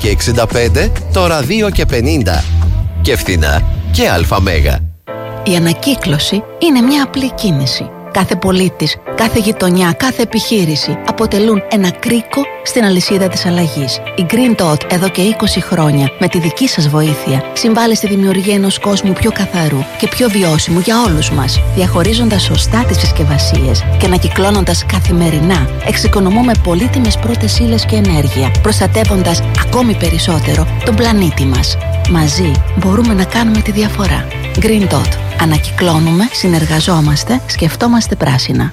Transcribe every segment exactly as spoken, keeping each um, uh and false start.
εξήντα πέντε, τώρα δύο και πενήντα. Και φθηνά και ΑΜΕΓΑ. Η ανακύκλωση είναι μια απλή κίνηση. Κάθε πολίτης, κάθε γειτονιά, κάθε επιχείρηση αποτελούν ένα κρίκο στην αλυσίδα της αλλαγής. Η Green Dot εδώ και είκοσι χρόνια, με τη δική σας βοήθεια, συμβάλλει στη δημιουργία ενός κόσμου πιο καθαρού και πιο βιώσιμου για όλους μας. Διαχωρίζοντας σωστά τις συσκευασίες και ανακυκλώνοντας καθημερινά, εξοικονομούμε πολύτιμες πρώτες ύλες και ενέργεια, προστατεύοντας ακόμη περισσότερο τον πλανήτη μας. Μαζί μπορούμε να κάνουμε τη διαφορά. Green Dot. Ανακυκλώνουμε, συνεργαζόμαστε, σκεφτόμαστε πράσινα.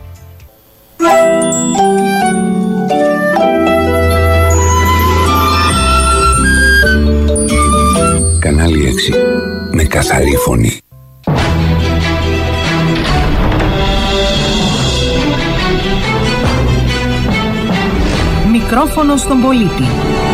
Κανάλι έξι. Με καθαρή φωνή. Μικρόφωνο στον πολίτη.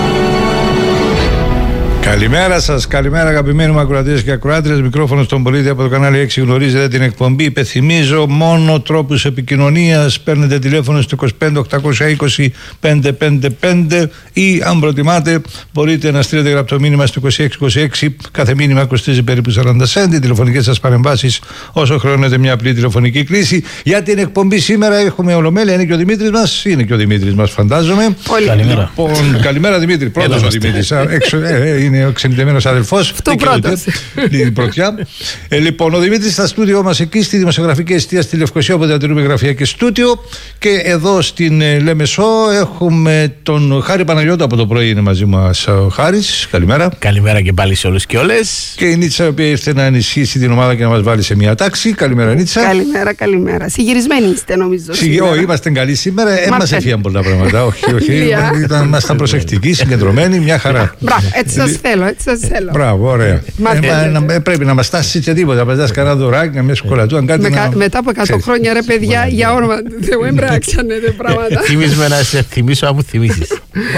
Καλημέρα σας, καλημέρα αγαπημένοι μου ακροατές και ακροάτριες. Μικρόφωνο στον πολίτη από το κανάλι έξι. Γνωρίζετε την εκπομπή. Υπενθυμίζω μόνο τρόπους επικοινωνίας. Παίρνετε τηλέφωνο στο είκοσι πέντε οκτακόσια είκοσι πεντακόσια πενήντα πέντε ή αν προτιμάτε μπορείτε να στείλετε γραπτό μήνυμα στο είκοσι έξι είκοσι έξι. Κάθε μήνυμα κοστίζει περίπου σαράντα σέντ. Οι τηλεφωνικές σας παρεμβάσεις όσο χρειάζεται μια απλή τηλεφωνική κλήση. Για την εκπομπή σήμερα έχουμε ολομέλεια. Είναι και ο Δημήτρης μας. Είναι και ο Δημήτρης μας, φαντάζομαι. Καλημέρα. Λοιπόν, καλημέρα Δημήτρη. Πρώτος ο Δημήτρης. Είναι ο ξενιτεμένος αδελφός. Αυτό πρώτος. Την πρωτιά. ε, λοιπόν, ο Δημήτρης στα στούντιο μας εκεί στη δημοσιογραφική εστία στη Λευκοσία, όπου διατηρούμε γραφεία και στούντιο. Και εδώ στην ε, Λέμεσό έχουμε τον Χάρη Παναγιώτο από το πρωί. Είναι μαζί μας ο Χάρης. Καλημέρα. Καλημέρα και πάλι σε όλους και όλες. Και η Νίτσα, η οποία ήρθε να ενισχύσει την ομάδα και να μας βάλει σε μια τάξη. Καλημέρα, Νίτσα. Καλημέρα, καλημέρα. Συγυρισμένοι είστε, νομίζω. Συγγνώμη, είμαστε καλοί σήμερα. Ε, μας έφυγαν πολλά πράγματα. όχι, όχι. Ήμασταν προσεκτικοί, συγκεντρωμένοι, μια χαρά. Μπράβο, έτσι σας θέλω, έτσι σας θέλω. Μπράβο, ωραία. Ε, πρέπει να μας τάσει και τίποτα. Να μας κανένα δωράκι, μια σοκολατούρα. Μετά από εκατό χρόνια, ρε παιδιά, για όνομα του Θεού, έμπρεπε να ξανέτε πράγματα. Θυμίσουμε να σε θυμίσω, αν μου θυμίσεις.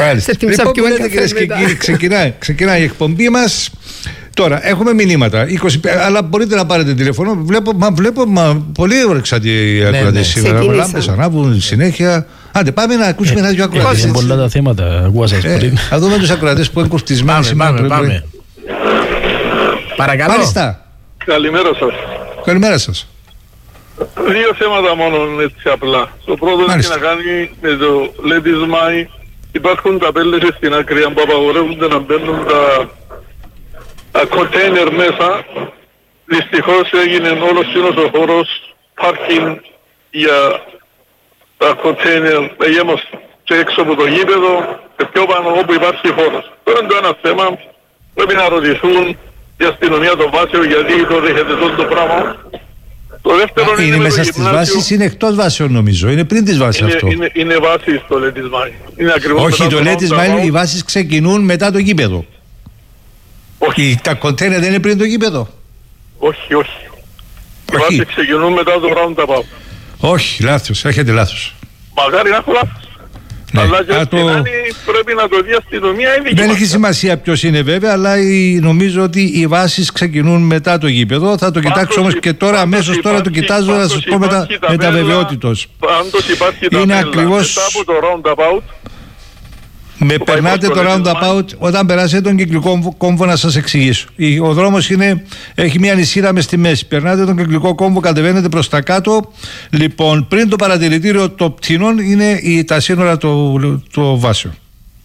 Ξεκινάει η εκπομπή μας. Τώρα, έχουμε μηνύματα. είκοσι πέντε, αλλά μπορείτε να πάρετε τηλέφωνο. Βλέπω, μα, βλέπω μα, πολύ ωρεξάτη οι ακροατές σήμερα. Λάμπες ανάβουν συνέχεια. Άντε, πάμε να ακούσουμε ένα δυο ακροατές. Είναι πολλά τα θέματα. Ακούω σας πριν. Θα δούμε τους ακροατές που είναι κουρτισμένοι σήμερα. Πάμε, πάμε. Παρακαλώ. Μάλιστα. Καλημέρα σας. Καλημέρα σας. Δύο θέματα μόνο έτσι απλά. Το πρώτο έχει να κάνει με το Let It Smile. Υπάρχουν ταπέλες στην άκρη που απαγορεύονται να μπαίνουν τα κοντέινερ μέσα. Δυστυχώς έγινε όλος ο χώρος πάρκινγκ για τα κοντέινερ εγέμος και έξω από το γήπεδο και πιο πάνω όπου υπάρχει χώρος. Τώρα είναι το ένα θέμα, πρέπει να ρωτηθούν η αστυνομία των βάσεων γιατί το δέχεται το πράγμα. Το δεύτερο είναι, είναι μέσα στις βάσεις, είναι εκτός βάσεων νομίζω, είναι πριν τις βάσεις είναι, αυτό. Είναι, είναι βάσεις το Let It Smile. Όχι, το Let It Smile, οι βάσεις ξεκινούν μετά το γήπεδο. Όχι. Τα κοντέινερ δεν είναι πριν το γήπεδο. Όχι, όχι. Οι βάσεις ξεκινούν μετά το roundabout. Όχι, λάθος, έχετε λάθος. Μαγάρι να έχω λάθος. Ναι. Αλλά και το... το... πρέπει να το δει η αστυνομία. Δεν έχει σημασία ποιος είναι βέβαια, αλλά η... νομίζω ότι οι βάσεις ξεκινούν μετά το γήπεδο. Θα το πάντως κοιτάξω όμως και τώρα, αμέσως τώρα το κοιτάζω να σας πω μετά με τα βεβαιότητος. Πάντως υπάρχει τα είναι ακριβώς... μετά από το roundabout. Με περνάτε το roundabout, όταν περάσετε τον κυκλικό κόμβο να σας εξηγήσω. Ο δρόμος είναι, έχει μια νησίδα μες στη μέση. Περνάτε τον κυκλικό κόμβο, κατεβαίνετε προς τα κάτω. Λοιπόν, πριν το παρατηρητήριο των πτηνών είναι η, τα σύνορα του το, το βάσεων.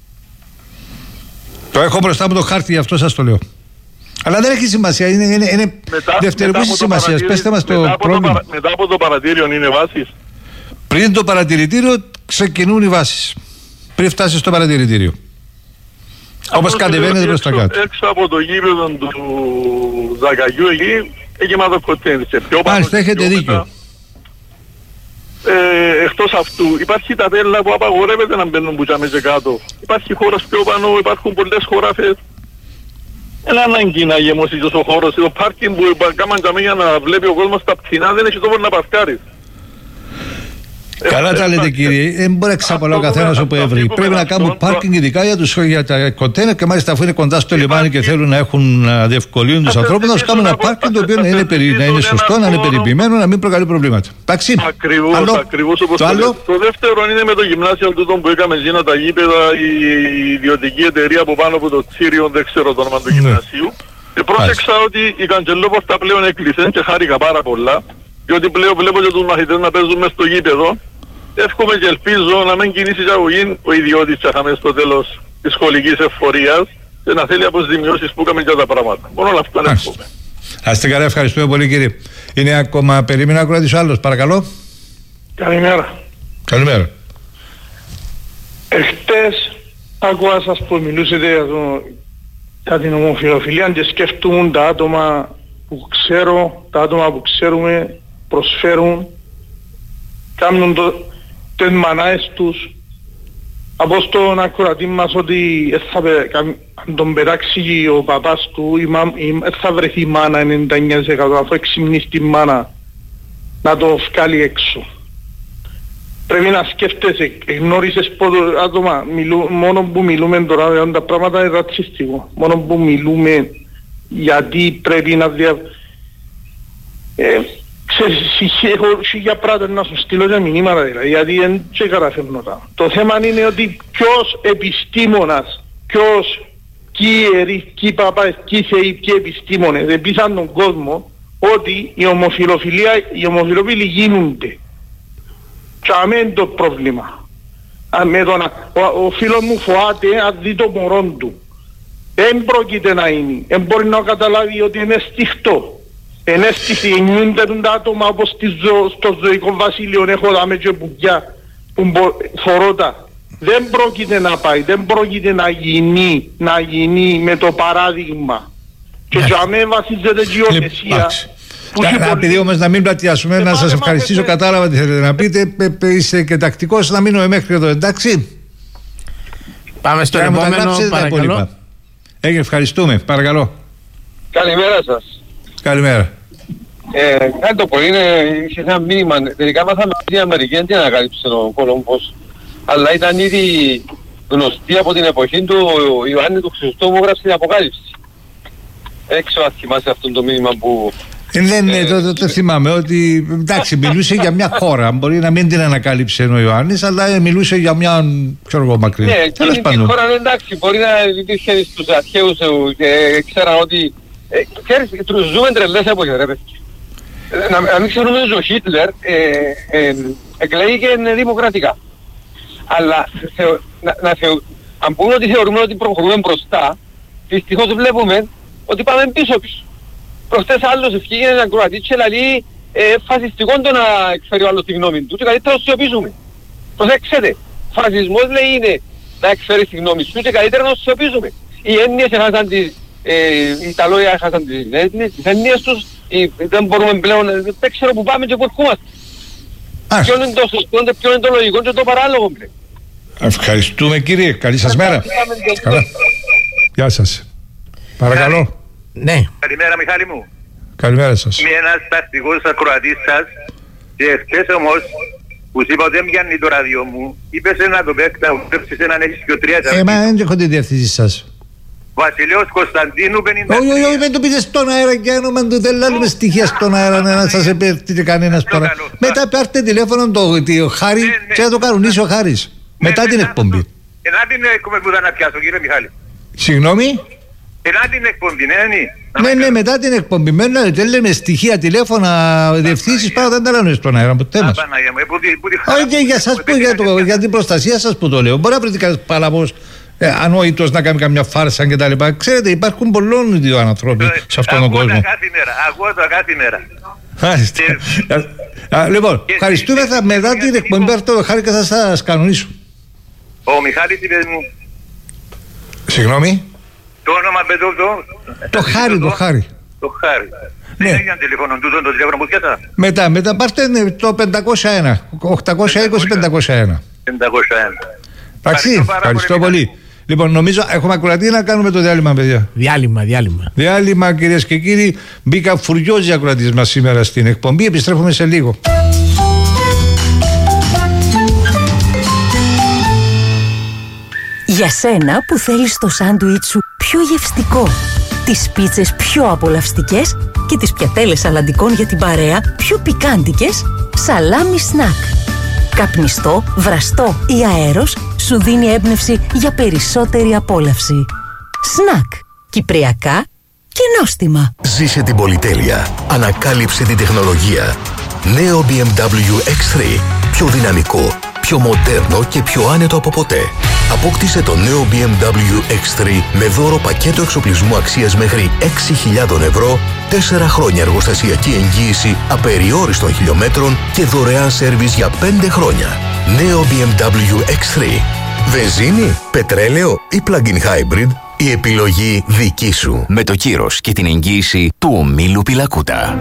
Το έχω μπροστά μου το χάρτη, γι' αυτό σας το λέω. Αλλά δεν έχει σημασία, είναι, είναι, είναι δευτερευούση σημασία. Πέστε μας το πρόβλημα. Το, μετά από το παρατηρητήριο είναι βάσεις. Πριν το παρατηρητήριο ξεκινούν οι βάσεις. Πριν φτάσει στο παρατηρητήριο. Όπως κατεβαίνετε προς τα κάτω. Έξω από το γήπεδο του Ζακαγιού εκεί, έχει μάθω κοντέινερ. Μάλιστα, έχετε δίκιο. Ε, εκτός αυτού, υπάρχει ταπέλα που απαγορεύεται να μπαίνουν μπουτσάμε και κάτω. Υπάρχει χώρος πιο πάνω, υπάρχουν πολλές χωράφες. Είναι ανάγκη να γεμώσει ο χώρος. Το πάρκινγκ που κάμαν για να βλέπει ο κόσμος τα πτηνά δεν έχει τόπο να παρκάρει. Καλά τα λέτε, κύριε. Δεν μπορεί να εξαπολά ο καθένας όπου έβρει. Πρέπει να κάνουν πάρκινγκ ειδικά για, τους, για τα κοντέινερ και μάλιστα αφού είναι κοντά στο λιμάνι και θέλουν να έχουν να διευκολύνουν τους ανθρώπους, να τους κάνουν ένα πάρκινγκ το οποίο να είναι, περι, να είναι σωστό, να είναι περιποιημένο, να μην προκαλεί προβλήματα. Εντάξει. Ακριβώς, ακριβώς όπως το, το, το δεύτερο είναι με το γυμνάσιο τούτο που έκαμε γίνω τα γήπεδα, η ιδιωτική εταιρεία από πάνω από το Τσίριο, δεν ξέρω το όνομα του γυμνασίου. Και πρόσεξα ότι η Καντζελόπορτα πλέον έκλεισε και χάρηκα πάρα πολλά. Διότι πλέον βλέπω και τους μαθητές να παίζουν μες στο γήπεδο. Εύχομαι και ελπίζω να μην κινήσει εισαγωγή ο ιδιώτης τσαχαμε στο τέλος της σχολικής εφορίας και να θέλει αποζημιώσεις που έκαμε για τα πράγματα. Μόνο όλα αυτά εύχομαι. Ας είστε καλά, ευχαριστούμε πολύ, κύριε. Είναι ακόμα περίμενα ακροατής ο άλλος, παρακαλώ. Καλημέρα. Καλημέρα. Εχθές άκουα σας που μιλούσατε για, το, για την ομοφυλοφιλία και σκέφτομαι τα άτομα που ξέρω, τα άτομα που ξέρουμε προσφέρουν, κάνουν το, τις μανάες τους. Από στον ακροατή μας ότι θα, αν τον πετάξει ο παπάς του η μα, η, θα βρεθεί η μάνα ενενήντα εννιά τοις εκατό αφού εξυμνήσει τη μάνα να το βγάλει έξω. Πρέπει να σκέφτεσαι, γνώρισες πότε άτομα, μιλού, μόνο που μιλούμε τώρα τα πράγματα είναι ρατσιστικό. Μόνο που μιλούμε γιατί πρέπει να δια... Ε, ξέρεις, έχω χίλια πράγματα να σου στείλω για μηνύματα δηλαδή, γιατί δεν και καταφέρνω τα. Το θέμα είναι ότι ποιος επιστήμονας, ποιος, ποιοι ιερείς, ποιοι παπάς, ποιοι θεοί, ποιοι επιστήμονες επίσαν τον κόσμο ότι η ομοφυλοφιλία, οι ομοφυλοφίλοι γίνονται. Και αμέν το πρόβλημα. Α, με τον, ο, ο φίλος μου φοάται αν δει το μωρό του. Δεν πρόκειται να είναι. Δεν μπορεί να καταλάβει ότι είναι στιχτό. Είναι στιχτή, τα άτομα όπως ζω, στο ζωικό βασίλειο έχω δάμε και πουκιά που θωρώ τα. Δεν πρόκειται να πάει, δεν πρόκειται να γίνει, να γίνει με το παράδειγμα. Και για μένα βασίζεται και η υιοθεσία. Επειδή όμως να μην πλατιάσουμε, να σας ευχαριστήσω, κατάλαβα τι θέλετε να πείτε. Είστε και τακτικός, να μείνουμε μέχρι εδώ, εντάξει. Πάμε στο επόμενο, παρακαλώ. Έγινε, ευχαριστούμε, παρακαλώ. Καλημέρα σας. Καλημέρα. Ε, κάτι το πολύ είναι, είχε ένα μήνυμα, τελικά μάθαμε ότι η Αμερική δεν ανακάλυψε ο Κολόμπος, αλλά ήταν ήδη γνωστή από την εποχή του Ιωάννη του Χρυσοστόμου, έγραψε την Αποκάλυψη. Έξω αν θυμάσαι αυτό το μήνυμα που... Ναι, ναι, το, το, το θυμάμαι ότι εντάξει, μιλούσε για μια χώρα. Μπορεί να μην την ανακάλυψε ο Ιωάννης, αλλά μιλούσε για μια, ξέρω εγώ, μακρύ. Ναι, εκείνη την χώρα εντάξει, μπορεί να υπήρχε στους αρχαίους και ξέραν ότι. Ε, ξέρεις, ζούμε τρελές εποχές, ρε παιδί. Να, να μην ξέρουμε ότι ο Χίτλερ ε, ε, εκλέγηκε δημοκρατικά. Αλλά θεω, να, να θεω, αν πούμε ότι θεωρούμε ότι προχωρούμε μπροστά, δυστυχώς βλέπουμε ότι πάμε πίσω πίσω. Προχτές άλλος ευκήγε έναν Κροατή και λέει ε, φασιστικό το να εκφέρει ο άλλος τη γνώμη του και καλύτερα να σιωπήσουμε. Προσέξτε, φασισμός λέει είναι να εκφέρει τη γνώμη σου και καλύτερα να σιωπήσουμε. Οι έννοιες έχασαν τις, ε, οι Ιταλόοι έχασαν τις έννοιες, τις έννοιες τους, οι, δεν μπορούμε πλέον, δεν ξέρω που πάμε και που ερχόμαστε. Ποιο είναι το σωστό, ποιο είναι το λογικό και το παράλογο πλέον. Ευχαριστούμε κύριε, καλή σας μέρα. Καλά. Γεια σας. Παρακαλώ. Ναι. Καλημέρα Μιχάλη μου. Καλημέρα σας. Είμαι ένας τακτικός ακροατής σας και χτες όμως που σου είπα ότι δεν πιάνει το ράδιο μου, είπες να το παίξεις, να παίξεις έναν έχεις και ο τρία. Ε, μα δεν έχω τη διευθύνση σας. Βασιλέος Κωνσταντίνου πενήντα τρία. Όχι, όχι, δεν το πείτε στον αέρα και όνομα του, δεν λέμε στοιχεία στον αέρα να σας επέρθετε κανένας τώρα. Μετά πάρτε τηλέφωνο το Χάρη και να το κανονίσει ο Χάρης. Μετά την εκπομπή. Ενά την εκπομπή που θα να πιάσω κύριε Μιχάλη. Συγγνώμη. Ενά την εκπομπή, ναι, ναι. Ναι, ναι, μετά την εκπομπή. Μένω, δεν λέμε στοιχεία, τηλέφωνα, διευθύνσεις, πάρα δεν τα λένε στον αέρα. Ποτέ μας. Όχι και για σας που, για, το, για την προστασία σας που το λέω. Μπορεί να βρείτε κανένας παλαβός ε, ανόητος να κάνει καμιά φάρσα και τα λοιπά. Ξέρετε, υπάρχουν πολλών ιδιών ανθρώπων σε αυτόν τον κόσμο. Ακούω το κάθε μέρα. Λοιπόν, ευχαριστούμε. Μετά την εκπομπή το Χάρη και θα σας κανονίσω. Ο Μιχάλης είπες μου. Συγγνώμη. Το όνομα παιδό το... Το Χάρη, το Χάρη. Το Χάρη. Δεν έγινε τηλέφωνο τούτο, το τηλέφωνο που πιάσα. Μετά, μετά πάρτε το πεντακόσια ένα. οκτακόσια είκοσι πεντακόσια ένα. πεντακόσια ένα. Εντάξει, ευχαριστώ πολύ. Λοιπόν, νομίζω έχουμε ακροατή να κάνουμε το διάλειμμα, παιδιά. Διάλειμμα, διάλειμμα. Διάλειμμα, κυρίες και κύριοι. Μπήκα φουριόζη ακροατής μας σήμερα στην εκπομπή. Επιστρέφουμε σε λίγο. Για σένα που θέλεις το σάντουιτ σου πιο γευστικό, τις πίτσες πιο απολαυστικές και τις πιατέλες αλαντικών για την παρέα πιο πικάντικες, Σαλάμι Σνακ. Καπνιστό, βραστό ή αέρος σου δίνει έμπνευση για περισσότερη απόλαυση. Σνακ. Κυπριακά και νόστιμα. Ζήσε την πολυτέλεια. Ανακάλυψε την τεχνολογία. Νέο μπι εμ ντάμπλιου εξ θρι. Πιο δυναμικό, πιο μοντέρνο και πιο άνετο από ποτέ. Απόκτησε το νέο μπι εμ ντάμπλιου εξ θρι με δώρο πακέτο εξοπλισμού αξίας μέχρι έξι χιλιάδες ευρώ, τέσσερα χρόνια εργοστασιακή εγγύηση απεριόριστων χιλιόμετρων και δωρεάν σέρβις για πέντε χρόνια. Νέο μπι εμ ντάμπλιου εξ θρι. Βενζίνη, πετρέλαιο ή plug-in hybrid, η επιλογή δική σου. Με το κύρος και την εγγύηση του ομίλου Πιλακούτα.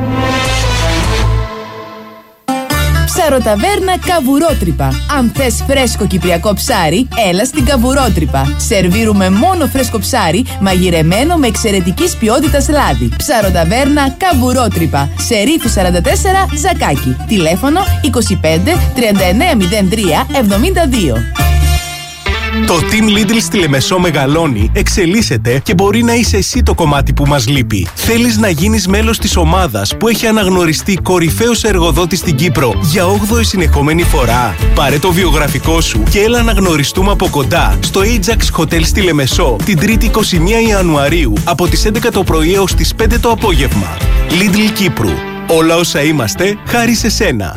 Ψαροταβέρνα Καβουρότρυπα. Αν θες φρέσκο κυπριακό ψάρι, έλα στην Καβουρότρυπα. Σερβίρουμε μόνο φρέσκο ψάρι, μαγειρεμένο με εξαιρετικής ποιότητας λάδι. Ψαροταβέρνα Καβουρότρυπα. Σε Ρήφου σαράντα τέσσερα, Ζακάκι. Τηλέφωνο είκοσι πέντε τριάντα εννέα μηδέν τρία εβδομήντα δύο. Το Team Lidl στη Λεμεσό μεγαλώνει, εξελίσσεται και μπορεί να είσαι εσύ το κομμάτι που μας λείπει. Θέλεις να γίνεις μέλος της ομάδας που έχει αναγνωριστεί κορυφαίος εργοδότης στην Κύπρο για όγδοη συνεχόμενη φορά? Πάρε το βιογραφικό σου και έλα να γνωριστούμε από κοντά στο Ajax Hotel στη Λεμεσό την τρίτη είκοσι μία Ιανουαρίου από τις έντεκα το πρωί έως τις πέντε το απόγευμα. Lidl Κύπρου. Όλα όσα είμαστε, χάρη σε σένα.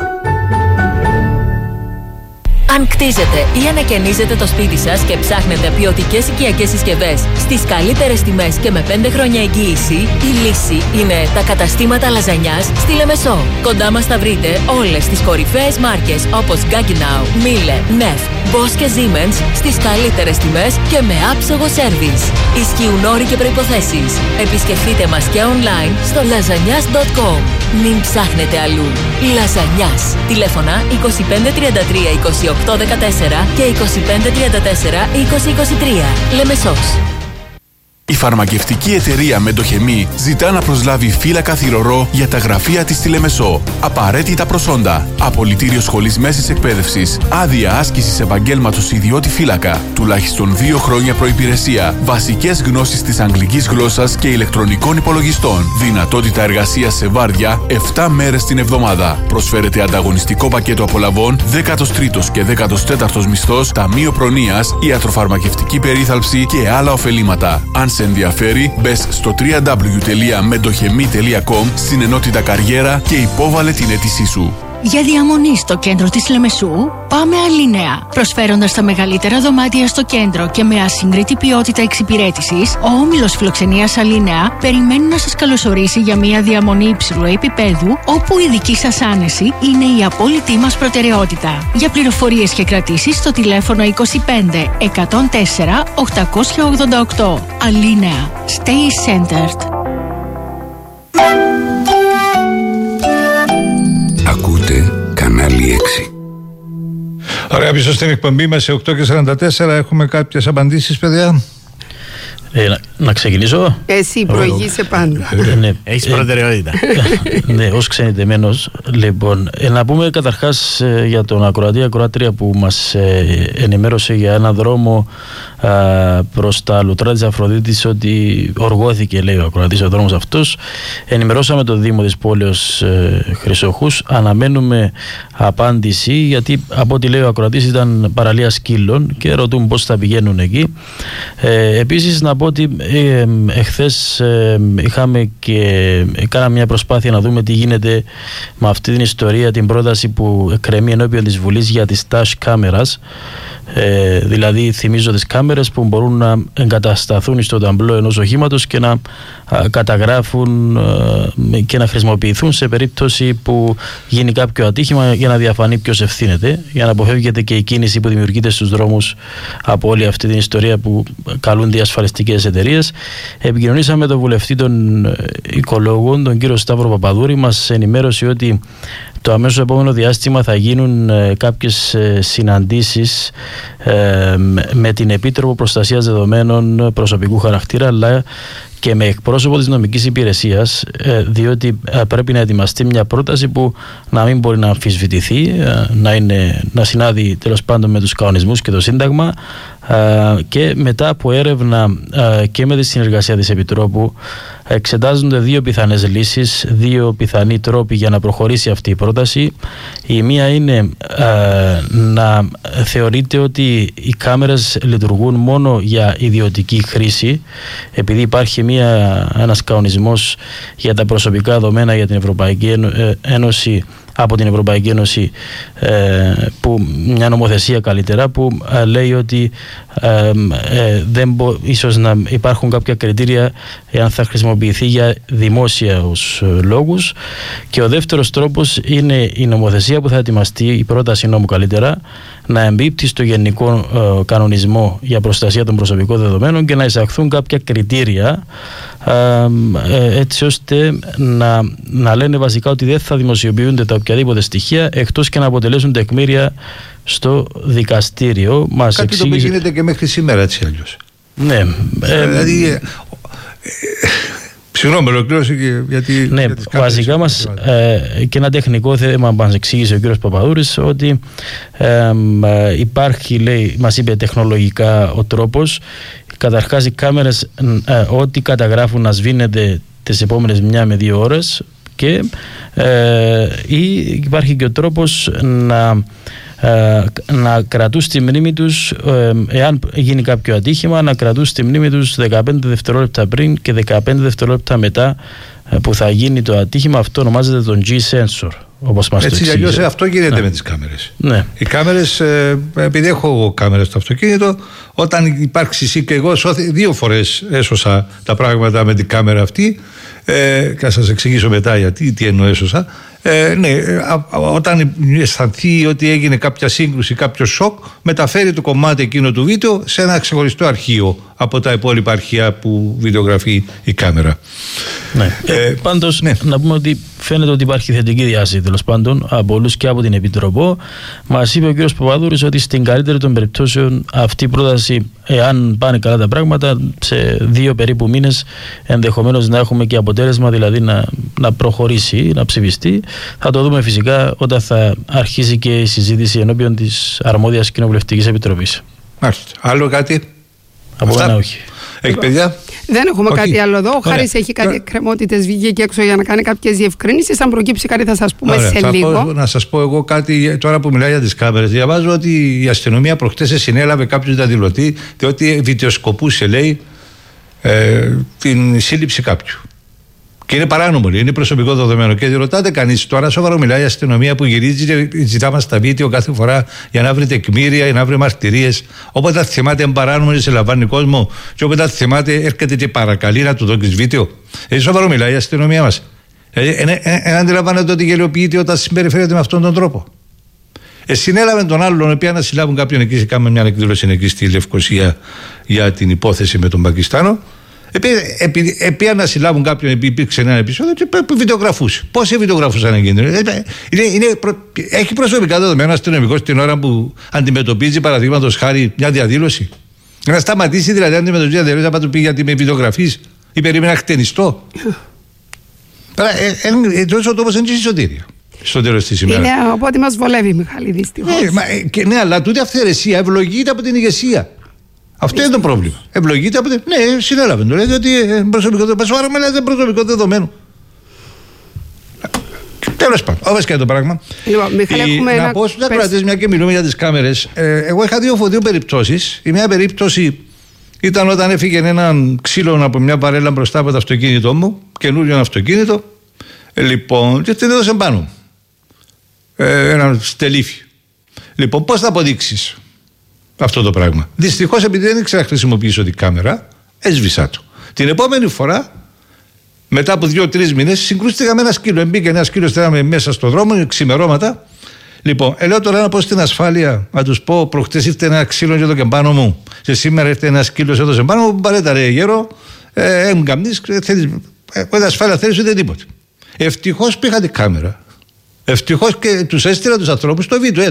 Αν κτίζετε ή ανακαινίζετε το σπίτι σας και ψάχνετε ποιοτικές οικιακές συσκευές στις καλύτερες τιμές και με πέντε χρόνια εγγύηση, η λύση είναι τα καταστήματα λαζανιάς στη Λεμεσό. Κοντά μας θα βρείτε όλες τις κορυφαίες μάρκες όπως Gaggenau, Miele, Neff, Bosch και Siemens στις καλύτερες τιμές και με άψογο σέρβις. Ισχύουν όροι και προϋποθέσεις. Επισκεφτείτε μας και online στο λαζανιάς τελεία κομ. Μην ψάχνετε αλλού. Λαζανιάς. Τηλέφωνα είκοσι πέντε τριάντα τρία είκοσι οκτώ δεκατέσσερα και είκοσι πέντε τριάντα τέσσερα είκοσι είκοσι τρία. Λεμεσός. Η φαρμακευτική εταιρεία Μεντοχεμή ζητά να προσλάβει φύλακα θυρωρό για τα γραφεία της στη Λεμεσό. Απαραίτητα προσόντα. Απολυτήριο σχολής μέσης εκπαίδευσης. Άδεια άσκησης επαγγέλματος ιδιώτη φύλακα. Τουλάχιστον δύο χρόνια προϋπηρεσία. Βασικές γνώσεις της αγγλικής γλώσσας και ηλεκτρονικών υπολογιστών. Δυνατότητα εργασίας σε βάρδια επτά μέρες την εβδομάδα. Προσφέρεται ανταγωνιστικό πακέτο απολαβών, δέκατος τρίτος και δέκατος τέταρτος μισθός, ταμείο προνοίας, ιατροφαρμακευτική περίθαλψη και άλλα ωφελήματα. Αν σε ενδιαφέρει, μπες στο double-u double-u double-u τελεία μεντοχεμή τελεία κομ στην ενότητα Καριέρα και υπόβαλε την αίτησή σου. Για διαμονή στο κέντρο της Λεμεσού, πάμε Αλίνεα. Προσφέροντας τα μεγαλύτερα δωμάτια στο κέντρο και με ασύγκριτη ποιότητα εξυπηρέτησης, ο όμιλος φιλοξενίας Αλίνεα περιμένει να σας καλωσορίσει για μια διαμονή υψηλού επίπεδου, όπου η δική σας άνεση είναι η απόλυτη μας προτεραιότητα. Για πληροφορίες και κρατήσεις στο τηλέφωνο είκοσι πέντε εκατόν τέσσερα οκτακόσια ογδόντα οκτώ. Αλίνεα. Stay centered. Ακούτε κανάλι έξι. Ωραία, πίσω στην εκπομπή μας σε οκτώ και σαράντα τέσσερα έχουμε κάποιες απαντήσεις, παιδιά. Ε, να, να ξεκινήσω. Εσύ προηγείσαι πάντα. Ε, ναι. Έχεις προτεραιότητα. Ναι, ως ξενιτεμένος. Λοιπόν, ε, να πούμε καταρχάς ε, για τον ακροατή ακροάτρια που μας ε, ενημέρωσε για έναν δρόμο ε, προς τα Λουτρά της Αφροδίτης, ότι οργώθηκε, λέει ο ακροατής, ο δρόμος αυτός. Ενημερώσαμε το Δήμο της πόλεως ε, Χρυσοχούς. Αναμένουμε απάντηση, γιατί από ό,τι λέει ο ακροατής ήταν παραλία σκύλων και ρωτούν πώς θα πηγαίνουν εκεί. Ε, επίσης να πω ότι ε, εχθές ε, είχαμε και κάναμε μια προσπάθεια να δούμε τι γίνεται με αυτή την ιστορία, την πρόταση που εκκρεμεί ενώπιον της Βουλής για τις dash κάμερας. Ε, δηλαδή θυμίζω τις κάμερες που μπορούν να εγκατασταθούν στο ταμπλό ενός οχήματος και να α, καταγράφουν α, και να χρησιμοποιηθούν σε περίπτωση που γίνει κάποιο ατύχημα, για να διαφανεί ποιος ευθύνεται, για να αποφεύγεται και η κίνηση που δημιουργείται στους δρόμους από όλη αυτή την ιστορία που καλούνται οι ασφαλιστικές εταιρείες. Επικοινωνήσαμε με τον βουλευτή των οικολόγων, τον κύριο Σταύρο Παπαδούρη. Μας ενημέρωσε ότι το αμέσως επόμενο διάστημα θα γίνουν ε, κάποιες ε, συναντήσεις ε, με την Επίτροπο Προστασίας Δεδομένων Προσωπικού Χαρακτήρα, αλλά και με εκπρόσωπο της νομικής υπηρεσίας, ε, διότι ε, πρέπει να ετοιμαστεί μια πρόταση που να μην μπορεί να αμφισβητηθεί, ε, να, είναι, να συνάδει τέλος πάντων με τους κανονισμούς και το Σύνταγμα, και μετά από έρευνα και με τη συνεργασία της Επιτρόπου εξετάζονται δύο πιθανές λύσεις, δύο πιθανοί τρόποι για να προχωρήσει αυτή η πρόταση. Η μία είναι να θεωρείται ότι οι κάμερες λειτουργούν μόνο για ιδιωτική χρήση, επειδή υπάρχει μια, ένας κανονισμός για τα προσωπικά δεδομένα για την Ευρωπαϊκή Ένωση, από την Ευρωπαϊκή Ένωση, που, μια νομοθεσία καλύτερα, που λέει ότι ε, ε, δεν μπο, ίσως να υπάρχουν κάποια κριτήρια εάν θα χρησιμοποιηθεί για δημόσιους λόγους, και ο δεύτερος τρόπος είναι η νομοθεσία που θα ετοιμαστεί, η πρόταση νόμου καλύτερα, να εμπίπτει στο Γενικό ε, Κανονισμό για Προστασία των Προσωπικών Δεδομένων και να εισαχθούν κάποια κριτήρια ε, ε, έτσι ώστε να, να λένε βασικά ότι δεν θα δημοσιοποιούνται τα οποιαδήποτε στοιχεία εκτός και να αποτελέσουν τεκμήρια στο δικαστήριο. Μας Κάτι εξήγησε... το οποίο γίνεται και μέχρι σήμερα έτσι αλλιώς. Ναι. Ε, δηλαδή... Ε, Συγγνώμη, ολοκλήρωσε γιατί. Ναι, για βασικά μας ε, και ένα τεχνικό θέμα που μας εξήγησε ο κύριος Παπαδούρης, ότι ε, ε, υπάρχει, λέει, μας είπε τεχνολογικά ο τρόπος. Καταρχάς οι κάμερες ε, ό,τι καταγράφουν να σβήνεται τις επόμενες μια με δύο ώρες, και ε, ή υπάρχει και ο τρόπος να να κρατούν στη μνήμη τους, εάν γίνει κάποιο ατύχημα, να κρατούν στη μνήμη τους δεκαπέντε δευτερόλεπτα πριν και δεκαπέντε δευτερόλεπτα μετά που θα γίνει το ατύχημα. Αυτό ονομάζεται τον G-sensor, όπως μας έτσι, το εξήγησε. αλλιώς αυτό γίνεται ναι. με τις κάμερες. Ναι. Οι κάμερες, επειδή έχω κάμερες στο αυτοκίνητο, όταν υπάρξει εσύ και εγώ, δύο φορές έσωσα τα πράγματα με την κάμερα αυτή, ε, και θα σας εξηγήσω μετά γιατί, τι εννοώ έσωσα. Ε, ναι, α, α, όταν αισθανθεί ότι έγινε κάποια σύγκρουση, κάποιο σοκ, μεταφέρει το κομμάτι εκείνο του βίντεο σε ένα ξεχωριστό αρχείο από τα υπόλοιπα αρχεία που βιντεογραφεί η κάμερα. Ναι. Ε, ε, πάντως, ναι. να πούμε ότι φαίνεται ότι υπάρχει θετική διάσταση, τέλος πάντων, από όλους και από την Επιτροπό. Μας είπε ο κ. Παπαδούρης ότι στην καλύτερη των περιπτώσεων αυτή η πρόταση, εάν πάνε καλά τα πράγματα, σε δύο περίπου μήνες ενδεχομένως να έχουμε και αποτέλεσμα, δηλαδή να, να προχωρήσει, να ψηφιστεί. Θα το δούμε φυσικά όταν θα αρχίσει και η συζήτηση ενώπιον της αρμόδιας Κοινοβουλευτικής Επιτροπής. Μάλιστα. Άλλο κάτι? Από μένα όχι. Έχει παιδιά? Δεν έχουμε όχι. Κάτι άλλο εδώ. Ο Χάρης έχει κάτι εκκρεμότητες, βγήκε και έξω για να κάνει κάποιες διευκρίνησεις. Αν προκύψει κάτι θα σας πούμε. Ωραία, σε θα λίγο. Πω, να σας πω εγώ κάτι τώρα που μιλάει για τις κάμερες. Διαβάζω ότι η αστυνομία προχτές συνέλαβε κάποιους διαδηλωτή, διότι βιτεοσκοπούσε, λέει, ε, την σύλληψη κάποιου. Και είναι παράνομο, είναι προσωπικό δεδομένο. Και ρωτάτε κανείς, τώρα σοβαρό μιλάει η αστυνομία που γυρίζει και ζητά μας τα βίντεο κάθε φορά για να βρει τεκμήρια, για να βρει μαρτυρίες. Όποτε τα θυμάται είναι παράνομο, σε λαμβάνει κόσμο, και όποτε τα θυμάται έρχεται και παρακαλεί να του δώσει βίντεο. Ε, σοβαρό μιλάει η αστυνομία μας. Ε, ε, ε, ε, ε, αντιλαμβάνεται ότι γελιοποιείται όταν συμπεριφέρεται με αυτόν τον τρόπο. Ε, συνέλαβε τον άλλον, οποίοι να συλλάβουν κάποιον εκεί, κάνουμε μια εκδήλωση εκεί στη Λευκοσία για την υπόθεση με τον Πακιστάνο. Επειδή επί να συλλάβουν κάποιον, επειδή υπήρξε ένα επεισόδιο, και βιντεογραφούσε. Πόσοι βιντεογραφούσαν εκείνοι? Είναι, είναι, προ, έχει προσωπικά δεδομένα αστυνομικό την ώρα που αντιμετωπίζει, παραδείγματος χάρη, μια διαδήλωση. Να σταματήσει δηλαδή να αντιμετωπίζει μια διαδήλωση, να του πει γιατί με βιντεογραφείς ή περίμενα χτενιστό. Τόσο ο τόπος είναι και σωτήρια. Στο τέλος της ημέρας. Είναι οπότε μας βολεύει, Μιχάλη, δυστυχώς. Ναι, ναι, αλλά τούτη αυθαιρεσία ευλογείται από την ηγεσία. Αυτό είναι το πρόβλημα. Ευλογείται από την. Ναι, συνέλαβε το. Λέει ότι προσωπικό δεδομένο. Σοβαρά με λέτε προσωπικό δεδομένο. Τέλος πάντων, όπως και το πράγμα. Λοιπόν, Μιχάλη, η, έχουμε να ένα... πω στους ακροατές, μια και μιλούμε για τις κάμερες. Ε, εγώ είχα δύο, δύο περιπτώσεις. Η μια περίπτωση ήταν όταν έφυγε έναν ξύλο από μια βαρέλα μπροστά από το αυτοκίνητό μου, καινούριο αυτοκίνητο. Ε, λοιπόν, και την έδωσε πάνω. Ε, ένα στελίφι. Λοιπόν, πώς θα αποδείξεις αυτό το πράγμα? Δυστυχώς, επειδή δεν ήξερα να χρησιμοποιήσω την κάμερα, έσβησα το. Την επόμενη φορά, μετά από δύο-τρεις μήνες, συγκρούστηκα με ένα σκύλο. Μπήκε ένα σκύλο, στέλναμε μέσα στο δρόμο, ξημερώματα. Λοιπόν, λέω τώρα να πω στην ασφάλεια, να τους πω: προχτές ήρθε ένα ξύλο και το πάνω μου. Και σήμερα ήρθε ένα σκύλο εδώ σε πάνω μου. Παρέτα, ρε γέρο, έχουν καμνείς, δεν ασφάλεια θέλεις ούτε τίποτε. Ευτυχώς πήγα την κάμερα. Ευτυχώς και τους έστειλα τους ανθρώπους στο βίντεο έτου.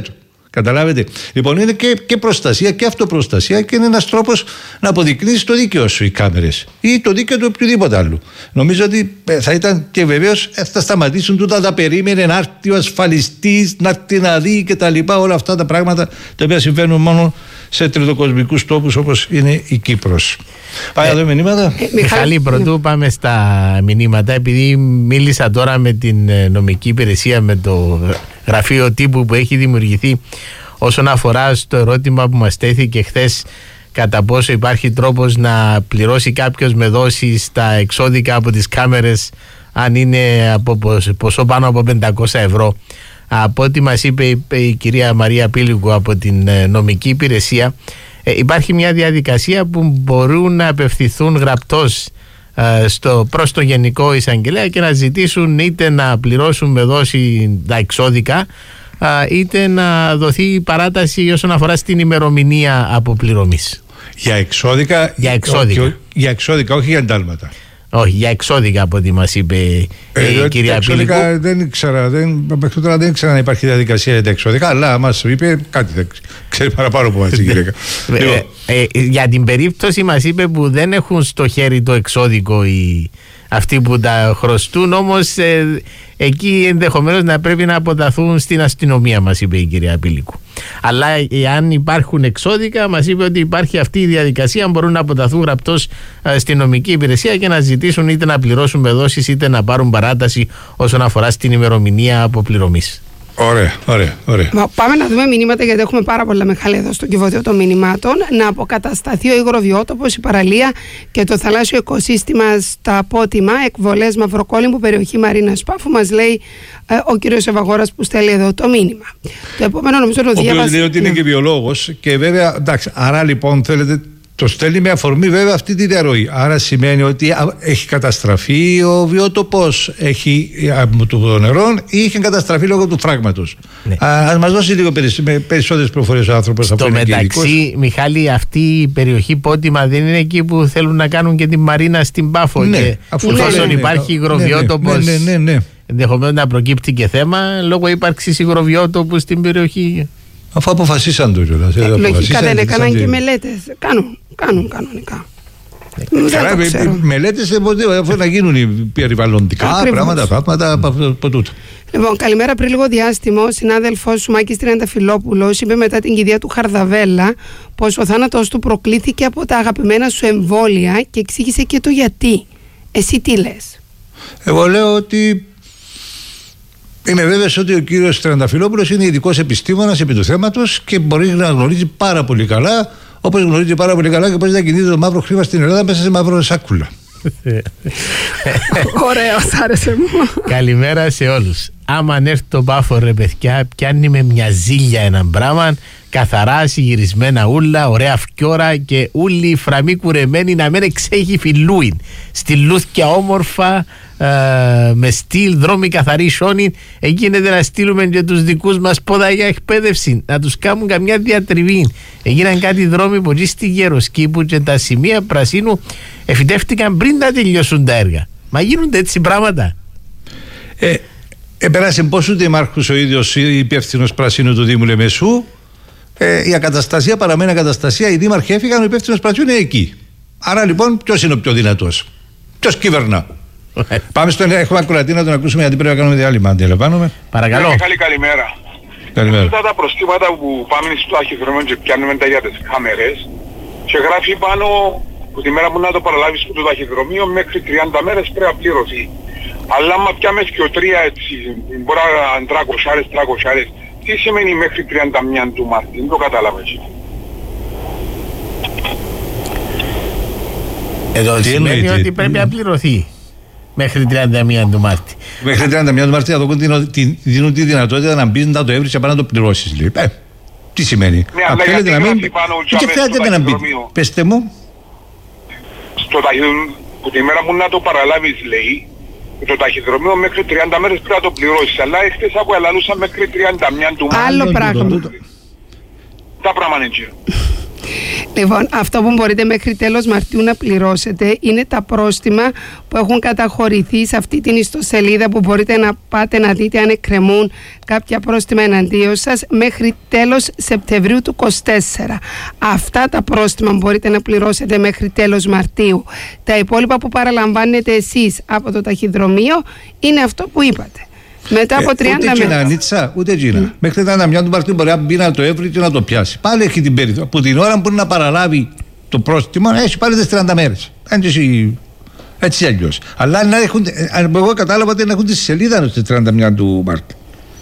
Καταλάβετε. Λοιπόν, είναι και, και προστασία και αυτοπροστασία και είναι ένας τρόπος να αποδεικνύεις το δίκαιο σου οι κάμερες ή το δίκαιο του οποιοδήποτε άλλου. Νομίζω ότι θα ήταν και βεβαίως θα σταματήσουν τούτα τα περίμενε να έρθει ο ασφαλιστής, να έρθει να δει και τα λοιπά. Όλα αυτά τα πράγματα τα οποία συμβαίνουν μόνο σε τριτοκοσμικούς τόπους όπως είναι η Κύπρος. Πάμε να δούμε μηνύματα. Μιχάλη, πρωτού πάμε στα μηνύματα, επειδή μίλησα τώρα με την νομική υπηρεσία, με το γραφείο τύπου που έχει δημιουργηθεί όσον αφορά στο ερώτημα που μας τέθηκε χθες, κατά πόσο υπάρχει τρόπος να πληρώσει κάποιος με δόσεις τα εξώδικα από τις κάμερες αν είναι από ποσό πάνω από πεντακόσια ευρώ. Από ό,τι μας είπε η κυρία Μαρία Πύλικου από την νομική υπηρεσία, ε, υπάρχει μια διαδικασία που μπορούν να απευθυνθούν γραπτώς ε, στο, προς το Γενικό Εισαγγελέα και να ζητήσουν είτε να πληρώσουν με δόση τα εξώδικα ε, είτε να δοθεί παράταση όσον αφορά στην ημερομηνία αποπληρωμής. Για εξώδικα, για εξώδικα. Ό, για εξώδικα, όχι για εντάλματα. Όχι, για εξώδικα από ό,τι μας είπε ε, η κυρία Πύλικου. Δεν ήξερα, δεν, μέχρι τώρα δεν ήξερα να υπάρχει διαδικασία για τα εξώδικα, αλλά μας είπε κάτι, δεν ξέρει παραπάνω από μας η κυρία. Λοιπόν. ε, ε, για την περίπτωση μας είπε που δεν έχουν στο χέρι το εξώδικο οι, αυτοί που τα χρωστούν, όμως ε, εκεί ενδεχομένως να πρέπει να αποταθούν στην αστυνομία, μας είπε η κυρία Πύλικου. Αλλά εάν υπάρχουν εξώδικα, μας είπε ότι υπάρχει αυτή η διαδικασία, μπορούν να αποταθούν γραπτώς στην νομική υπηρεσία και να ζητήσουν είτε να πληρώσουν με δόσεις είτε να πάρουν παράταση όσον αφορά στην ημερομηνία αποπληρωμής. Ωραία, ωραία, ωραία. Πάμε να δούμε μηνύματα, γιατί έχουμε πάρα πολλά μεγάλα εδώ στο κυβότιο των μηνυμάτων. Να αποκατασταθεί ο υγροβιότοπος, η παραλία και το θαλάσσιο οικοσύστημα στα Απότιμα, εκβολές Μαυροκόλυμπου, περιοχή Μαρίνας Πάφου, μας λέει ε, ο κύριος Ευαγόρας που στέλνει εδώ το μήνυμα. Το επόμενο νομίζω το διάβασα. Ο οποίος λέει ότι είναι ναι. και βιολόγος και βέβαια, εντάξει, άρα λοιπόν θέλετε. Το στέλνει με αφορμή βέβαια αυτή τη διαρροή. Άρα σημαίνει ότι έχει καταστραφεί ο βιότοπος, έχει από το νερό ή είχε καταστραφεί λόγω του φράγματος. Ναι. Ας μας δώσει λίγο περισσότερες προφορές ο άνθρωπος. Στο μεταξύ, Μιχάλη, αυτή η περιοχή Πότιμα δεν είναι εκεί που θέλουν να κάνουν και την Μαρίνα στην Πάφο? Ναι, και αφού εφόσον ναι, υπάρχει υγροβιότοπος, ναι, ναι, ναι, ναι, ναι. ενδεχομένως να προκύπτει και θέμα λόγω ύπαρξης υγροβιότοπου στην περιοχή. Αφού αποφασίσαν το κιόλας. Ε, λογικά δεν έκαναν και μελέτες. Κάνουν, κάνουν κανονικά. Καλά, μελέτες αφού να γίνουν περιβαλλοντικά πράγματα, πράγματα από τούτο. Λοιπόν, καλημέρα. Πριν λίγο διάστημα, ο συνάδελφος σου Μάκης Τριανταφυλόπουλος είπε μετά την κηδεία του Χαρδαβέλα πως ο θάνατος του προκλήθηκε από τα αγαπημένα σου εμβόλια και εξήγησε και το γιατί. Εσύ τι λες? Εγώ λέω ότι είμαι βέβαιος ότι ο κύριος Τριανταφυλόπουλος είναι ειδικός επιστήμονας επί του θέματος και μπορεί να γνωρίζει πάρα πολύ καλά, όπως γνωρίζει πάρα πολύ καλά και πώς να κινείται το μαύρο χρήμα στην Ελλάδα μέσα σε μαύρο σάκουλα. Ωραίος, άρεσε μου. Καλημέρα σε όλους. Άμα έρθει το Πάφο, ρε παιδιά, πιάνει με μια ζήλια έναν πράγμα, καθαρά συγυρισμένα ούλα, ωραία φκιόρα και ούλοι φραμοί κουρεμένοι να μην εξέχει φιλούιν. Στη λούθκια όμορφα, ε, με στυλ, δρόμοι καθαροί σόνι, γίνεται να στείλουμε και τους δικούς μας πόδα για εκπαίδευση, να τους κάνουν καμιά διατριβή. Έγιναν κάτι δρόμοι που στη Γεροσκήπου και τα σημεία πρασίνου εφητεύτηκαν πριν να τελειώσουν τα έργα. Μα γίνονται έτσι πράγματα. Ε, Επέρασε πώς ούτε Μάρχος ο ίδιος υπεύθυνος πρασίνου του Δήμου Λεμεσού. Ε, η ακαταστασία παραμένει ακαταστασία. Οι δήμαρχοι έφυγαν, ο υπεύθυνος πρασίνου είναι εκεί. Άρα λοιπόν ποιος είναι ο πιο δυνατός? Ποιος κυβερνά? Πάμε στον έχουμε ακροατή να τον ακούσουμε, γιατί πρέπει να κάνουμε διάλειμμα. Αντιλαμβάνομαι. Παρακαλώ. Καλή καλημέρα. Καλημέρα. Αυτά τα προστήματα που πάμε στο ταχυδρομείο και πιάνουμε τα για τις κάμερες και γράφει πάνω που τη μέρα που να το παραλάβεις στο ταχυδρομείο μέχρι τριάντα μέρες πρέπει να πληρωθεί. Αλλά άμα πιάμε και ο τρία έτσι, μπορεί να τρακοσιάρες, τρακοσιάρες, τι σημαίνει μέχρι τριάντα μία του Μάρτη? Δεν το κατάλαβα έτσι. Εδώ τι σημαίνει εννοείται, ότι πρέπει να πληρωθεί μέχρι τριάντα μία του Μάρτη. Μέχρι τριάντα μία του Μάρτη θα δίνουν τη δυνατότητα να μπεις να το έβρεις και πάνω να το πληρώσεις. Λέει. Ε, τι σημαίνει? Ναι, αλλά γιατί να μην... Και θέλετε να μπει. Πεςτε μου. Στο ταχυδρομείο, που τη μέρα που να το παραλάβεις λέει, το ταχυδρομείο μέχρι τριάντα μέρες πρέπει να το πληρώσεις. Αλλά εχθές άκουα λαλούσα μέχρι τριάντα μία του Μάρτη. Άλλο πράγμα. Τα πράγματα είναι έτσι. Λοιπόν, αυτό που μπορείτε μέχρι τέλος Μαρτίου να πληρώσετε είναι τα πρόστιμα που έχουν καταχωρηθεί σε αυτή την ιστοσελίδα που μπορείτε να πάτε να δείτε αν εκκρεμούν κάποια πρόστιμα εναντίον σας μέχρι τέλος Σεπτεμβρίου του είκοσι τέσσερα. Αυτά τα πρόστιμα μπορείτε να πληρώσετε μέχρι τέλος Μαρτίου. Τα υπόλοιπα που παραλαμβάνετε εσείς από το ταχυδρομείο είναι αυτό που είπατε. Μετά από τριάντα μέρες. Ούτε μέρες. Νίτσα, ούτε Τζίνα. Mm. Μέχρι τα τριάντα του Μαρτίου μπορεί να μπει να το έβρει και να το πιάσει. Πάλι έχει την περίοδο. Από την ώρα που μπορεί να παραλάβει το πρόστιμο, έχει πάλι τις τριάντα μέρες. Έτσι, έτσι αλλιώς. Αλλά να έχουν, εγώ κατάλαβα ότι να έχουν τη σελίδα στις τριάντα μία του Μαρτίου.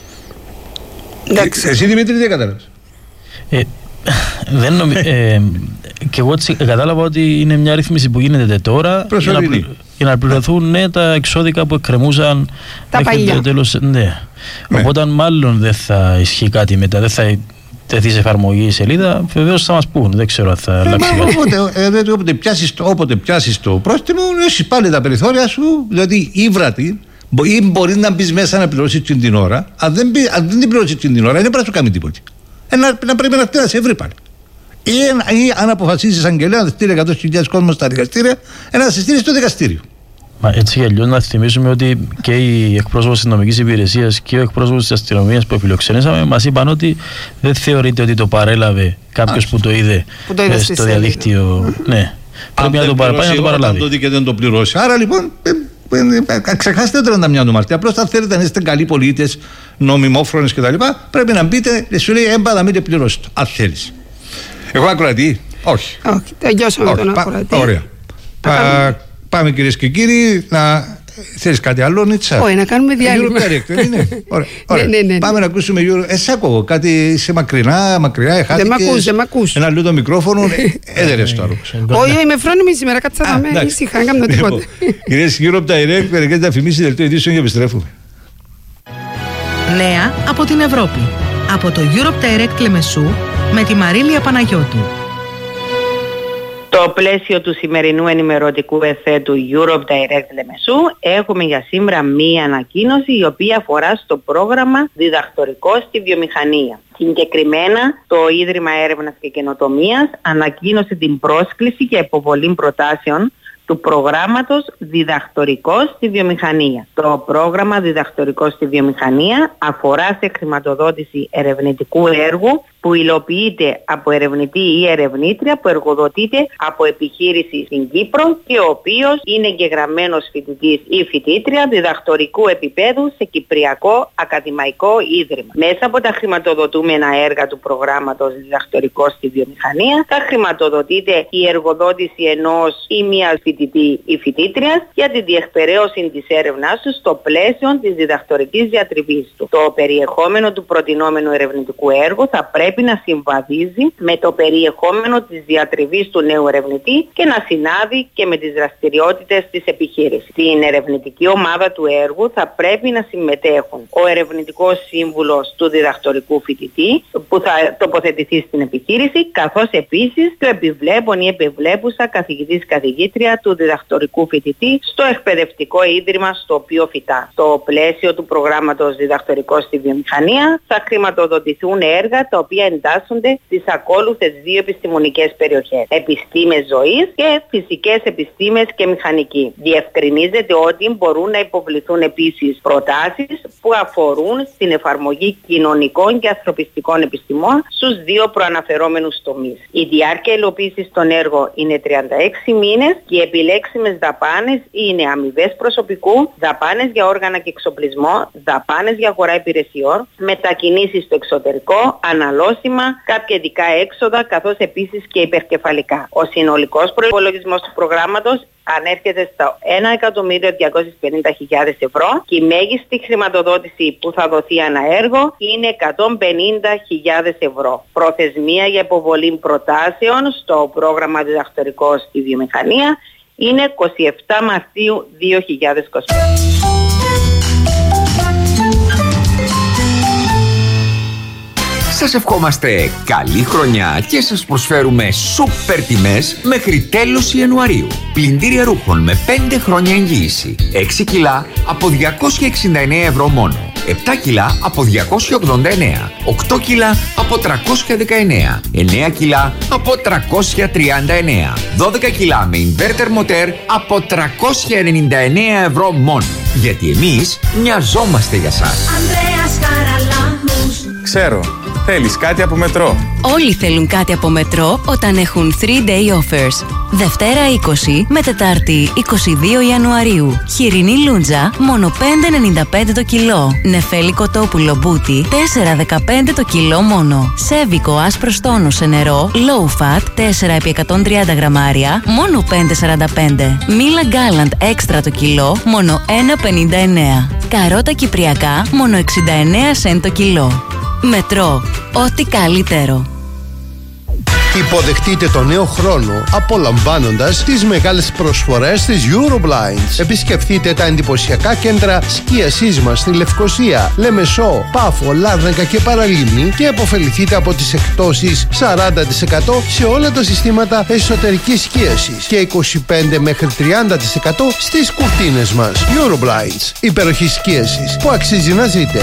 Ε, εσύ Δημήτρη δεν κατάλαβες. Ε, δεν νομίζω. Ε, και εγώ κατάλαβα ότι είναι μια ρύθμιση που γίνεται τώρα για να, για να πληρωθούν ναι, τα εξώδικα που εκκρεμούσαν τα μέχρι το τέλος. Ναι. Ναι. Οπότε μάλλον δεν θα ισχύει κάτι μετά, δεν θα τεθεί σε εφαρμογή η σελίδα. Βεβαίως θα μας πούν, δεν ξέρω αν θα αλλάξει κάτι. Όποτε, όποτε, πιάσεις, όποτε πιάσεις το πρόστιμο, έχεις πάλι τα περιθώρια σου, δηλαδή ύβρατη. Ή μπορεί να μπει μέσα να πληρώσει την ώρα. Αν δεν, μπει, αν δεν την πληρώσει την ώρα, δεν πρέπει να σου κάνει τίποτα. Ε, να, να πρέπει να, να σε βρει πάλι. Ή, ή αν αποφασίσει αγγελέα να στείλει εκατό χιλιάδες κόσμο στα δικαστήρια, ε, να σε στείλει στο δικαστήριο. Μα έτσι για αλλιώς να θυμίσουμε ότι και οι εκπρόσωποι της νομικής υπηρεσίας και ο εκπρόσωπος της αστυνομίας που επιλοξενήσαμε μας είπαν ότι δεν θεωρείται ότι το παρέλαβε κάποιος που το είδε, που το είδε ε, στο διαδίκτυο. Ναι. Πρέπει να το παραπάει να το παραλάβει. Αν το δει και δεν το πληρώσει. Άρα λοιπόν. Ξεχάστε το τριάντα μία του Μαρτίου. Απλώς αν θέλετε να είστε καλοί πολίτες, νομιμόφρονες κτλ., πρέπει να μπείτε, σου λέει έμπα να μην το πληρώσετε. Αν θέλεις. Εγώ ακροατή, όχι. Όχι, τελειώσαμε τον ακροατή. Ωραία. Πάμε κυρίες και κύριοι, να. Θέλεις κάτι άλλο, Νίτσα? Όχι, να κάνουμε διάλειμμα. Πάμε να ακούσουμε Euro. Εσύ άκουγα κάτι, είσαι μακρινά, μακριά, εχάθηκες. Δεν μ' ακούς, δεν μ' ακούς. Ένα λίγο το μικρόφωνο, έδερες το άλλο. Όχι, είμαι φρόνιμη σήμερα, κάτσα να με ήσυχα, να κάνω τίποτα. Κυρίες, Europe Direct, μερικές διαφημίσεις δελτίο ειδήσεων και επιστρέφουμε. Νέα από την Ευρώπη. Από το Europe Direct Λεμεσού με τη Μαρίλια Παναγιώτου. Στο πλαίσιο του σημερινού ενημερωτικού εθέ του Europe Direct Λεμεσού έχουμε για σήμερα μία ανακοίνωση η οποία αφορά στο πρόγραμμα διδακτορικό στη βιομηχανία. Συγκεκριμένα, το Ίδρυμα Έρευνας και Καινοτομίας ανακοίνωσε την πρόσκληση και υποβολή προτάσεων του προγράμματος Διδακτορικός στη Βιομηχανία. Το πρόγραμμα Διδακτορικός στη Βιομηχανία αφορά σε χρηματοδότηση ερευνητικού έργου που υλοποιείται από ερευνητή ή ερευνήτρια που εργοδοτείται από επιχείρηση στην Κύπρο και ο οποίος είναι εγγεγραμμένος φοιτητής ή φοιτήτρια διδακτορικού επίπεδου σε Κυπριακό Ακαδημαϊκό Ίδρυμα. Μέσα από τα χρηματοδοτούμενα έργα του προγράμματος Διδακτορικός στη Βιομηχανία θα χρηματοδοτείται η εργοδότηση ενός ή μιας φοιτητή ή φοιτήτριας για την διεκπεραίωση της έρευνάς του στο πλαίσιο της διδακτορικής διατριβής του. Το περιεχόμενο του προτινόμενου ερευνητικού έργου θα πρέπει πρέπει να συμβαδίζει με το περιεχόμενο της διατριβής του νέου ερευνητή και να συνάδει και με τις δραστηριότητες της επιχείρησης. Στην ερευνητική ομάδα του έργου θα πρέπει να συμμετέχουν ο ερευνητικός σύμβουλος του διδακτορικού φοιτητή που θα τοποθετηθεί στην επιχείρηση, καθώς επίσης το επιβλέπων ή επιβλέπουσα καθηγητής καθηγήτρια του διδακτορικού φοιτητή στο εκπαιδευτικό ίδρυμα στο οποίο φοιτά. Στο πλαίσιο του προγράμματος Διδακτορικός στη Βιομηχανία θα χρηματοδοτηθούν έργα τα οποία εντάσσονται στις ακόλουθες δύο επιστημονικές περιοχές. Επιστήμες ζωής και φυσικές επιστήμες και μηχανική. Διευκρινίζεται ότι μπορούν να υποβληθούν επίσης προτάσεις που αφορούν στην εφαρμογή κοινωνικών και ανθρωπιστικών επιστημών στους δύο προαναφερόμενους τομείς. Η διάρκεια υλοποίησης των έργων είναι τριάντα έξι μήνες και οι επιλέξιμες δαπάνες είναι αμοιβές προσωπικού, δαπάνες για όργανα και εξοπλισμό, δαπάνες για αγορά υπηρεσιών, μετακινήσεις στο εξωτερικό, αναλώσιμα, κάποια ειδικά έξοδα, καθώς επίσης και υπερκεφαλικά. Ο συνολικός προϋπολογισμός του προγράμματος ανέρχεται στα ένα εκατομμύριο διακόσιες πενήντα χιλιάδες ευρώ και η μέγιστη χρηματοδότηση που θα δοθεί ανά έργο είναι εκατόν πενήντα χιλιάδες ευρώ. Προθεσμία για υποβολή προτάσεων στο πρόγραμμα Διδακτορικό στη Βιομηχανία είναι εικοστή εβδόμη Μαρτίου δύο χιλιάδες είκοσι πέντε. Σας ευχόμαστε καλή χρονιά και σας προσφέρουμε σούπερ τιμές μέχρι τέλος Ιανουαρίου. Πλυντήρια ρούχων με πέντε χρόνια εγγύηση. έξι κιλά από διακόσια εξήντα εννέα ευρώ μόνο. επτά κιλά από διακόσια ογδόντα εννέα, οκτώ κιλά από τριακόσια δεκαεννέα, εννέα κιλά από τριακόσια τριάντα εννέα, δώδεκα κιλά με inverter motor από τριακόσια ενενήντα εννέα ευρώ μόνο. Γιατί εμείς μοιαζόμαστε για σας. Ξέρω, θέλεις κάτι από Μετρό. Όλοι θέλουν κάτι από Μετρό όταν έχουν three day offers. Δευτέρα είκοσι με Τετάρτη είκοσι δύο Ιανουαρίου. Χοιρινή λούντζα μόνο πέντε ενενήντα πέντε το κιλό. Νεφέλη κοτόπουλο μπούτι τέσσερα δεκαπέντε το κιλό μόνο. Σέβικο άσπρο στόνο σε νερό low fat τέσσερα επί εκατόν τριάντα γραμμάρια μόνο πέντε σαράντα πέντε. Μίλα Γκάλαντ έξτρα το κιλό μόνο ένα πενήντα εννέα. Καρότα κυπριακά μόνο εξήντα εννέα σεντ το κιλό. Μετρό. Ό,τι καλύτερο. Υποδεχτείτε το νέο χρόνο απολαμβάνοντας τις μεγάλες προσφορές της Euroblinds. Επισκεφτείτε τα εντυπωσιακά κέντρα σκίασής μας στη Λευκοσία, Λεμεσό, Πάφο, Λάρνακα και Παραλίμνη και αποφεληθείτε από τις εκπτώσεις σαράντα τοις εκατό σε όλα τα συστήματα εσωτερικής σκίασης και είκοσι πέντε μέχρι τριάντα τοις εκατό στις κουρτίνες μας. Euroblinds, υπέροχη σκίασης που αξίζει να ζείτε.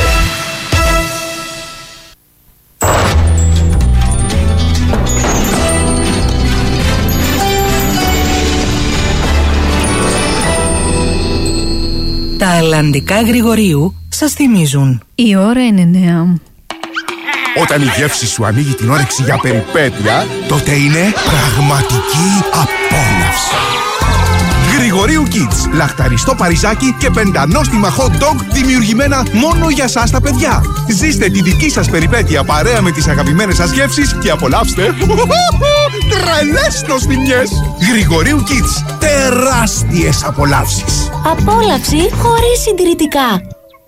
Τα αλλαντικά Γρηγορίου σας θυμίζουν. Η ώρα είναι εννέα. Όταν η γεύση σου ανοίγει την όρεξη για περιπέτεια, τότε είναι πραγματική απόλαυση. Γρηγορίου Kids. Λαχταριστό παριζάκι και πεντανόστιμα hot dog δημιουργημένα μόνο για σας τα παιδιά. Ζήστε τη δική σας περιπέτεια παρέα με τις αγαπημένες σας γεύσεις και απολαύστε τρελές νοστιμιές. Γρηγορίου Kids. Τεράστιες απολαύσεις. Απόλαυση χωρίς συντηρητικά.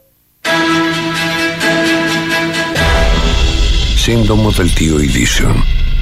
Σύντομο δελτίο ειδήσεων.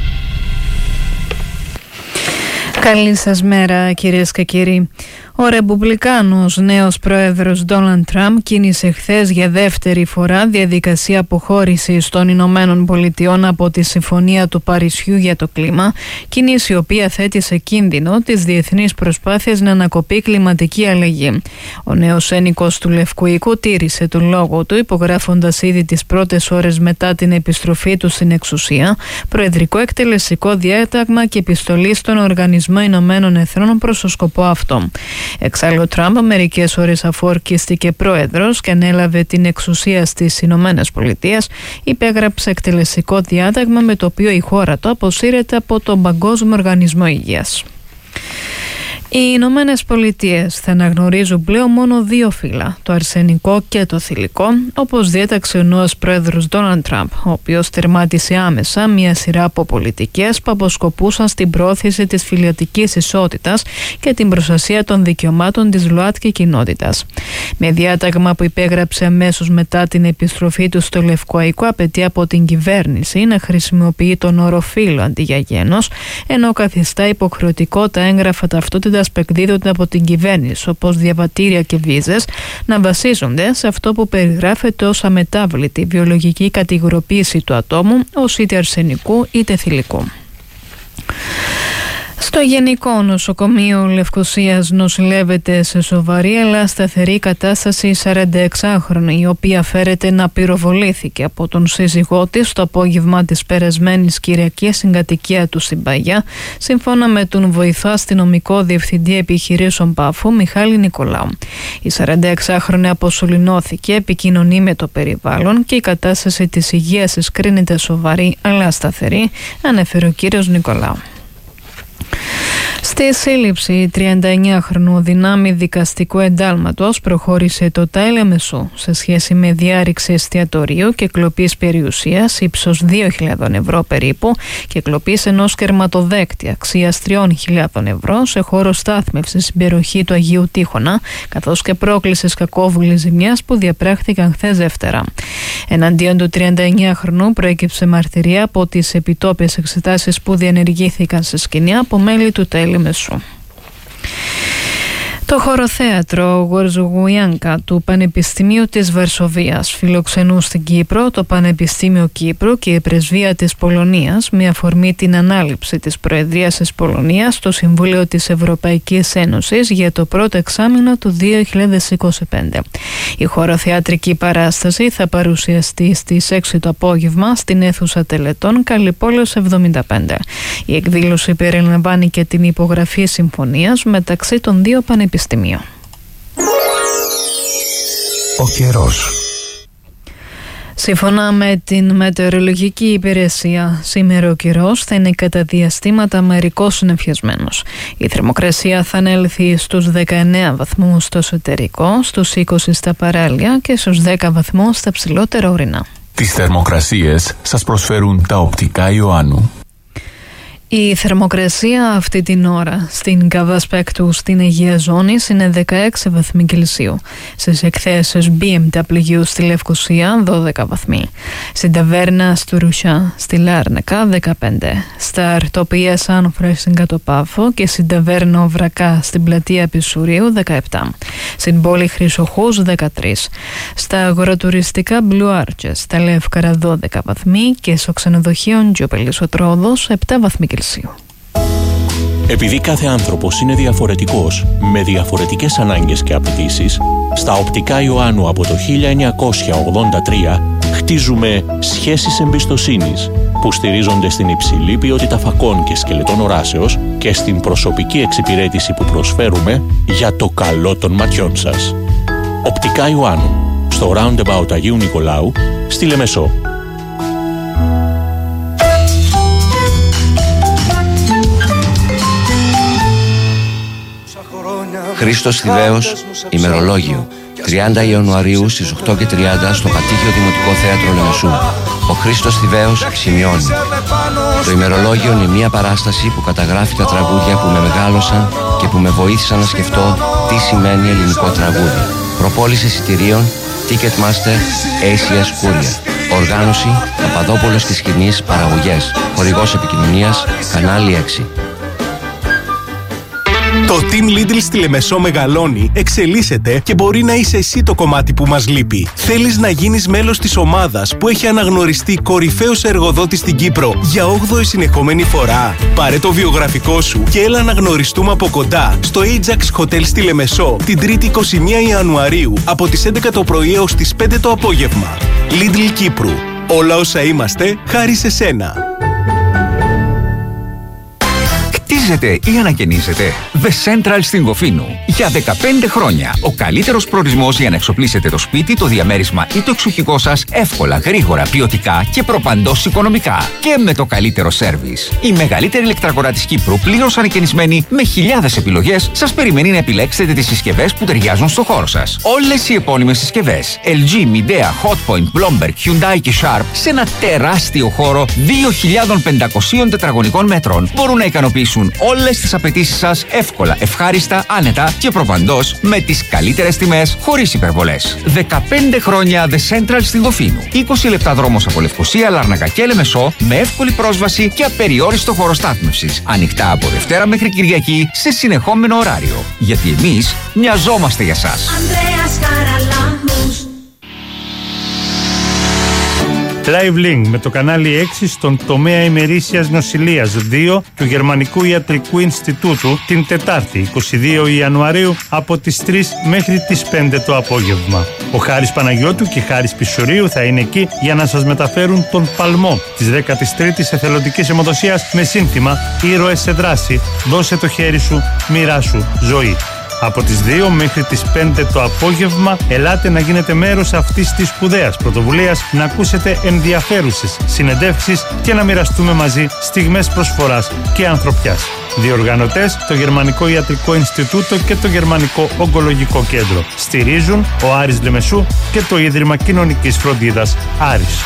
Καλή σας μέρα κυρίες και κύριοι. Ο Ρεπουμπλικάνος νέος πρόεδρος Ντόναλντ Τραμπ κίνησε χθες για δεύτερη φορά διαδικασία αποχώρησης των Ηνωμένων Πολιτειών από τη Συμφωνία του Παρισιού για το κλίμα, κίνηση η οποία θέτει σε κίνδυνο τις διεθνείς προσπάθειες να ανακοπεί κλιματική αλλαγή. Ο νέος ένικος του Λευκού Οίκου τήρησε τον λόγο του, υπογράφοντας ήδη τις πρώτες ώρες μετά την επιστροφή του στην εξουσία προεδρικό εκτελεστικό διάταγμα και επιστολή στον Οργανισμό Ηνωμένων Εθνών προς το σκοπό αυτό. Εξάλλου, ο Τραμπ, μερικές ώρες αφού ορκίστηκε πρόεδρος και ανέλαβε την εξουσία στις Ηνωμένες Πολιτείες, υπέγραψε εκτελεστικό διάταγμα με το οποίο η χώρα του αποσύρεται από τον Παγκόσμιο Οργανισμό Υγείας. Οι Ηνωμένες Πολιτείες θα αναγνωρίζουν πλέον μόνο δύο φύλλα, το αρσενικό και το θηλυκό, όπως διέταξε ο νέος πρόεδρος Ντόναλντ Τραμπ, ο οποίος τερμάτισε άμεσα μια σειρά από πολιτικές που αποσκοπούσαν στην πρόθεση της φυλετικής ισότητας και την προστασία των δικαιωμάτων της ΛΟΑΤΚΙ κοινότητας. Με διάταγμα που υπέγραψε αμέσως μετά την επιστροφή του στο Λευκό Οίκο, απαιτεί από την κυβέρνηση να χρησιμοποιεί τον όρο φύλλο αντί για γένος, ενώ καθιστά υποχρεωτικό τα έγγραφα ταυτότητας που εκδίδονται από την κυβέρνηση, όπως διαβατήρια και βίζες, να βασίζονται σε αυτό που περιγράφεται ως αμετάβλητη βιολογική κατηγοροποίηση του ατόμου ως είτε αρσενικού είτε θηλυκού. Στο Γενικό Νοσοκομείο Λευκοσίας νοσηλεύεται σε σοβαρή αλλά σταθερή κατάσταση η σαρανταεξάχρονη, η οποία φέρεται να πυροβολήθηκε από τον σύζυγό της το απόγευμα της περασμένης Κυριακής στην κατοικία του στην Παγιά, σύμφωνα με τον βοηθό αστυνομικό διευθυντή επιχειρήσεων Πάφου Μιχάλη Νικολάου. Η σαρανταεξάχρονη αποσωληνώθηκε, επικοινωνεί με το περιβάλλον και η κατάσταση της υγείας της κρίνεται σοβαρή αλλά σταθερή, ανέφερε ο κύριος Νικολάου. Στη σύλληψη η τριανταεννιάχρονου δυνάμει δικαστικού εντάλματος προχώρησε το ΤΑΙ Λεμεσού σε σχέση με διάρρηξη εστιατορίου και κλοπής περιουσίας ύψος δύο χιλιάδες ευρώ περίπου και κλοπής ενός κερματοδέκτη αξίας τρεις χιλιάδες ευρώ σε χώρο στάθμευσης στην περιοχή του Αγίου Τείχωνα, καθώς και πρόκλησης κακόβουλης ζημιάς που διαπράχθηκαν χθες Δευτέρα. Εναντίον του τριανταεννιάχρονου προέκυψε μαρτυρία από τις επιτόπιες εξετάσεις που διενεργήθηκαν σε σκηνή από μέλη του ΤΑΙ Λεμεσού. Το χωροθέατρο Γορζογουιάνκα του Πανεπιστημίου της Βαρσοβίας φιλοξενούν στην Κύπρο το Πανεπιστήμιο Κύπρου και η Πρεσβεία της Πολωνίας με αφορμή την ανάληψη της Προεδρίας της Πολωνίας στο Συμβούλιο της Ευρωπαϊκής Ένωσης για το πρώτο εξάμηνο του δύο χιλιάδες είκοσι πέντε. Η χωροθεατρική παράσταση θα παρουσιαστεί στις έξι το απόγευμα στην αίθουσα Τελετών Καλλιπόλεως εβδομήντα πέντε. Η εκδήλωση περιλαμβάνει και την υπογραφή συμφωνίας μεταξύ των δύο πανεπιστημίων. Ο καιρός. Σύμφωνα με την μετεωρολογική υπηρεσία, σήμερα ο καιρός θα είναι κατά διαστήματα μερικώς συννεφιασμένος. Η θερμοκρασία θα ανέλθει στους δεκαεννέα βαθμούς στο εσωτερικό, στους είκοσι στα παράλια και στους δέκα βαθμούς στα ψηλότερα ορεινά. Τις θερμοκρασίες σας προσφέρουν τα οπτικά Ιωάννου. Η θερμοκρασία αυτή την ώρα στην Καβασπέκτου στην Αιγαία Ζώνη είναι δεκαέξι βαθμοί Κελσίου. Στις εκθέσεις μπι εμ ντάμπλιου στη Λευκοσία δώδεκα βαθμοί. Στην Ταβέρνα στο Ρουσιά στη Λάρνακα δεκαπέντε. Στα Αρτοπία Σάνφρα στην Κατοπάφο και στην Ταβέρνα Οβρακά στην Πλατεία Πισουρίου δεκαεπτά. Στην πόλη Χρυσοχούς δεκατρία. Στα αγοροτουριστικά Blue Arches στα Λεύκαρα δώδεκα βαθμοί και στο ξενοδοχείο Τζιοπελής ο Τρόδος επτά βαθμοί Κελσίου. Επειδή κάθε άνθρωπος είναι διαφορετικός, με διαφορετικές ανάγκες και απαιτήσεις, στα οπτικά Ιωάννου από το χίλια εννιακόσια ογδόντα τρία χτίζουμε σχέσεις εμπιστοσύνης που στηρίζονται στην υψηλή ποιότητα φακών και σκελετών οράσεως και στην προσωπική εξυπηρέτηση που προσφέρουμε για το καλό των ματιών σας. Οπτικά Ιωάννου, στο Roundabout Αγίου Νικολάου, στη Λεμεσό. Χρήστος Θηβαίος, ημερολόγιο. τριάντα Ιανουαρίου στις οκτώ και τριάντα στο Κατήχιο Δημοτικό Θέατρο Λεμεσού. Ο Χρήστος Θηβαίος σημειώνει. Το ημερολόγιο είναι μια παράσταση που καταγράφει τα τραγούδια που με μεγάλωσαν και που με βοήθησαν να σκεφτώ τι σημαίνει ελληνικό τραγούδι. Προπόληση εισιτηρίων Ticketmaster έι σι ες Courier. Οργάνωση Παπαδόπουλος και Σκηνής Παραγωγές. Χορηγός επικοινωνίας Κανάλι έξι. Το Team Lidl στη Λεμεσό μεγαλώνει, εξελίσσεται και μπορεί να είσαι εσύ το κομμάτι που μας λείπει. Θέλεις να γίνεις μέλος της ομάδας που έχει αναγνωριστεί κορυφαίος εργοδότης στην Κύπρο για όγδοη συνεχόμενη φορά? Πάρε το βιογραφικό σου και έλα να γνωριστούμε από κοντά στο Ajax Hotel στη Λεμεσό την τρίτη είκοσι μία Ιανουαρίου από τις έντεκα το πρωί έως τις πέντε το απόγευμα. Lidl Κύπρου. Όλα όσα είμαστε, χάρη σε σένα. Χτίζετε ή ανακαινίζετε? The Central στην Κοφίνου. Για δεκαπέντε χρόνια. Ο καλύτερος προορισμός για να εξοπλίσετε το σπίτι, το διαμέρισμα ή το εξοχικό σας εύκολα, γρήγορα, ποιοτικά και προπαντός οικονομικά. Και με το καλύτερο σέρβις. Η μεγαλύτερη ηλεκτραγορά της Κύπρου, πλήρως ανακαινισμένη με χιλιάδες επιλογές, σας περιμένει να επιλέξετε τις συσκευές που ταιριάζουν στο χώρο σας. Όλες οι επώνυμες συσκευές ελ τζι, Midea, Hotpoint, Bloomberg, Hyundai και Sharp σε ένα τεράστιο χώρο δύο χιλιάδες πεντακόσια τετραγωνικών μέτρων μπορούν να ικανοποιήσουν όλες τις απαιτήσεις σας εύκολα, ευχάριστα, άνετα και προπαντός με τις καλύτερες τιμές χωρίς υπερβολές. δεκαπέντε χρόνια The Central στην Δοφίνου. είκοσι λεπτά δρόμος από Λευκοσία, Λάρνακα και Λεμεσό με εύκολη πρόσβαση και απεριόριστο χώρο στάθμευσης. Ανοιχτά από Δευτέρα μέχρι Κυριακή σε συνεχόμενο ωράριο. Γιατί εμείς μοιαζόμαστε για σας. LiveLink με το κανάλι έξι στον τομέα ημερήσιας νοσηλείας δύο του Γερμανικού Ιατρικού Ινστιτούτου την Τετάρτη είκοσι δύο Ιανουαρίου από τις τρεις μέχρι τις πέντε το απόγευμα. Ο Χάρης Παναγιώτου και Χάρης Πισουρίου θα είναι εκεί για να σας μεταφέρουν τον παλμό της δέκατης τρίτης εθελοντικής αιμοδοσίας με σύνθημα «Ήρωες σε δράση, δώσε το χέρι σου, μοιράσου ζωή». Από τις δύο μέχρι τις πέντε το απόγευμα ελάτε να γίνετε μέρος αυτής της σπουδαίας πρωτοβουλίας, να ακούσετε ενδιαφέρουσες συνεντεύξεις και να μοιραστούμε μαζί στιγμές προσφοράς και ανθρωπιάς. Διοργανωτές το Γερμανικό Ιατρικό Ινστιτούτο και το Γερμανικό Ογκολογικό Κέντρο. Στηρίζουν ο Άρης Λεμεσού και το Ίδρυμα Κοινωνικής Φροντίδας Άρης.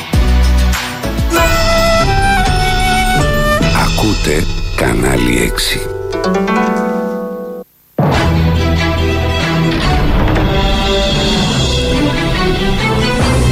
Ακούτε Κανάλι έξι.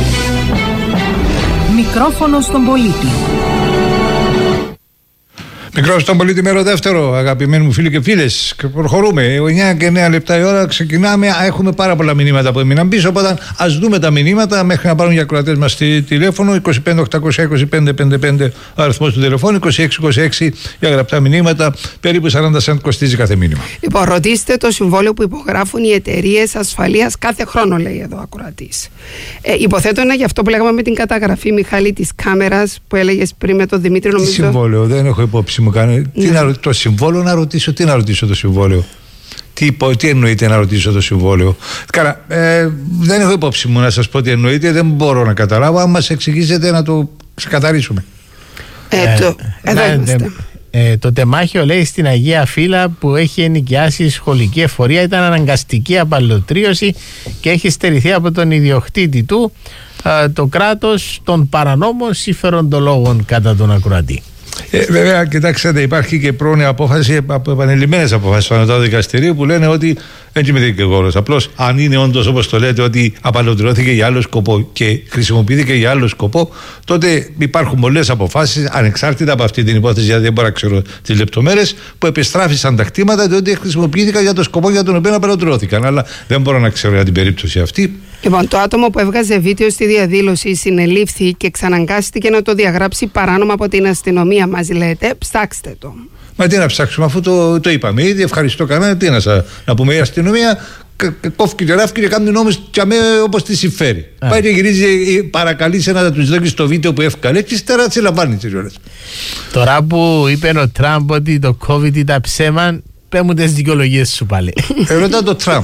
Μικρόφωνο στον πολίτη. Μικρό στον πολίτη μέρο δεύτερο, αγαπημένοι μου φίλοι και φίλες. Προχωρούμε. εννιά και εννέα λεπτά η ώρα, ξεκινάμε. Έχουμε πάρα πολλά μηνύματα που έμειναν πίσω. Οπότε ας δούμε τα μηνύματα μέχρι να πάρουν οι ακροατές μας στη τηλέφωνο. είκοσι πέντε οκτακόσια είκοσι πέντε πενήντα πέντε ο αριθμός του τηλεφώνου. είκοσι έξι είκοσι έξι για γραπτά μηνύματα. Περίπου σαράντα σεντ κοστίζει κάθε μήνυμα. Λοιπόν, ρωτήστε το συμβόλαιο που υπογράφουν οι εταιρείες ασφαλείας κάθε χρόνο, λέει εδώ ο ακροατής. Ε, υποθέτω είναι γι' αυτό που λέγαμε με την καταγραφή, Μιχάλη, της κάμερας που έλεγες πριν με τον Δημήτρη, νομίζω. Τι συμβόλαιο, δεν έχω υπόψη μου κάνει. Ναι. Τι να, το συμβόλαιο να ρωτήσω, τι να ρωτήσω το συμβόλαιο. Τι, τι εννοείται να ρωτήσω το συμβόλαιο. Καλά, ε, δεν έχω υπόψη μου να σας πω τι εννοείται, δεν μπορώ να καταλάβω. Αν μας εξηγήσετε να το ξεκαθαρίσουμε. Ε, ε, το, εδώ ε, είμαστε. Ε, το τεμάχιο, λέει, στην Αγία Φύλλα που έχει ενοικιάσει σχολική εφορία ήταν αναγκαστική απαλωτρίωση και έχει στερηθεί από τον ιδιοκτήτη του ε, το κράτος των παρανόμων συμφεροντολόγων, κατά τον ακροατή. Ε, βέβαια, κοιτάξτε, υπάρχει και πρόνοια απόφαση από επανειλημμένες αποφάσεις του Ανωτάτου Δικαστηρίου που λένε ότι δεν είμαι δικηγόρος. Απλώς, αν είναι όντως όπως το λέτε ότι απαλωτριώθηκε για άλλο σκοπό και χρησιμοποιήθηκε για άλλο σκοπό, τότε υπάρχουν πολλές αποφάσεις, ανεξάρτητα από αυτή την υπόθεση, γιατί δεν μπορώ να ξέρω τις λεπτομέρειες, που επιστράφησαν τα κτήματα διότι χρησιμοποιήθηκαν για το σκοπό για τον οποίο απαλωτριώθηκαν. Αλλά δεν μπορώ να ξέρω για την περίπτωση αυτή. Λοιπόν, το άτομο που έβγαζε βίντεο στη διαδήλωση συνελήφθη και εξαναγκάστηκε να το διαγράψει παράνομα από την αστυνομία, μας λέτε. Ψάξτε το. Μα τι να ψάξουμε, αφού το, το είπαμε ήδη. Ευχαριστώ κανένα. Τι να, σα, να πούμε, η αστυνομία κόφηκε και ράφηκε και κάνει νόμους όπως τη συμφέρει. Α. Πάει και γυρίζει, παρακαλεί σε να του δώσει το βίντεο που εύκαλε και ύστερα τι λαμβάνει τις ώρες. Τώρα που είπε ο Τραμπ ότι το COVID ήταν ψέμα, πέ μου τις δικαιολογίες σου πάλι. Ρωτά το Τραμπ.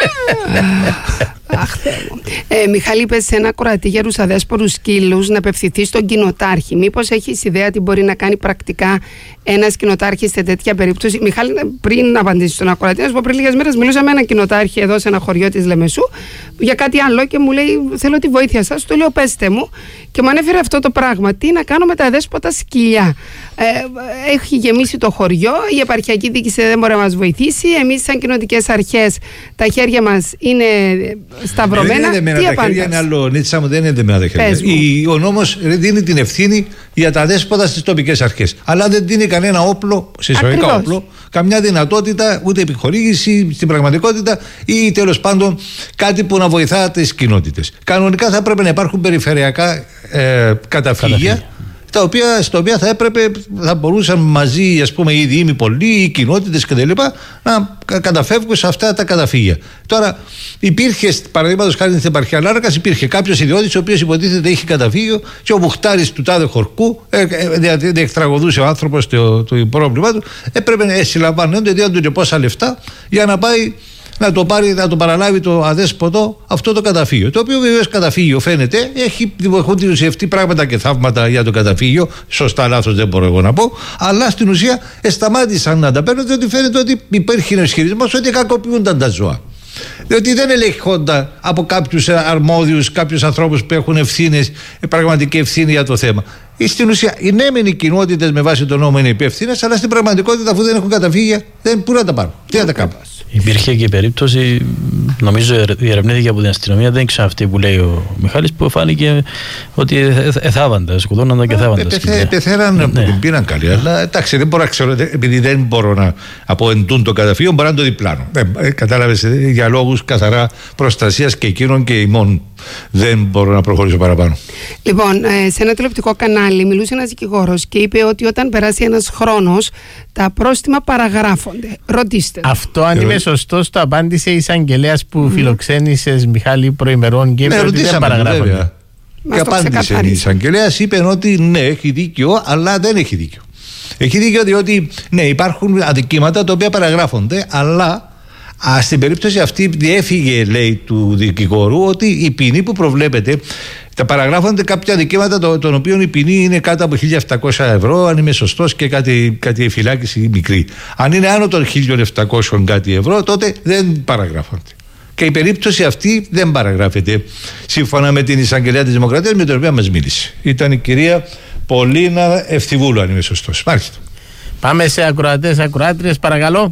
Αχ, Θεέ μου. Ε, Μιχάλη, είπε σε ένα κορατή για τους αδέσπορους σκύλους να απευθυνθεί στον κοινοτάρχη. Μήπως έχεις ιδέα τι μπορεί να κάνει πρακτικά ένας κοινοτάρχης σε τέτοια περίπτωση? Μιχάλη, πριν να απαντήσει στον ακροατή, να σου πω, πριν λίγες μέρες μιλούσα με έναν κοινοτάρχη εδώ σε ένα χωριό της Λεμεσού για κάτι άλλο και μου λέει: θέλω τη βοήθεια σας. Του λέω: πέστε μου. Και μου ανέφερε αυτό το πράγμα. Τι να κάνω με τα αδέσποτα σκυλιά. Ε, έχει γεμίσει το χωριό, η επαρχιακή διοίκηση δεν μπορεί να μας βοηθήσει. Εμείς, σαν κοινοτικές αρχές, τα χέρια μας είναι σταυρωμένα. Δεν είναι δεμένα τα χέρια, είναι άλλο. Νίτσα μου, δεν είναι δεμένα τα χέρια. Η, ο νόμος δίνει την ευθύνη για τα δέσποτα στις τοπικές αρχές. Αλλά δεν δίνει κανένα όπλο, συσσωρικά όπλο, καμιά δυνατότητα, ούτε επιχορήγηση στην πραγματικότητα ή τέλος πάντων κάτι που να βοηθά τις κοινότητες. Κανονικά θα έπρεπε να υπάρχουν περιφερειακά ε, καταφύγια. Τα οποία, στα οποία θα έπρεπε, θα μπορούσαν μαζί, ας πούμε, οι δήμοι, πολλοί, οι κοινότητες κτλ. Να καταφεύγουν σε αυτά τα καταφύγια. Τώρα, υπήρχε, παραδείγματος χάρη στην επαρχία Λάρνακας, υπήρχε κάποιος ιδιώτης ο οποίος υποτίθεται είχε καταφύγιο και ο μουχτάρης του τάδε χορκού, ε, ε, διεκτραγωδούσε ο άνθρωπος το, το πρόβλημά του, έπρεπε να συλλαμβάνονται, δίνονται και πόσα λεφτά για να πάει να το, πάρει, να το παραλάβει το αδέσποτο αυτό το καταφύγιο. Το οποίο βεβαίως καταφύγιο φαίνεται, έχει, έχουν δημοσιευτεί πράγματα και θαύματα για το καταφύγιο. Σωστά, λάθος δεν μπορώ εγώ να πω. Αλλά στην ουσία σταμάτησαν να τα παίρνουν, διότι φαίνεται ότι υπήρχε ισχυρισμός ότι κακοποιούνταν τα ζώα. Διότι δεν ελεγχόνταν από κάποιους αρμόδιους, κάποιους ανθρώπους που έχουν ευθύνες, πραγματική ευθύνη για το θέμα. Στην ουσία, οι νέμενοι κοινότητες με βάση τον νόμο είναι υπεύθυνες, αλλά στην πραγματικότητα, αφού δεν έχουν καταφύγια, δεν, πού να τα πάρουν, τι να τα κάνουν. Υπήρχε και περίπτωση, νομίζω διερευνήθηκε από την αστυνομία, δεν ξέρω αυτή που λέει ο Μιχάλης, που φάνηκε ότι εθάβαντα, σκοτώνονταν και εθάβαντα. Πεθαίναν από την πήραν καλή, αλλά εντάξει, δεν μπορώ να ξέρω, επειδή δεν μπορώ να αποεντούν το καταφύγιο, μπορώ να το διπλάνω. Κατάλαβες, για λόγους καθαρά προστασίας και εκείνων και ημών. Δεν μπορώ να προχωρήσω παραπάνω. Λοιπόν, σε ένα τηλεοπτικό κανάλι μιλούσε ένας δικηγόρος και είπε ότι όταν περάσει ένας χρόνος τα πρόστιμα παραγράφονται. Ρωτήστε. Αυτό αν είμαι σωστός το απάντησε η εισαγγελέας που mm. φιλοξένησες, Μιχάλη, προημερών και είπε ότι δεν παραγράφονται. Και απάντησε η εισαγγελέας, είπε ότι ναι, έχει δίκιο, αλλά δεν έχει δίκιο. Έχει δίκιο διότι ναι, υπάρχουν αδικήματα τα οποία παραγράφονται, αλλά Α, στην περίπτωση αυτή διέφυγε, λέει, του δικηγόρου ότι η ποινή που προβλέπεται, τα παραγράφονται κάποια δικήματα το, των οποίων η ποινή είναι κάτω από χίλια επτακόσια ευρώ, αν είμαι σωστός, και κάτι, κάτι φυλάκιση μικρή. Αν είναι άνω των χίλια επτακόσια κάτι ευρώ, τότε δεν παραγράφονται. Και η περίπτωση αυτή δεν παραγράφεται σύμφωνα με την εισαγγελέα της Δημοκρατίας με την οποία μας μίλησε. Ήταν η κυρία Πολίνα Ευθυβούλου, αν είμαι σωστός. Μάλιστα. Πάμε σε ακροατές, ακροάτριες, παρακαλώ.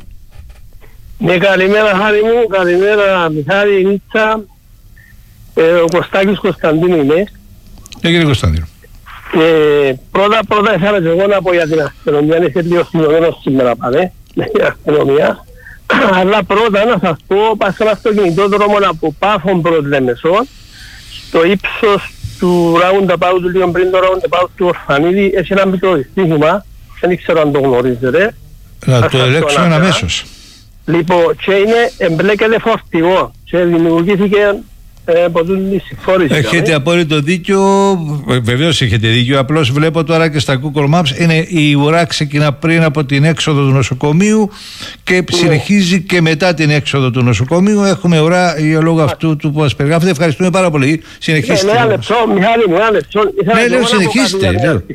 Ναι, καλημέρα Χάρη μου, καλημέρα Μιχάλη, Νίτσα, ε, ο Κωστάκης Κωνσταντίνου είναι. Ναι, κύριε Κωνσταντίνου. Ε, πρώτα πρώτα ήθελα και εγώ να πω για την αστυνομία, είναι λίγο θυμωμένος σήμερα πάνε, με την αστυνομία. Αλλά πρώτα να σας πω, πάω στον αυτοκινητόδρομο από Πάφων προς Λεμεσό, στο ύψος του roundabout του λίγο πριν το roundabout του Ορφανίδη, έχει ένα μικρό δυστύχημα, δεν ξέρω αν το γνωρίζετε. Να το ελέγξουμε αμέσως. Λοιπόν, και είναι εμπλέκεται φορτηγό και δημιουργήθηκε ε, από την συμφόρηση. Έχετε απόλυτο δίκιο, βεβαίως έχετε δίκιο, απλώς βλέπω τώρα και στα Google Maps, είναι η ουρά ξεκινά πριν από την έξοδο του νοσοκομείου και ναι. συνεχίζει και μετά την έξοδο του νοσοκομείου. Έχουμε ουρά για λόγω αυτού του που μας περιγράφετε. Ευχαριστούμε πάρα πολύ. Συνεχίστε. Ναι, ένα λεπτό, Μιχάλη μου, ένα λεπτό. Ναι, λέω, συνεχίστε.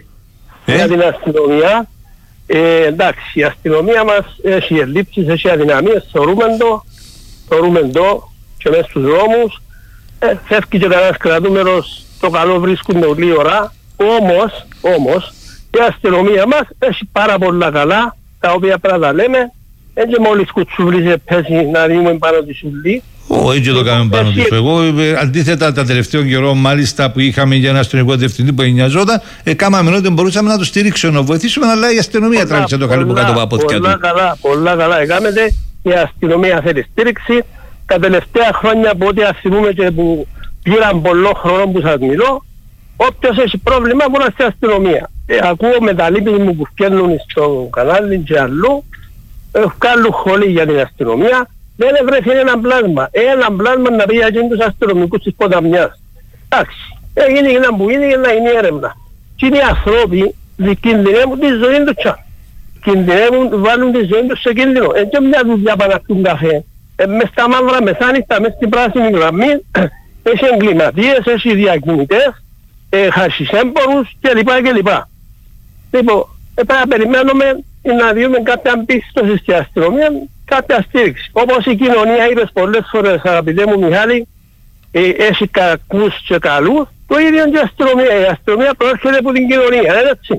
Για την αστυνομία. Ε, εντάξει, η αστυνομία μας έχει ελλείψεις, έχει αδυναμίες, θεωρούμε το, θεωρούμε το και μέσα στους δρόμους. Ε, φεύγει και κανένας κρατούμενος, το καλό βρίσκουν όλη ώρα. Όμως, όμως, η αστυνομία μας έχει πάρα πολλά καλά, τα οποία πρέπει να τα λέμε. Έτσι μόλις κουτσουβλίζε πέσει να δούμε πάνω τη σουλή. Όχι, δεν το κάνουμε πάνω του. Εγώ αντίθετα τα τελευταία καιρό, μάλιστα που είχαμε για ένα αστυνομικό διευθυντή που εννοιαζόταν, έκαναμε ό,τι μπορούσαμε να το στηρίξουμε, να βοηθήσουμε, αλλά η αστυνομία τράβηξε το καλή που κάτω από πόδια του. Πολλά καλά, πολλά καλά έκαμετε. Η αστυνομία θέλει στήριξη. Τα τελευταία χρόνια από ό,τι θυμούμε και που πήραν πολλό χρόνο που σας μιλώ, όποιος έχει πρόβλημα μπορεί να στην αστυνομία. Ε, ακούω με τα λύπη μου που φτιάχνουν στο κανάλι και αλλού, βγάλουν χολή για την αστυνομία. Δεν βρέθηκε ένα πλάσμα. Ένα πλάσμα να πει για τους αστυνομικούς της ποταμιάς. Εντάξει, έγινε ένα που είναι για να είναι έρευνα. Και οι άνθρωποι κινδυνεύουν τη ζωή τους τσά. Κινδυνεύουν, βάλουν τη ζωή τους σε κίνδυνο. Έτσι μια δουλειά πάνε να πούν καφέ. Ε, μες στα μαύρα μεσάνυχτα, μες στην πράσινη γραμμή, έχει εγκληματίες, έχει διακινητές, ε, χασισέμπορους κλπ. κλπ. Λοιπόν, ε, πρέπει να περιμένουμε να δούμε κάποια πίστοση στην αστυνομία, κάποια στήριξη. Όπως η κοινωνία είπες πολλές φορές, αγαπητέ μου Μιχάλη, ε, έχει κακούς και καλούς, το ίδιο και η αστυνομία. Η αστυνομία προέρχεται από την κοινωνία, έτσι.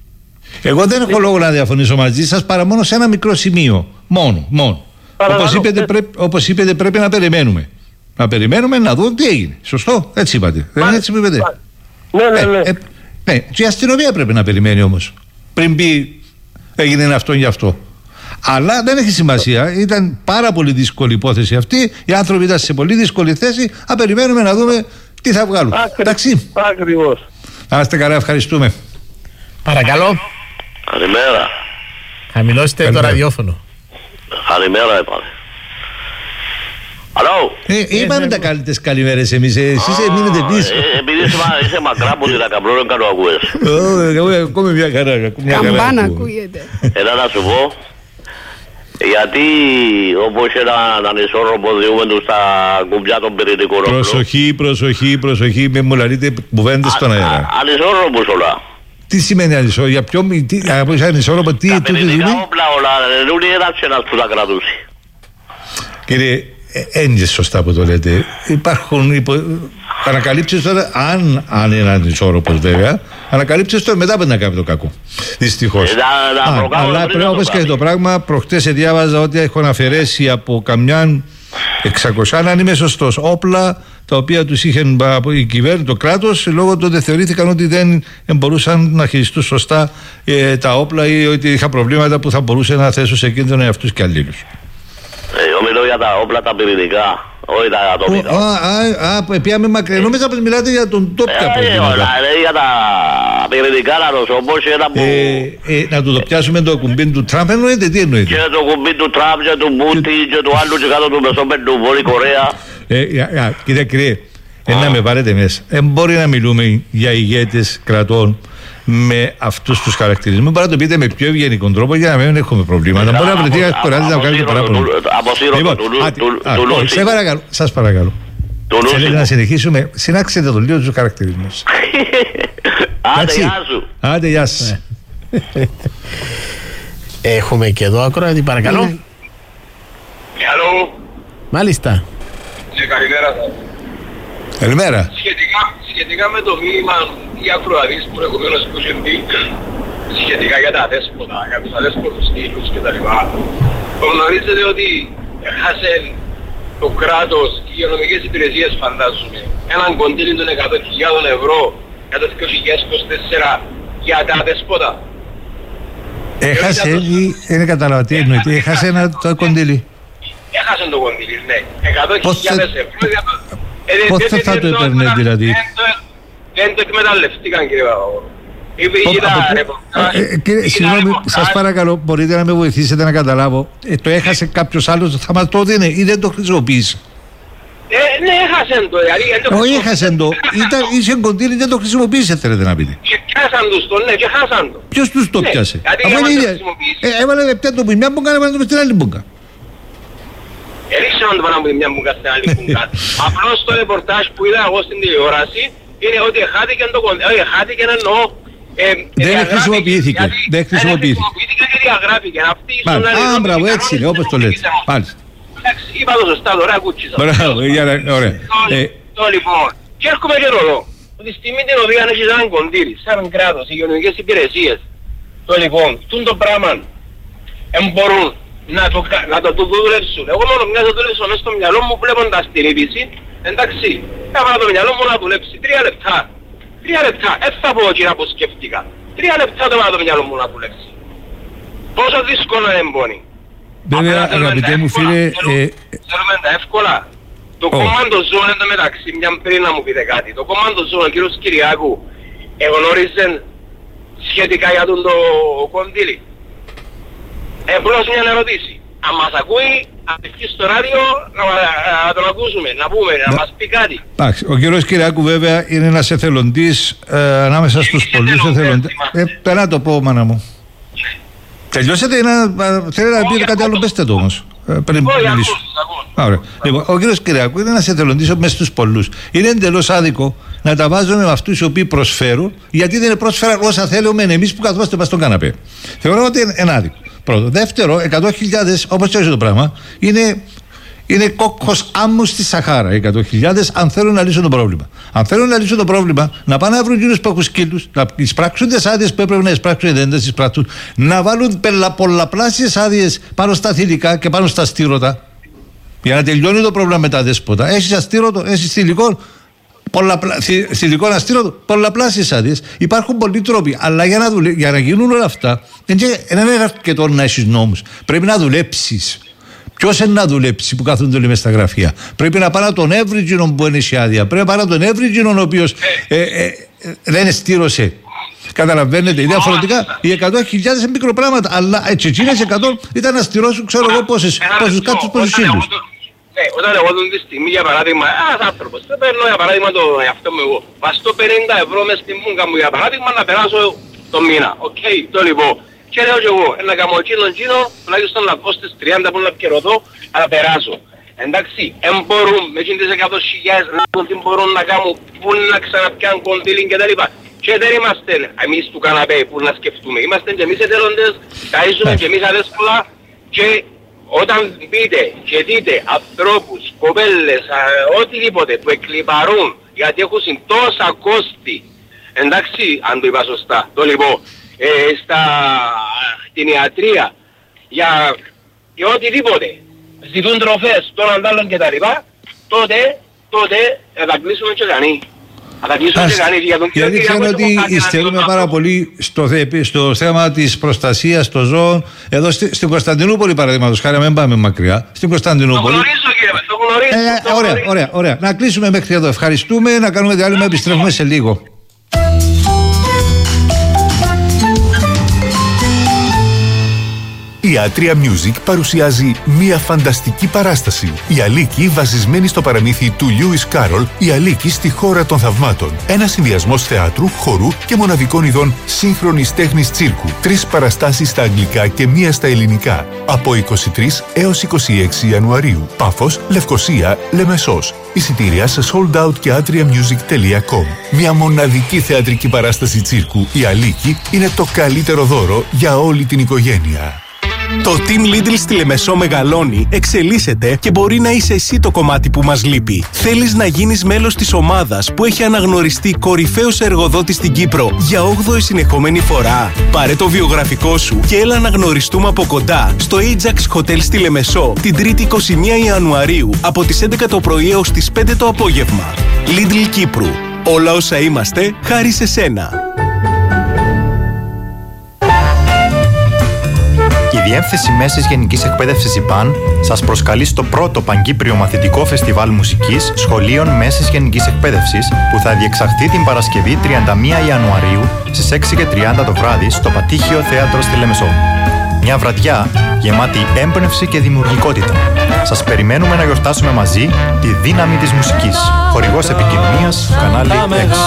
Εγώ δεν έχω λόγο να διαφωνήσω μαζί σας παρά μόνο σε ένα μικρό σημείο. Μόνο, μόνο. Όπως είπετε, πρέπει, όπως είπετε πρέπει να περιμένουμε. Να περιμένουμε να δούμε τι έγινε. Σωστό, έτσι είπατε. Δεν είναι έτσι που είπατε. Ναι, ναι, ναι. Ε, ε, ναι. Και η αστυνομία πρέπει να περιμένει όμως. Πριν πει έγινε αυτό γι' αυτό. Αλλά δεν έχει σημασία. Ήταν πάρα πολύ δύσκολη υπόθεση αυτή. Οι άνθρωποι ήταν σε πολύ δύσκολη θέση. Α, περιμένουμε να δούμε τι θα βγάλουν. Εντάξει. Ακριβώς. Να είστε καλά, ευχαριστούμε. Παρακαλώ. Καλημέρα. Χαμηλώστε Καλημέρα. το ραδιόφωνο. Καλημέρα, είπαμε. Αλλό. Ε, είπαμε τα καλύτερες καλημέρες εμείς. Εσείς μείνετε πίσω. Επειδή είσαι μακρά από την Ακαμπρό, δεν κάνω ακούες. Ακούμε μια χαρά. Καμπάνα ακούγεται. Έλα να σου πω. Γιατί όπως έναν ανισόρροπο διούμε τους στα κουμπιά των πυρηνικών όπλων. Προσοχή, προσοχή, προσοχή. Με μου λαλείτε κουβέντες στον αέρα. Ανισόρροπος όλα. Τι σημαίνει ανισόρροπο, για ποιο ανισόρροπο, τι τα πυρηνικά όπλα όλα, δεν είναι ένας ένας που τα κρατούσε. Κύριε, είναι σωστά που το λέτε. Υπάρχουν υπο... ανακαλύψεις τώρα, αν, αν είναι ανισόρροπος βέβαια, ανακαλύψεις τώρα μετά πρέπει να κάνει το κακό. Δυστυχώς. Ε, να, να Α, αλλά πρέπει όπως και το πράγμα, προχτές διάβαζα ότι έχουν αφαιρέσει από καμιάν εξακόσια, αν είμαι σωστός, όπλα τα οποία τους είχε η κυβέρνηση, το κράτος, λόγω του ότι θεωρήθηκαν ότι δεν μπορούσαν να χειριστούν σωστά ε, τα όπλα ή ότι είχαν προβλήματα που θα μπορούσαν να θέσουν σε κίνδυνο αυτούς και αλλήλους. Εγώ μιλώ για τα όπλα τα πυρηνικά, όχι τα ατομικά. Α, α, πιάμε μακριά. Νόμιζα ότι μιλάτε για τον τόπια προβλήματα. Για τα πυρηνικά να το όπως ένα που... Να του το πιάσουμε το κουμπί του Τραμπ, εννοείται, τι εννοείται. Και το κουμπί του Τραμπ και του Μπούτι και του άλλου και κάτω του Μεσόπεντου, Βόρη Κορέα. Κύριε Κρυέ, να με βάλετε μέσα. Δεν μπορεί να μιλούμε για ηγέτες κρατών με αυτούς τους χαρακτηρισμούς. Μπορεί να το πείτε με πιο ευγενικό τρόπο για να μην έχουμε προβλήματα. Μπορεί να βρεθεί κοράδι να βγάλει το παράπονο. Λοιπόν, σας παρακαλώ. Θέλετε να συνεχίσουμε. Συνάξετε το λίγο τους χαρακτηρισμούς. Άντε, γεια σου. Άντε, γεια σας. Έχουμε και εδώ ακροατή, παρακαλώ. Καλό. Μάλιστα. Καλημέρα σας. Καλημέρα. Σχετικά, σχετικά με το μήνυμα οι ακροατής που προηγουμένως που συμβεί σχετικά για τα δέσποτα, για τους αδέσποτους στήλους κτλ. Γνωρίζετε ότι έχασε το κράτος και οι υγειονομικές υπηρεσίες, φαντάζομαι, έναν κονδύλι των εκατό χιλιάδων ευρώ για το δύο χιλιάδες είκοσι τέσσερα για τα δεσπότα. Έχασε ή δεν κατάλαβα τι εννοείται, έχασε ένα το κονδύλι. Έχασε το κονδύλι, ναι. εκατό χιλιάδες ευρώ για το... Πώς θα το έπαιρνε δηλαδή? Δεν το εκμεταλλευτήκαν κύριε Παπαγόρου. Συγγνώμη, σας παρακαλώ, μπορείτε να με βοηθήσετε να καταλάβω. ε, Το έχασε κάποιος άλλος, θα μας το δίνει ή δεν το χρησιμοποίησε? Ε, ναι, έχασαν το. Όχι, έχασαν το. Είσαι κοντήρι, δεν το χρησιμοποίησε, θέλετε να πείτε. Και πιάσαν τους το, ναι, και χάσαν το. Ποιος τους το ναι, πιάσε? Αφού είναι ίδια. Ε, έβαλε λεπτά το που μια μπουκα, έβαλε το στην άλλη μπουκα. Ερίξε να το πάνω από μια μπουκα στην άλλη μπουκα. Απλώς το ρεπορτάζ που είδα εγώ στην τηλεόραση είναι ότι χάθηκε το κοντήρι. Όχι, χάθηκε να εννοώ. Δεν χρησιμοποιήθηκε. Δεν χρησιμοποιήθηκε. Και διαγράφηκε. Αυτή η Α, μπράβο, έτσι είναι, όπως το λέτε. Μάλιστα. Εντάξει, είπα το σωστά τώρα, ακούτσισα. Μπράβο, ωραία. Το λοιπόν, και έρχομαι και ρωτώ, ότι στη στιγμή την οποία έχεις έναν κοντήρι, σαν κράτος, οι κοινωνικές υπηρεσίες, το λοιπόν, τούν το πράγμα, εν μπορούν να το, να το, το δουλέψουν. Εγώ μόνο μια το δουλέψω μέσα στο μυαλό μου βλέποντας την είδηση, εντάξει, θα το μυαλό μου να δουλέψει τρία λεπτά. Τρία λεπτά, έτσι θα πω εκείνα που σκέφτηκα. Τρία λεπτά το το μυαλό μου να δουλέψει. Πόσο δύσκολο είναι εμπόνι. Βέβαια, αγαπητέ μου φίλε... Θέλουμε τα εύκολα. Το κομμάντο ζώνη εν τω μεταξύ, μια πριν να μου πείτε κάτι. Το κομμάντο ζώνη, ο κύριος Κυριάκου, εγνώριζε σχετικά για τον το κονδύλι. Απλώς μια ερωτήση. Αν μας ακούει, απευθύνει στο ράδιο να, να τον ακούσουμε, να πούμε, να μας πει κάτι. Εντάξει, ο κύριος Κυριάκου βέβαια είναι ένας εθελοντής ε, ανάμεσα στους πολλούς εθελοντές. Ε, πέρα το πω, μάνα μου. Τελειώσετε ή να θέλετε να πείτε κάτι άλλο, πέστε το όμως. Πριν μιλήσω. Λοιπόν, ο κύριος Κυριάκου είναι ένας εθελοντής μέσα στους πολλούς. Είναι εντελώς άδικο να τα βάζουμε με αυτούς οι οποίοι προσφέρουν, γιατί δεν πρόσφεραν όσα θέλουμε εμείς που καθόμαστε μας στον καναπέ. Θεωρώ ότι είναι άδικο. Πρώτο. Δεύτερο, εκατό χιλιάδες, όπως και το πράγμα, είναι. Είναι κόκκος άμμου στη Σαχάρα. εκατό χιλιάδες αν θέλουν να λύσουν το πρόβλημα. Αν θέλουν να λύσουν το πρόβλημα, να πάνε να βρουν εκείνους που έχουν σκύλους, να εισπράξουν τις άδειες που έπρεπε να εισπράξουν, δεν τις εισπράξουν, να βάλουν πολλαπλάσιες άδειες πάνω στα θηλυκά και πάνω στα στήρωτα. Για να τελειώνει το πρόβλημα με τα δέσποτα. Έχεις αστήρωτο, έχεις θηλυκό, πολλαπλα... θηλυκό αστήρωτο, πολλαπλάσιες άδειες. Υπάρχουν πολλοί τρόποι. Αλλά για να, δουλε... για να γίνουν όλα αυτά, δεν είναι αρκετό να έχεις νόμους. Πρέπει να δουλέψεις. Ποιος είναι να δουλέψει που κάθονται όλοι μες στα γραφεία? Πρέπει να πάρει τον έβριτζινο που είναι σε άδεια. Πρέπει να πάρει τον έβριτζινο ο οποίος ε, ε, ε, δεν εστήρωσε. Καταλαβαίνετε, διαφορετικά οι εκατό χιλιάδες είναι μικροπράγματα. Αλλά έτσι, εκείνες εκατό ήταν να στηρώσουν, ξέρω εγώ, πόσους κάτσους, πόσους σύλλους. Ναι, όταν εγώ δουν τη στιγμή, για παράδειγμα, ένας άνθρωπος, δεν παίρνω για παράδειγμα το εαυτό μου εγώ. Βαστώ πενήντα ευρώ μες στη μούγκα μου για παράδειγμα να περάσω το μήνα. Οκ, το λοιπόν. Και λέω και εγώ, να κάνω εκείνον εκείνο, τουλάχιστον να πω στις τριάντα που να επικαιρωθώ, να περάσω. Εντάξει, εν μπορούν με τις εκατό χιλιάδες να δουν τι μπορούν να κάνουν, που να ξαναπιάνουν κονδύλι κτλ. Και δεν είμαστε εμείς του καναπέ που να σκεφτούμε. Είμαστε και εμείς εθελοντές, καΐζουμε και εμείς αδέσπολα και όταν πείτε και δείτε ανθρώπους, κοπέλες, οτιδήποτε που εκλιπαρούν γιατί έχουν τόσα κόστη, εντάξει, αν το είπα σωστά, το λοιπόν, Ε, στα, στην ιατρία για, για οτιδήποτε ζητούν τροφές των αντάλλων και τα λοιπά, τότε, τότε θα τα κλείσουμε και κανεί. Θα τα κλείσουμε και κανεί. Για τον κύριο γιατί ξέρω ότι υστερούμε πάρα πολύ στο, στο θέμα της προστασίας των ζώων. Εδώ στη, στην Κωνσταντινούπολη παραδείγματος χάρη, μην πάμε μακριά. Στην Κωνσταντινούπολη. Το γνωρίζω κύριε, το γνωρίζω. Ε, το ωραία, γνωρίζω. ωραία, ωραία. Να κλείσουμε μέχρι εδώ. Ευχαριστούμε, να κάνουμε διάλειμμα, επιστρέφουμε σε λίγο. Η Atria Music παρουσιάζει μία φανταστική παράσταση. Η Αλίκη βασισμένη στο παραμύθι του Lewis Carroll, η Αλίκη στη χώρα των θαυμάτων. Ένα συνδυασμός θεάτρου, χορού και μοναδικών ειδών σύγχρονης τέχνης τσίρκου. Τρεις παραστάσεις στα αγγλικά και μία στα ελληνικά. Από είκοσι τρεις έως είκοσι έξι Ιανουαρίου. Πάφος, Λευκοσία, Λεμεσός. Εισιτήρια σε soldout και atriamusic τελεία com. Μια μοναδική θεατρική παράσταση τσίρκου, η Αλίκη, είναι το καλύτερο δώρο για όλη την οικογένεια. Το Team Lidl στη Λεμεσό μεγαλώνει, εξελίσσεται και μπορεί να είσαι εσύ το κομμάτι που μας λείπει. Θέλεις να γίνεις μέλος της ομάδας που έχει αναγνωριστεί κορυφαίος εργοδότης στην Κύπρο για όγδοη συνεχόμενη φορά? Πάρε το βιογραφικό σου και έλα να γνωριστούμε από κοντά στο Ajax Hotel στη Λεμεσό την τρίτη είκοσι μία Ιανουαρίου από τις έντεκα το πρωί έως τις πέντε το απόγευμα. Lidl Κύπρου. Όλα όσα είμαστε, χάρη σε σένα. Η Διεύθυνση Μέσης Γενικής Εκπαίδευσης ΙΠΑΝ σας προσκαλεί στο πρώτο Παγκύπριο Μαθητικό Φεστιβάλ Μουσικής Σχολείων Μέσης Γενικής Εκπαίδευσης που θα διεξαχθεί την Παρασκευή τριάντα μία Ιανουαρίου στις έξι και τριάντα το βράδυ στο Πατήχιο Θέατρο στη Λεμεσό. Μια βραδιά γεμάτη έμπνευση και δημιουργικότητα. Σας περιμένουμε να γιορτάσουμε μαζί τη δύναμη της μουσικής. Χορηγός επικοινωνίας, κανάλι έξι.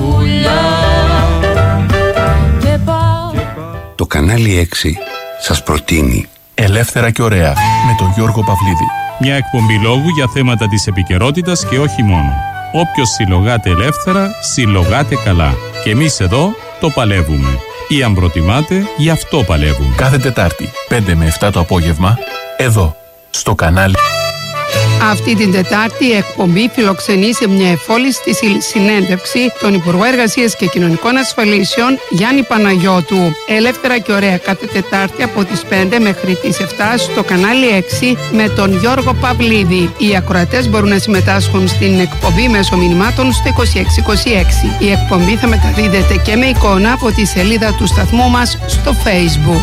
Το κανάλι έξι σας προτείνει Ελεύθερα και ωραία με τον Γιώργο Παυλίδη. Μια εκπομπή λόγου για θέματα της επικαιρότητας και όχι μόνο. Όποιος συλλογάται ελεύθερα, συλλογάται καλά. Και εμείς εδώ το παλεύουμε. Ή αν προτιμάτε, γι' αυτό παλεύουμε. Κάθε Τετάρτη, πέντε με επτά το απόγευμα, εδώ, στο κανάλι. Αυτή την Τετάρτη η εκπομπή φιλοξενεί σε μια εφόλιστη συνέντευξη τον Υπουργό Εργασίας και Κοινωνικών Ασφαλίσεων Γιάννη Παναγιώτου. Ελεύθερα και ωραία κάθε Τετάρτη από τις πέντε μέχρι τις επτά στο κανάλι έξι με τον Γιώργο Παυλίδη. Οι ακροατές μπορούν να συμμετάσχουν στην εκπομπή μέσω μηνυμάτων στο είκοσι έξι είκοσι έξι. Η εκπομπή θα μεταδίδεται και με εικόνα από τη σελίδα του σταθμού μας στο Facebook.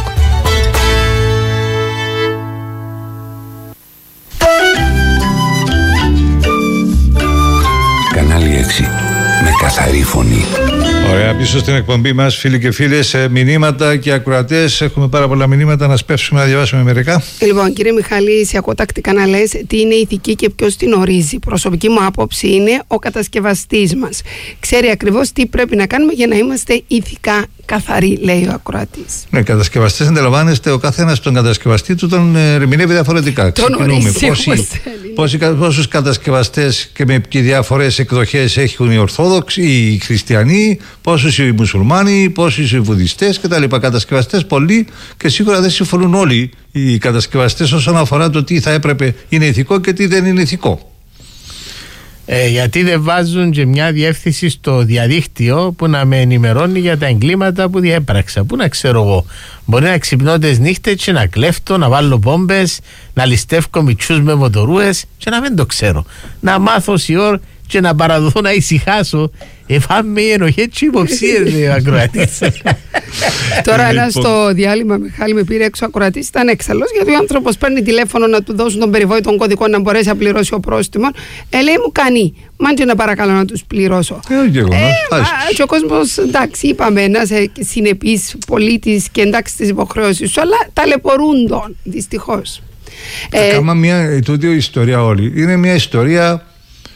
Κανάλι έξι, με καθαρή φωνή. Ωραία, πίσω στην εκπομπή μας, φίλοι και φίλες, μηνύματα και ακροατές. Έχουμε πάρα πολλά μηνύματα να σπεύσουμε να διαβάσουμε μερικά. Λοιπόν, κύριε Μιχάλη, σε ακούω τακτικά να λες τι είναι ηθική και ποιος την ορίζει. Προσωπική μου άποψη είναι ο κατασκευαστής μας. Ξέρει ακριβώς τι πρέπει να κάνουμε για να είμαστε ηθικά καθαροί, λέει ο ακροατής. Ναι, κατασκευαστές, αντιλαμβάνεστε, ο καθένας τον κατασκευαστή του τον ερμηνεύει διαφορετικά. Τον ορίζει Πόσοι, πόσους κατασκευαστές και με ποιες διάφορες εκδοχές έχουν οι Ορθόδοξοι, οι Χριστιανοί, πόσους οι Μουσουλμάνοι, πόσους οι Βουδιστές κτλ. Κατασκευαστές πολλοί και σίγουρα δεν συμφωνούν όλοι οι κατασκευαστές όσον αφορά το τι θα έπρεπε είναι ηθικό και τι δεν είναι ηθικό. Ε, γιατί δεν βάζουν και μια διεύθυνση στο διαδίκτυο που να με ενημερώνει για τα εγκλήματα που διέπραξα. Πού να ξέρω εγώ. Μπορεί να ξυπνώ τις νύχτες και να κλέφτω, να βάλω μπόμπες, να ληστεύω μητσούς με μοτορούες και να μην το ξέρω. Να μάθω όση ώρα και να παραδοθώ να ησυχάσω. Εφάμε οι ενοχές και υποψίες, λέει ο ακροατής. Τώρα ένα στο διάλειμμα, Μιχάλη, με πήρε έξω ο ακροατής, ήταν έξαλλος, γιατί ο άνθρωπος παίρνει τηλέφωνο να του δώσουν τον περιβόητο κωδικό να μπορέσει να πληρώσει ο πρόστιμο. Ε, λέει μου κάνει, μάντια να παρακαλώ να τους πληρώσω. Ε, ε, και ο κόσμος, εντάξει, είπαμε, να είσαι συνεπής πολίτης και εντάξει στις υποχρεώσεις σου, αλλά ταλαιπωρούν τον, δυστυχώς. Ε, Κάμα μια τούτη ιστορία όλη. Είναι μια ιστορία,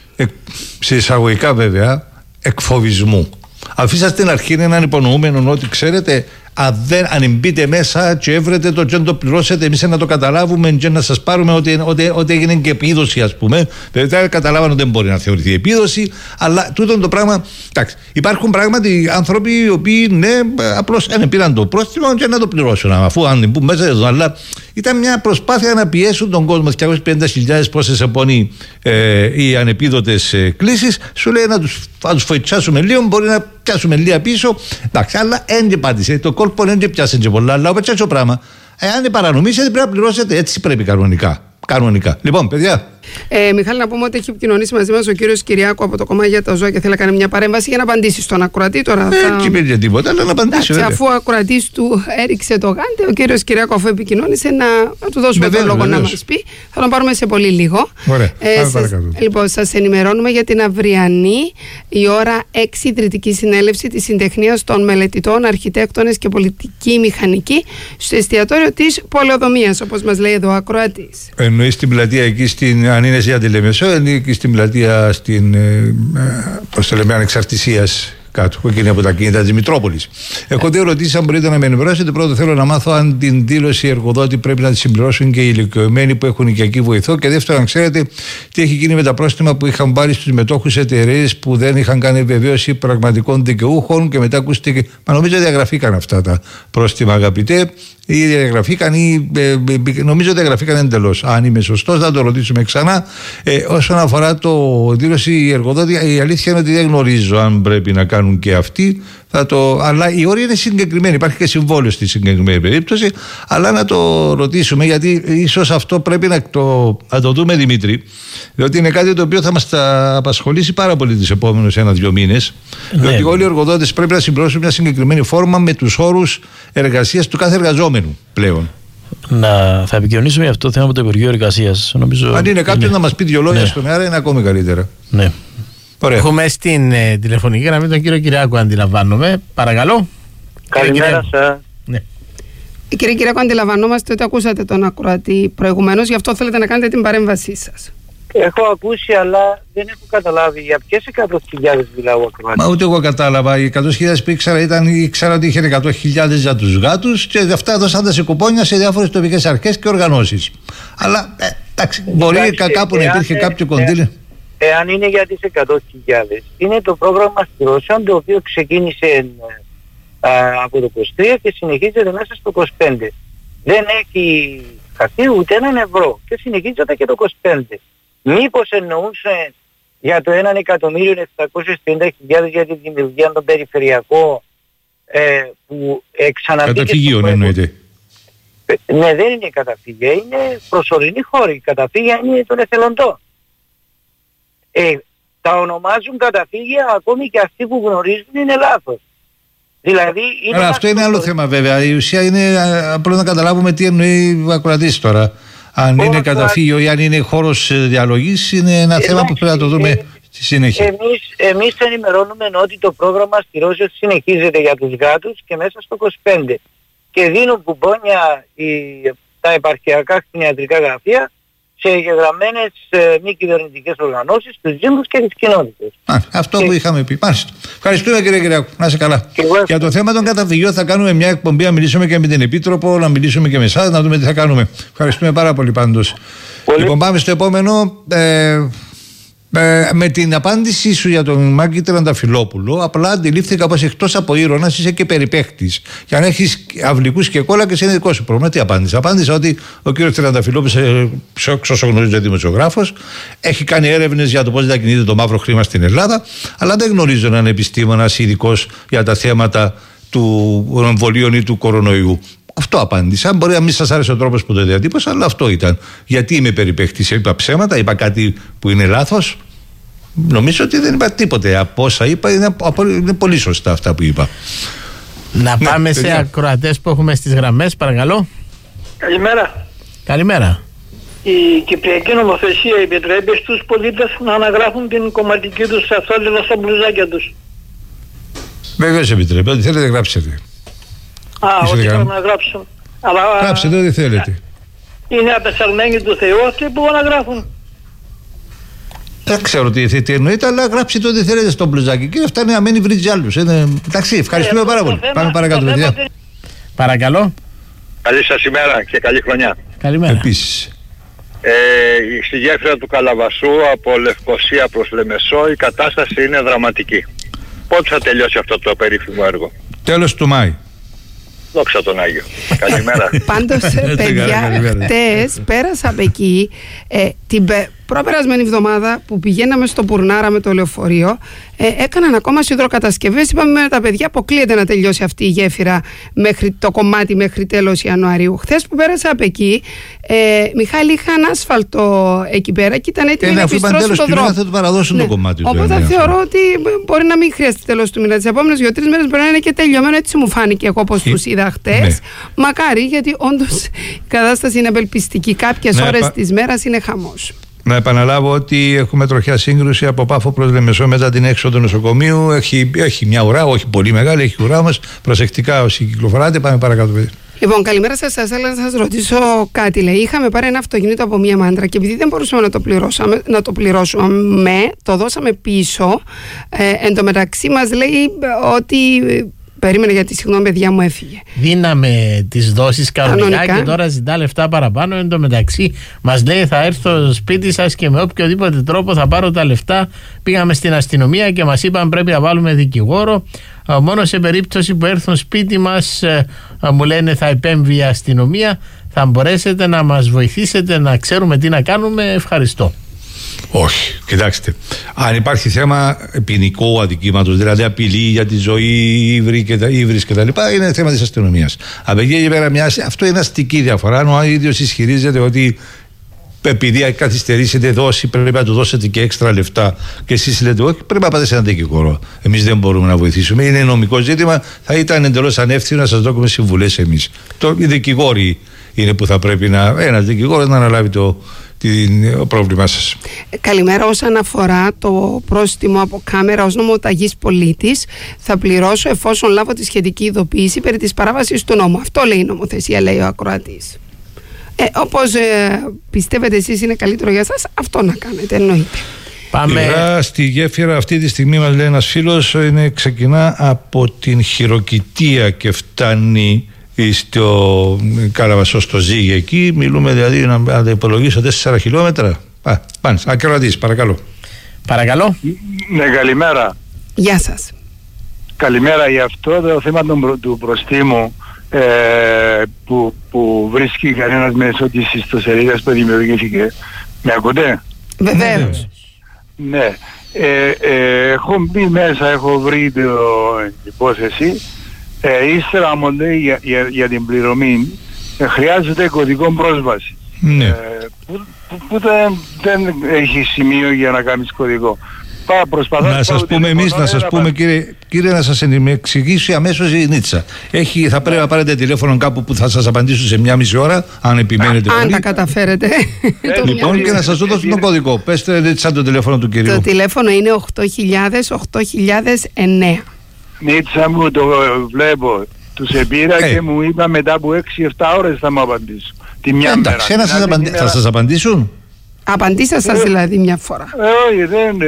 σε εισαγωγικά βέβαια, εκφοβισμού. Αφήσατε στην αρχή έναν υπονοούμενο ότι ξέρετε, αν, δεν, αν μπείτε μέσα και έβρετε το και το πληρώσετε, εμείς να το καταλάβουμε και να σας πάρουμε ότι, ότι, ότι έγινε και επίδοση, ας πούμε. Βέβαια, καταλάβανε ότι δεν μπορεί να θεωρηθεί επίδοση, αλλά τούτο το πράγμα. Εντάξει, υπάρχουν πράγματι άνθρωποι οι οποίοι ναι, απλώς ναι, πήραν το πρόστιμο και να το πληρώσουν. Αφού αν μπουν μέσα εδώ, αλλά ήταν μια προσπάθεια να πιέσουν τον κόσμο. διακόσιες πενήντα χιλιάδες πόσες επώνει ε, οι ανεπίδοτες ε, κλήσεις, σου λέει να τους, τους φοητσάσουμε λίγο, μπορεί να πιάσουμε λίγα πίσω. Εντάξει, αλλά δεν πάτησε. Το κόλπο δεν πιάσε και πολλά, αλλά όπως έτσι το πράγμα. Εάν παρανομήσετε, πρέπει να πληρώσετε. Έτσι πρέπει κανονικά. Κανονικά. Λοιπόν, παιδιά. Ε, Μιχάλη, να πούμε ότι έχει επικοινωνήσει μαζί μας ο κύριος Κυριάκου από το Κομμάτι για τα Ζώα και θέλει να κάνει μια παρέμβαση για να απαντήσει στον ακροατή. Τώρα δεν θα... υπήρχε τίποτα, αλλά να απαντήσει. Εντάξει, αφού ο ακροατής του έριξε το γάντι, ο κύριος Κυριάκου, αφού επικοινώνησε, να, να του δώσουμε τον λόγο να μας πει. Θα τον πάρουμε σε πολύ λίγο. Ωραία. Ε, σας, λοιπόν, σας ενημερώνουμε για την αυριανή η ώρα έξι ιδρυτική συνέλευση της Συντεχνίας των Μελετητών, Αρχιτέκτονες και Πολιτική Μηχανική στο εστιατόριο της Πολεοδομίας, όπως μας λέει εδώ ο ακροατής. Εννοεί στην πλατεία εκεί στην. Αν είναι για τη Λεμεσό, είναι και στην πλατεία στην, ε, πώς το λέμε, Ανεξαρτησίας κάτω, που είναι από τα κίνητα της Μητρόπολης. Έχω δύο ερωτήσεις, αν μπορείτε να με ενημερώσετε. Πρώτον, θέλω να μάθω αν την δήλωση εργοδότη πρέπει να τη συμπληρώσουν και οι ηλικιωμένοι που έχουν οικιακή βοηθό. Και δεύτερον, ξέρετε τι έχει γίνει με τα πρόστιμα που είχαν πάρει στους μετόχους εταιρείες που δεν είχαν κάνει βεβαίωση πραγματικών δικαιούχων και μετά ακούστηκε. Μα νομίζω διαγραφήκαν αυτά τα πρόστιμα, αγαπητέ. Ή διαγραφήκαν ή ε, ε, νομίζω διαγραφήκαν εντελώς. Αν είμαι σωστός, θα το ρωτήσουμε ξανά. Ε, όσον αφορά το δήλωση εργοδότη, η αλήθεια είναι ότι δεν γνωρίζω αν πρέπει να κάνουν και αυτοί. Θα το, αλλά η όρια είναι συγκεκριμένη. Υπάρχει και συμβόλαιο στη συγκεκριμένη περίπτωση. Αλλά να το ρωτήσουμε, γιατί ίσως αυτό πρέπει να το, να το δούμε, Δημήτρη, διότι είναι κάτι το οποίο θα μας τα απασχολήσει πάρα πολύ τις επόμενους ένα-δύο μήνες. Ναι. Διότι όλοι οι εργοδότες πρέπει να συμπληρώσουν μια συγκεκριμένη φόρμα με τους όρους εργασίας του κάθε εργαζόμενου πλέον. Να, θα επικοινωνήσουμε για αυτό το θέμα με το Υπουργείο Εργασίας. Αν είναι κάποιος ναι. να μας πει δύο λόγια ναι. στον αέρα, είναι ακόμη καλύτερα. Ναι. Ωραία. Έχουμε στην ε, τηλεφωνική γραμμή τον κύριο Κυριάκο, αντιλαμβάνομαι. Παρακαλώ. Καλημέρα σας. Ναι. Κύριε Κυριάκο, αντιλαμβανόμαστε ότι ακούσατε τον ακροατή προηγουμένως, γι' αυτό θέλετε να κάνετε την παρέμβασή σας. Έχω ακούσει, αλλά δεν έχω καταλάβει για ποιες εκατό χιλιάδες μιλάω ακροατή. Μα ούτε εγώ κατάλαβα. Οι εκατό χιλιάδες που ήξερα ήταν, ήξερα ότι είχε εκατό χιλιάδες για τους γάτους και αυτά έδωσαν σε κουπόνια σε διάφορες τοπικές αρχές και οργανώσεις. Αλλά ε, εντάξει, μπορεί εντάξει, κάπου να υπήρχε κάποιο κονδύλι. Εάν είναι για τις εκατό χιλιάδες, είναι το πρόγραμμα στηρώσεων το οποίο ξεκίνησε α, από το είκοσι τρία και συνεχίζεται μέσα στο είκοσι πέντε. Δεν έχει χαθεί ούτε έναν ευρώ και συνεχίζεται και το είκοσι πέντε. Μήπως εννοούσε για το ένα εκατομμύριο επτακόσιες τριάντα χιλιάδες για τη δημιουργία των περιφερειακών ε, που εξαναπτύχθηκε... Καταφύγιο εννοείται. Ναι, δεν είναι καταφύγια, είναι προσωρινή χώρη. Η καταφύγια είναι των εθελοντών. Ε, τα ονομάζουν καταφύγια ακόμη και αυτοί που γνωρίζουν είναι λάθος. Δηλαδή είναι... Αλλά αυτό είναι άλλο το... θέμα βέβαια. Η ουσία είναι απλώς να καταλάβουμε τι εννοεί ο ακροατής τώρα. Αν Πώς είναι καταφύγιο ή αν είναι χώρος διαλογής, είναι ένα ε, θέμα που πρέπει να το δούμε ε, στη συνέχεια. Εμείς, εμείς ενημερώνουμε ότι το πρόγραμμα στηρώσεως συνεχίζεται για τους γάτους και μέσα στο είκοσι πέντε. Και δίνουν κουπόνια οι, τα επαρχιακά κτηνιατρικά γραφεία σε εγγεγραμμένες ε, μη κυβερνητικές οργανώσεις, τους δήμους και τις κοινότητες. Α, αυτό και... που είχαμε πει. Μάλιστα. Ευχαριστούμε κύριε Κυριάκο. Να είσαι καλά. Και για το θέμα των καταφυγιών θα κάνουμε μια εκπομπή, να μιλήσουμε και με την Επίτροπο, να μιλήσουμε και με εσάς, να δούμε τι θα κάνουμε. Ευχαριστούμε πάρα πολύ πάντως. Πολύ... Λοιπόν, πάμε στο επόμενο. Ε, Ε, με την απάντησή σου για τον Μάκη Τρανταφυλόπουλο, απλά αντιλήφθηκα πως εκτός από ήρωνας είσαι και περιπαίχτης. Και αν έχεις αυλικούς και κόλλακες είναι δικό σου πρόβλημα. Τι απάντησα? Απάντησα ότι ο κύριος Τρανταφυλόπουλος, όσο γνωρίζει, δημοσιογράφος, έχει κάνει έρευνες για το πώς διακινείται το μαύρο χρήμα στην Ελλάδα, αλλά δεν γνωρίζω έναν επιστήμονας ειδικός για τα θέματα του εμβολίων ή του κορονοϊού. Αυτό απάντησα. Μπορεί να μην σας άρεσε ο τρόπος που το διατύπωσα, αλλά αυτό ήταν. Γιατί είμαι περιπαίχτης? Είπα ψέματα, είπα κάτι που είναι λάθος? Νομίζω ότι δεν είπα τίποτε. Από όσα είπα είναι, είναι πολύ σωστά αυτά που είπα. Να ναι, πάμε σε ακροατές που έχουμε στις γραμμές, παρακαλώ. Καλημέρα. Καλημέρα. Η Κυπριακή νομοθεσία επιτρέπει στους πολίτες να αναγράφουν την κομματική τους σαφόλυδα στα μπλουζάκια τους. Βεβαίως επιτρέπει. Ό,τι θέλετε γράψετε. Α, ό,τι θέλετε να γράψουν. Αλλά, γράψετε ό,τι θέλετε. Είναι απεσαλμένοι του Θεού αυτοί που αναγράφουν. Δεν ξέρω τι, τι εννοείται, αλλά γράψτε ό,τι θέλετε στο μπλουζάκι. Και αυτά είναι αμένοι βρίτζι άλλους. Εντάξει, ευχαριστούμε ε, πάρα πολύ. Θέμα, πάμε παρακάτω, παιδιά. Θέμα... Παρακαλώ. Καλή σας ημέρα και καλή χρονιά. Καλημέρα. Επίσης. Ε, στη γέφυρα του Καλαβασού από Λευκοσία προς Λεμεσό η κατάσταση είναι δραματική. Πότε θα τελειώσει αυτό το περίφημο έργο? Τέλος του Μάη. Δόξα τον Άγιο. Καλημέρα. Πάντως, παιδιά, χτες πέρασα από εκεί ε, την προπερασμένη εβδομάδα που πηγαίναμε στο Πουρνάρα με το λεωφορείο. Ε, έκαναν ακόμα σιδηροκατασκευές. Είπαμε με τα παιδιά αποκλείεται να τελειώσει αυτή η γέφυρα μέχρι το κομμάτι μέχρι τέλος Ιανουαρίου. Χθες που πέρασα από εκεί, ε, Μιχάλη, είχαν άσφαλτο εκεί πέρα και ήταν έτοιμοι να επιστρώσουν το δρόμο. Θα το παραδώσουν ναι. το κομμάτι. Οπότε ναι, θεωρώ ότι μπορεί να μην χρειάζεται τέλος του μήνα. Τις επόμενες δύο-τρεις μέρες μπορεί να είναι και τελειωμένο. Έτσι μου φάνηκε εγώ όπως τους είδα χτες. Ναι. Μακάρι, γιατί όντως η κατάσταση είναι απελπιστική. Κάποιες ναι, ώρες επα... της μέρας είναι χαμός. Να επαναλάβω ότι έχουμε τροχιά σύγκρουση από Πάφο προς Λεμεσό μετά την έξοδο του νοσοκομείου. Έχει, έχει μια ουρά, όχι πολύ μεγάλη, έχει ουρά όμως. Προσεκτικά όσοι κυκλοφοράτε, πάμε παρακάτω. Λοιπόν, καλημέρα σας. Σας ήθελα να σας ρωτήσω κάτι. Λέει, είχαμε πάρει ένα αυτοκίνητο από μία μάντρα και επειδή δεν μπορούσαμε να το πληρώσουμε, να το πληρώσουμε, το δώσαμε πίσω. Ε, εν τω μεταξύ μας λέει ότι. Περίμενε γιατί συγγνώμη παιδιά μου έφυγε. Δίναμε τις δόσεις κανονικά, κανονικά και τώρα ζητά λεφτά παραπάνω. Εν τω μεταξύ μας λέει θα έρθω στο σπίτι σας και με οποιοδήποτε τρόπο θα πάρω τα λεφτά. Πήγαμε στην αστυνομία και μας είπαν πρέπει να βάλουμε δικηγόρο. Μόνο σε περίπτωση που έρθουν σπίτι μας μου λένε θα επέμβει η αστυνομία. Θα μπορέσετε να μας βοηθήσετε να ξέρουμε τι να κάνουμε. Ευχαριστώ. Όχι, κοιτάξτε. Αν υπάρχει θέμα ποινικού αδικήματος, δηλαδή απειλή για τη ζωή, ύβρις κτλ., είναι θέμα της αστυνομίας. Από εκεί και πέρα, αυτό είναι αστική διαφορά. Αν ο ίδιος ισχυρίζεται ότι επειδή καθυστερήσετε δόση, πρέπει να του δώσετε και έξτρα λεφτά, και εσείς λέτε όχι, πρέπει να πάτε σε έναν δικηγόρο. Εμείς δεν μπορούμε να βοηθήσουμε. Είναι νομικό ζήτημα. Θα ήταν εντελώς ανεύθυνο να σας δώσουμε συμβουλές εμείς. Το, οι δικηγόροι είναι που θα πρέπει να. Ένας δικηγόρος να αναλάβει το. Το πρόβλημά σας. Καλημέρα. Όσον αφορά το πρόστιμο από κάμερα ως νομοταγής πολίτης, θα πληρώσω εφόσον λάβω τη σχετική ειδοποίηση περί της παράβασης του νόμου. Αυτό λέει η νομοθεσία, λέει ο ακροατής. Ε, όπως ε, πιστεύετε εσείς είναι καλύτερο για σας, αυτό να κάνετε, εννοείται. Πάμε. Ηρα, στη γέφυρα αυτή τη στιγμή, μας λέει ένας φίλος, είναι, ξεκινά από την Χειροκητία και φτάνει στο Καλαβασό, στο Ζήγη εκεί. Μιλούμε δηλαδή, να, να τα υπολογίσω, τέσσερα χιλιόμετρα. Α, πάνε, ακροατής, παρακαλώ. Παρακαλώ. Ναι, καλημέρα. Γεια σας. Καλημέρα. Για αυτό το θέμα του, του προστίμου ε, που, που βρίσκει κανένας μέσω της ιστοσελίδας που δημιουργήθηκε. Με ακούτε? Βεβαίως. Ναι. Ε, ε, έχω μπει μέσα, έχω βρει την υπόθεση. Ε, ύστερα μου λέει για, για, για την πληρωμή ε, χρειάζεται κωδικό πρόσβαση. Ναι. Ε, που, που, που δεν, δεν έχει σημείο για να κάνεις κωδικό. Πά, προσπαθώ να σας πούμε εμείς, να σας πούμε κύριε, κύριε, να σας εξηγήσει αμέσως η Νίτσα. Έχει, θα πρέπει να πάρετε τηλέφωνο κάπου που θα σας απαντήσουν σε μια μισή ώρα, αν επιμένετε. Αν τα καταφέρετε. Λοιπόν, και να σας δώσουν τον κωδικό. Πέστε σαν το τηλέφωνο του κυρίου. Το τηλέφωνο είναι οκτώ χιλιάδες οκτώ χιλιάδες εννέα. Νίτσα μου, το βλέπω. Τους επήρα hey. και μου είπα μετά από έξι εφτά ώρες θα μου απαντήσουν. Τη μια Εντάξει, μέρα. Σας απαντη... θα σας απαντήσουν. Απαντήσα σας ε, δηλαδή μια φορά. Ε, όχι, δεν,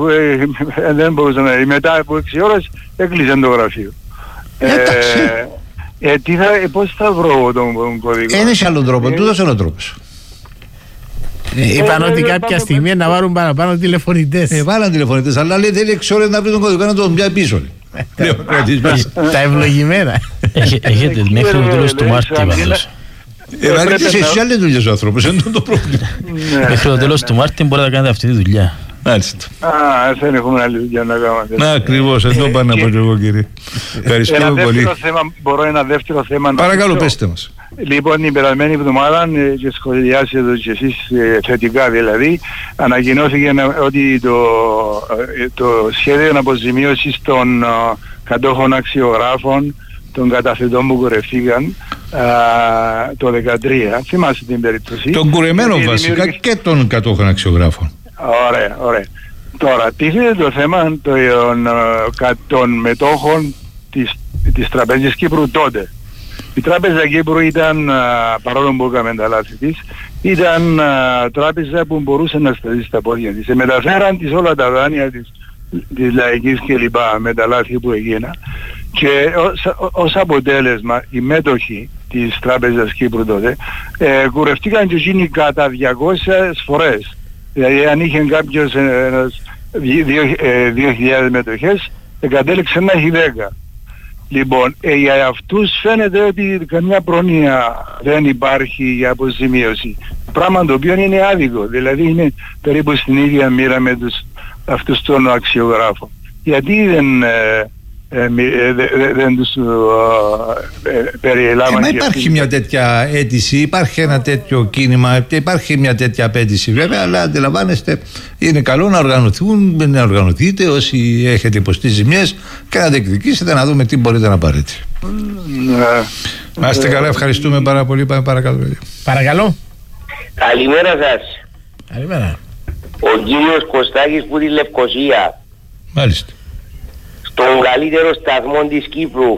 ε, ε, δεν μπορούσα να... Μετά από έξι ώρες έκλεισε το γραφείο. Εντάξει. Ε, ε, τι θα, ε, πώς θα βρω τον, τον κωδικό. Είναι σε άλλον τρόπο, ε, τούτος είναι ο τρόπος. Ε, είπαν ε, ότι ε, κάποια ε, στιγμή ε, να βάλουν παραπάνω τηλεφωνητές. Ε, βάλαν τηλεφωνητές, αλλά λέει δεν είναι έξι ώρες να βρει τον κωδικό να τον πιάσει πίσω. Τα ευλογημένα. Έχετε μέχρι το τέλος του Μάρτη πάντως. Ευαγγελίες σε εσείς άλλες δουλειές ο άνθρωπος, είναι το πρόβλημα. Μέχρι το τέλος του Μάρτη μπορείτε να κάνετε αυτή τη δουλειά. Μάλιστα. Α, δεν έχουμε άλλη δουλειά να κάνουμε. Να, ακριβώς, εδώ πάνε από εγώ κύριε. Ευχαριστούμε πολύ. Μπορώ ένα δεύτερο θέμα. Παρακαλώ, πέστε μας. Λοιπόν, την περασμένη εβδομάδα και σχολιάσετε και εσείς θετικά δηλαδή, ανακοινώθηκε ότι το, το σχέδιο αποζημίωσης των κατόχων αξιογράφων των καταθετών που κουρευτήκαν το δύο χιλιάδες δεκατρία. Θυμάστε την περίπτωση. Των κουρεμένων βασικά και των κατόχων αξιογράφων. Ωραία, ωραία. Τώρα, τίθεται το θέμα των, των μετόχων της, της Τραπέζης Κύπρου τότε. Η Τράπεζα Κύπρου ήταν, παρόλο που έκαμε τα λάθη της, ήταν τράπεζα που μπορούσε να σταθεί στα πόδια της. Μεταφέραν της όλα τα δάνεια της, της λαϊκής και λοιπά με τα λάθη που έγιναν. Και ως, ως αποτέλεσμα οι μέτοχοι της Τράπεζας Κύπρου τότε ε, κουρευτήκαν και εκείνοι κατά διακόσιες φορές. Δηλαδή αν είχε κάποιος δύο χιλιάδες μετοχές, κατέληξε να έχει δέκα. Λοιπόν, ε, για αυτούς φαίνεται ότι καμιά πρόνοια δεν υπάρχει για αποζημίωση. Πράγμα το οποίο είναι άδικο, δηλαδή είναι περίπου στην ίδια μοίρα με τους, αυτούς των αξιογράφων. Γιατί δεν... Ε, Ε, ε, δε, δε, δεν τους ε, περιελάβαν. Ε, μα υπάρχει αυτή μια τέτοια αίτηση, υπάρχει ένα τέτοιο κίνημα, υπάρχει μια τέτοια απέτηση βέβαια, αλλά αντιλαμβάνεστε είναι καλό να οργανωθούν, να οργανωθείτε όσοι έχετε υποστεί ζημιές και να διεκδικήσετε να δούμε τι μπορείτε να πάρετε. Ναι. Να είστε καλά, ευχαριστούμε πάρα πολύ. Πάμε παρακαλώ. Παρακαλώ. Καλημέρα σας. Καλημέρα. Ο κύριος Κωστάκης που τη Λευκοσία. Μάλιστα. Στον καλύτερο σταθμό της Κύπρου.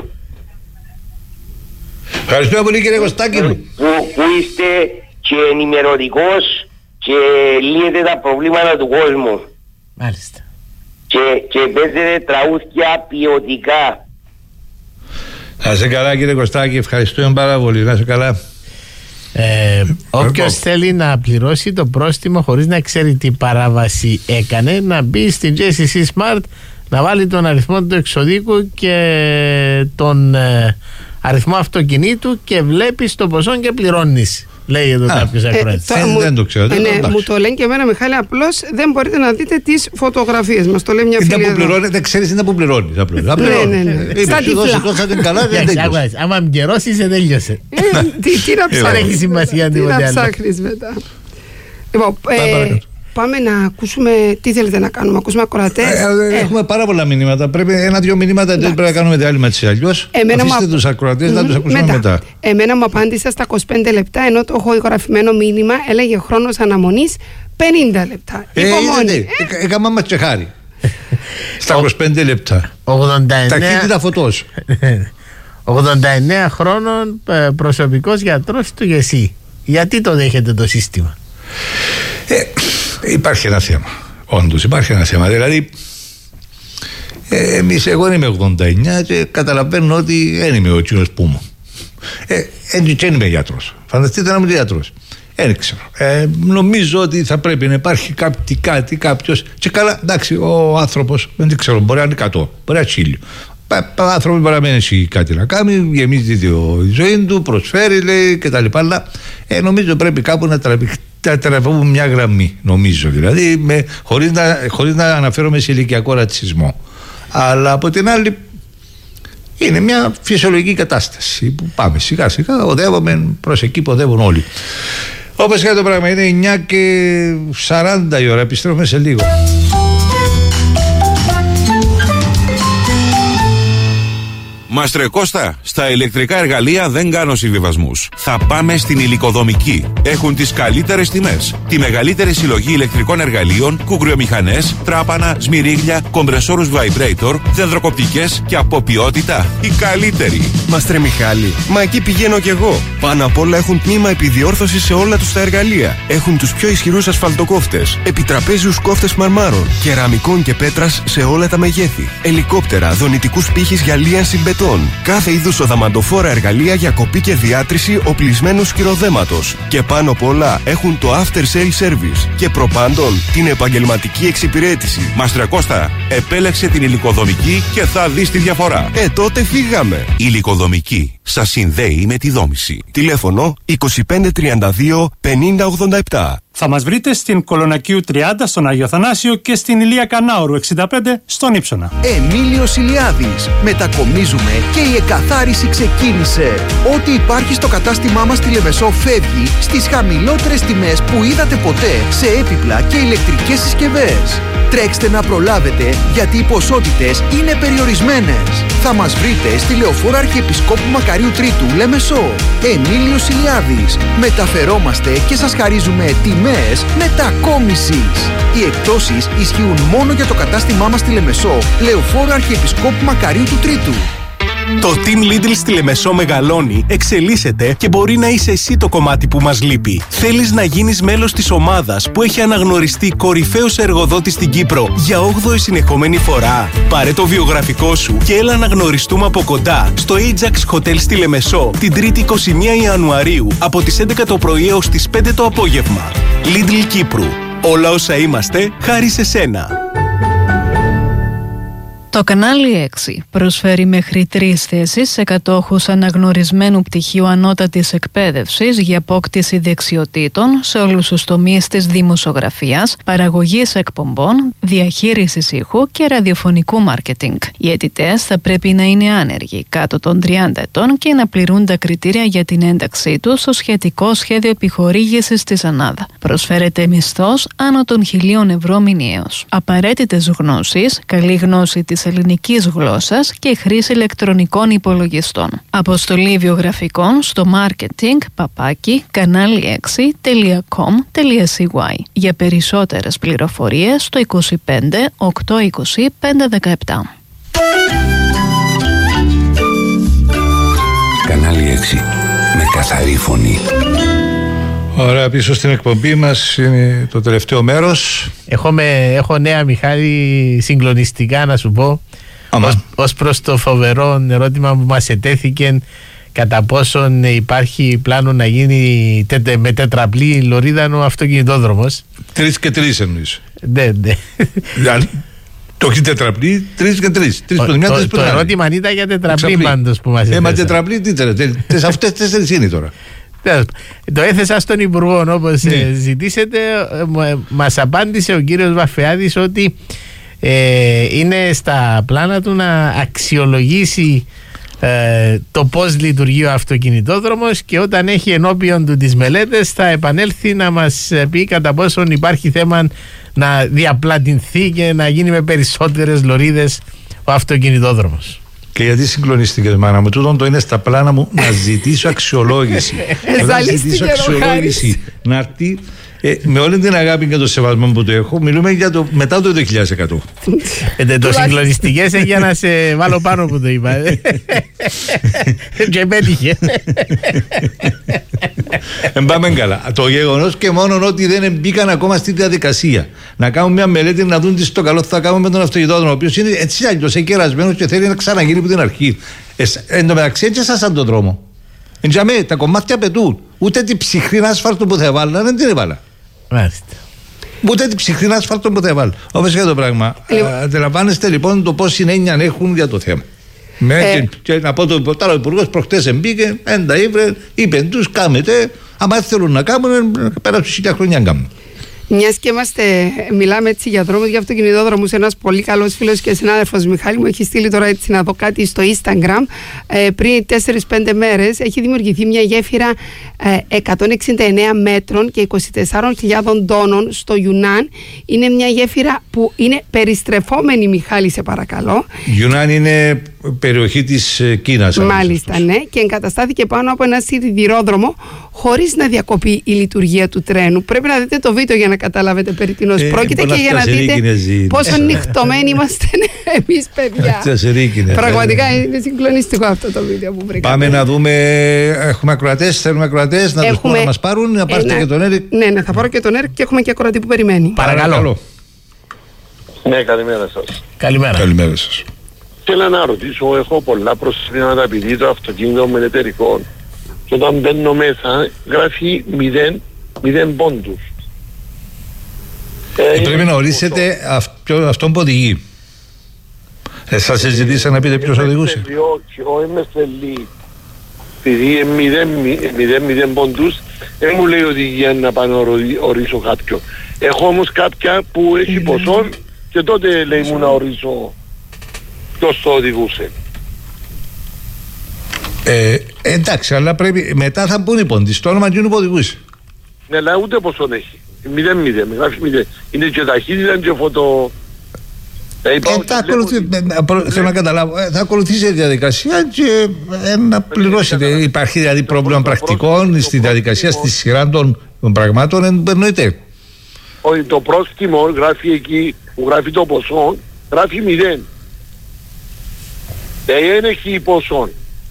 Ευχαριστώ πολύ κύριε Κωστάκη μου. Που, που είστε και ενημερωτικός και λύνετε τα προβλήματα του κόσμου. Μάλιστα. Και, και παίζετε τραγούδια ποιοτικά. Να είσαι καλά κύριε Κωστάκη, ευχαριστούμε πάρα πολύ. Να είσαι καλά. Ε, όποιος θέλει να πληρώσει το πρόστιμο χωρίς να ξέρει τι παράβαση έκανε, να μπει στην τζέι σι σι Smart, να βάλει τον αριθμό του εξοδίκου και τον ε, αριθμό αυτοκινήτου και βλέπεις το ποσό και πληρώνεις. Λέει εδώ κάποιος ακροατής. Δεν το ξέρω. Μου το λένε και εμένα, Μιχάλη, απλώς δεν μπορείτε να δείτε τις φωτογραφίες μας. Το λέει μια φίλη εδώ. Δεν ξέρεις τι να που πληρώνεις. Ναι, ναι, ναι. Στα τυφλά. Άμα μγκαιρώσεις, δεν τέλειωσε. Τι να ψάχνεις. Δεν έχει σημασία τίποτε άλλο. Τι να ψάχνεις μετά. Λοιπόν, πάμε να ακούσουμε τι θέλετε να κάνουμε. Ακούσουμε ακροατές. Ε, έχουμε πάρα πολλά μηνύματα. Πρέπει ένα-δυο μηνύματα δεν πρέπει να κάνουμε διάλειμμα της αλλιώς. Αφήστε τους ακροατές να τους ακούσουμε μετά. μετά. Εμένα μου απάντησε στα είκοσι πέντε λεπτά, ενώ το έχω ηχογραφημένο μήνυμα έλεγε χρόνος αναμονής πενήντα λεπτά. Υπομονή. Έκανα μας τσεχάρι. Στα είκοσι πέντε λεπτά. ογδόντα εννέα Ταχύτητα φωτός. ογδόντα εννέα χρόνων προσωπικός γιατρός του ΓΕΣΥ. Γιατί το δέχεται το σύστημα? Ε, υπάρχει ένα θέμα. Όντως υπάρχει ένα θέμα. Δηλαδή ε, εμείς, εγώ είμαι ογδόντα εννέα και καταλαβαίνω ότι δεν είμαι ο κύριος που μου. Ε, δεν είμαι γιατρός. Φανταστείτε να είμαι γιατρός. Δεν ξέρω. Ε, νομίζω ότι θα πρέπει να υπάρχει κάτι, κάτι κάποιος. Και καλά, εντάξει, ο άνθρωπος δεν ξέρω, μπορεί να είναι εκατό, μπορεί να είναι χίλιο. Ο άνθρωπος μπορεί να μην έχει κάτι να κάνει, γεμίζει τη ζωή του, προσφέρει, λέει κτλ. Αλλά ε, νομίζω πρέπει κάπου να τραβήξει. Τραβούμε μια γραμμή, νομίζω, δηλαδή, με, χωρίς, να, χωρίς να αναφέρομαι σε ηλικιακό ρατσισμό. Αλλά από την άλλη, είναι μια φυσιολογική κατάσταση που πάμε σιγά σιγά, οδεύουμε προς εκεί που οδεύουν όλοι. Όπως και το πράγμα, είναι εννιά και σαράντα η ώρα, επιστρέφουμε σε λίγο. Μάστρε Κώστα, στα ηλεκτρικά εργαλεία δεν κάνω συμβιβασμούς. Θα πάμε στην Υλικοδομική. Έχουν τις καλύτερες τιμές. Τη μεγαλύτερη συλλογή ηλεκτρικών εργαλείων, κουκριομηχανές, τράπανα, σμυρίγλια, κομπρεσόρους vibrator, δεντροκοπτικές και από ποιότητα η καλύτερη. Μάστρε Μιχάλη, μα εκεί πηγαίνω κι εγώ. Πάνω απ' όλα έχουν τμήμα επιδιόρθωση σε όλα τους τα εργαλεία. Έχουν τους πιο ισχυρούς ασφαλτοκόφτες, επιτραπέζιους κόφτες μαρμάρων, κεραμικών και πέτρας σε όλα τα μεγέθη. Ελικόπτερα, δονητικούς πύχης για λίανση μπετών. Κάθε είδους οδαμαντοφόρα εργαλεία για κοπή και διάτρηση οπλισμένου σκυροδέματος. Και πάνω απ' όλα έχουν το after sale service. Και προπάντων την επαγγελματική εξυπηρέτηση. Μάστρε Κώστα, επέλεξε την Υλικοδομική και θα δεις τη διαφορά. Ε, τότε φύγαμε. Υλικοδομική. Σας συνδέει με τη δόμηση. Τηλέφωνο είκοσι πέντε τριάντα δύο πενήντα ογδόντα επτά. Θα μας βρείτε στην Κολονακίου τριάντα στον Άγιο Θανάσιο και στην Ηλία Κανάουρου εξήντα πέντε στον Ύψονα. Εμίλιος Ηλιάδης. Μετακομίζουμε και η εκαθάριση ξεκίνησε. Ό,τι υπάρχει στο κατάστημά μας στη Λεμεσό φεύγει στις χαμηλότερες τιμές που είδατε ποτέ σε έπιπλα και ηλεκτρικές συσκευές. Τρέξτε να προλάβετε, γιατί οι ποσότητες είναι περιορισμένες. Θα μας βρείτε στη Λεωφόρο Αρχιεπισκόπου Μακαρίου Τρίτου, Λεμεσό. Εμίλιος Ηλιάδης. Μεταφερόμαστε και σας χαρίζουμε τιμές μετακόμισης. Οι εκπτώσεις ισχύουν μόνο για το κατάστημά μας στη Λεμεσό, Λεωφόρο Αρχιεπισκόπου Μακαρίου του Τρίτου. Το Team Lidl στη Λεμεσό μεγαλώνει, εξελίσσεται και μπορεί να είσαι εσύ το κομμάτι που μας λείπει. Θέλεις να γίνεις μέλος της ομάδας που έχει αναγνωριστεί κορυφαίος εργοδότης στην Κύπρο για όγδοη συνεχόμενη φορά? Πάρε το βιογραφικό σου και έλα να γνωριστούμε από κοντά στο Ajax Hotel στη Λεμεσό την τρίτη είκοσι μία Ιανουαρίου από τις έντεκα το πρωί έως τις πέντε το απόγευμα. Lidl Κύπρου. Όλα όσα είμαστε, χάρη σε σένα. Το κανάλι έξι προσφέρει μέχρι τρεις θέσεις σε κατόχους αναγνωρισμένου πτυχίου ανώτατης εκπαίδευσης για απόκτηση δεξιοτήτων σε όλους τους τομείς της δημοσιογραφίας, παραγωγής εκπομπών, διαχείρισης ήχου και ραδιοφωνικού μάρκετινγκ. Οι αιτητές θα πρέπει να είναι άνεργοι, κάτω των τριάντα ετών και να πληρούν τα κριτήρια για την ένταξή τους στο σχετικό σχέδιο επιχορήγησης της ΑΝΑΔ. Προσφέρεται μισθός άνω των χιλίων ευρώ μηνιαίως. Απαραίτητες γνώσεις, καλή γνώση της ελληνικής γλώσσας και χρήση ηλεκτρονικών υπολογιστών. Αποστολή βιογραφικών στο marketing παπάκι κανάλι έξι τελεία κομ τελεία σι γουάι. Για περισσότερες πληροφορίες στο είκοσι πέντε οκτακόσια είκοσι πεντακόσια δεκαεπτά. Κανάλι έξι. Με καθαρή φωνή. Ωραία, πίσω στην εκπομπή μας είναι το τελευταίο μέρος. Έχω, με, έχω νέα, Μιχάλη, συγκλονιστικά να σου πω. Ως, ως προς το φοβερό ερώτημα που μας ετέθηκε, κατά πόσον υπάρχει πλάνο να γίνει τε, με τετραπλή λωρίδανο αυτοκινητόδρομος. Τρεις και τρεις εννοείς? Ναι, ναι. Δηλαδή, το όχι τετραπλή, τρεις και τρεις. Τρεις το, το, μια, το, το ερώτημα ήταν για τετραπλή πάντως που μας ετέθηκαν. Ε, μα τετραπλή τι ήταν, αυτές τέσσερις είναι τώρα. Το έθεσα στον Υπουργό, όπως ναι. ζητήσετε. Μας απάντησε ο κύριος Βαφεάδης ότι ε, είναι στα πλάνα του να αξιολογήσει ε, το πώς λειτουργεί ο αυτοκινητόδρομος και όταν έχει ενώπιον του τις μελέτες θα επανέλθει να μας πει κατά πόσον υπάρχει θέμα να διαπλατηνθεί και να γίνει με περισσότερες λωρίδες ο αυτοκινητόδρομος. Και γιατί συγκλονίστηκες, μάνα μου? Τούτον το είναι στα πλάνα μου να ζητήσω αξιολόγηση. Να ζητήσω αξιολόγηση. Να έρθει ε, με όλη την αγάπη και το σεβασμό που το έχω. Μιλούμε για το μετά το δύο χιλιάδες εκατό. ε, το συγκλονιστικές για να σε βάλω πάνω που το είπα. Και πέτυχε. Εν πάμε καλά. Το γεγονός και μόνο ότι δεν μπήκαν ακόμα στη διαδικασία να κάνουν μια μελέτη να δουν τι στο καλό θα κάνουμε με τον αυτοκινητόδρομο, ο οποίος είναι έτσι αλλιώς εκερασμένος και θέλει να ξαναγίνει από την αρχή. Ε, εν τω μεταξύ, έτσι σαν τον δρόμο. Εντιαμέ, τα κομμάτια πετούν. Ούτε την ψυχρή ασφάλτο που θα έβαλα, δεν την έβαλα. Μάλιστα. Ούτε την ψυχρή ασφάλτο που θα έβαλα. Όπως για το πράγμα. Αντιλαμβάνεστε λοιπόν το πόση έννοια έχουν για το θέμα. Με, ε. και, και να πω το τώρα ο Υπουργός προχτές εμπήκε, έντα ήβρε, είπε τους κάμετε, άμα θέλουν να κάνουν, πέρα στους χίλια χρόνια να κάνουν. Μιας και είμαστε, μιλάμε έτσι για δρόμους, για αυτοκινητόδρομους, ένας πολύ καλός φίλος και συνάδελφος Μιχάλη μου έχει στείλει τώρα έτσι να δω κάτι στο Instagram. Ε, πριν τέσσερις πέντε μέρες έχει δημιουργηθεί μια γέφυρα ε, εκατόν εξήντα εννέα μέτρων και είκοσι τεσσάρων χιλιάδων τόνων στο Ιουνάν. Είναι μια γέφυρα που είναι περιστρεφόμενη, Μιχάλη, σε παρακαλώ. Ιουνάν είναι περιοχή της Κίνας. Μάλιστα, ναι, και εγκαταστάθηκε πάνω από ένα σιδηρόδρομο χωρίς να διακοπεί η λειτουργία του τρένου. Πρέπει να δείτε το βίντεο για να καταλάβετε περί τίνος ε, πρόκειται και για να δείτε πόσο νυχτωμένοι είμαστε εμείς, παιδιά. Πραγματικά είναι συγκλονιστικό αυτό το βίντεο που βρήκαμε. Πάμε να δούμε, έχουμε ακροατές, θέλουμε ακροατές, να τους πούμε να μας πάρουν, να πάρετε ένα... και τον Έρικ. Ναι, ναι, θα πάρω και τον Έρικ και έχουμε και ακροατή που περιμένει. Παρακαλώ. Ναι, καλημέρα σας. Καλημέρα. Καλημέρα σας. Θέλω να ρωτήσω, έχω πολλά προσφύγματα επειδή το αυτοκίνητο με εταιρικό και όταν μπαίνω μέσα γράφει μηδέν, μηδέν πόντους. Ε, πρέπει να ορίσετε αυτό, αυτόν που οδηγεί. Ε, σας συζητήσα να πείτε ποιος οδηγούσε. Όχι, είμαι στελή. Επειδή μηδέν, μηδέν πόντους, δεν μου λέει οδηγία να πάω να ορίσω κάποιον. Έχω όμως κάποια που έχει ποσό και τότε λέει μου να ορίσω ποιος το οδηγούσε. Ε, εντάξει, αλλά πρέπει μετά θα μπουν οι πόντοι στο όνομα εκείνου που οδηγούσε. Ναι, αλλά ούτε ποσόν έχει. Μηδέν μηδέν, γράφει μηδέν. Είναι και ταχύτητα και φωτο... Ε, θα ακολουθεί, θέλω να καταλάβω, θα ακολουθήσει η διαδικασία και ε, να πληρώσετε. Υπάρχει δηλαδή πρόβλημα πρακτικών στη διαδικασία, στη σειρά των πραγμάτων, εννοείται. Όχι, το πρόστιμο γράφει εκεί, που γράφει το ποσό, γράφει μηδέν. Δεν έχει ποσό.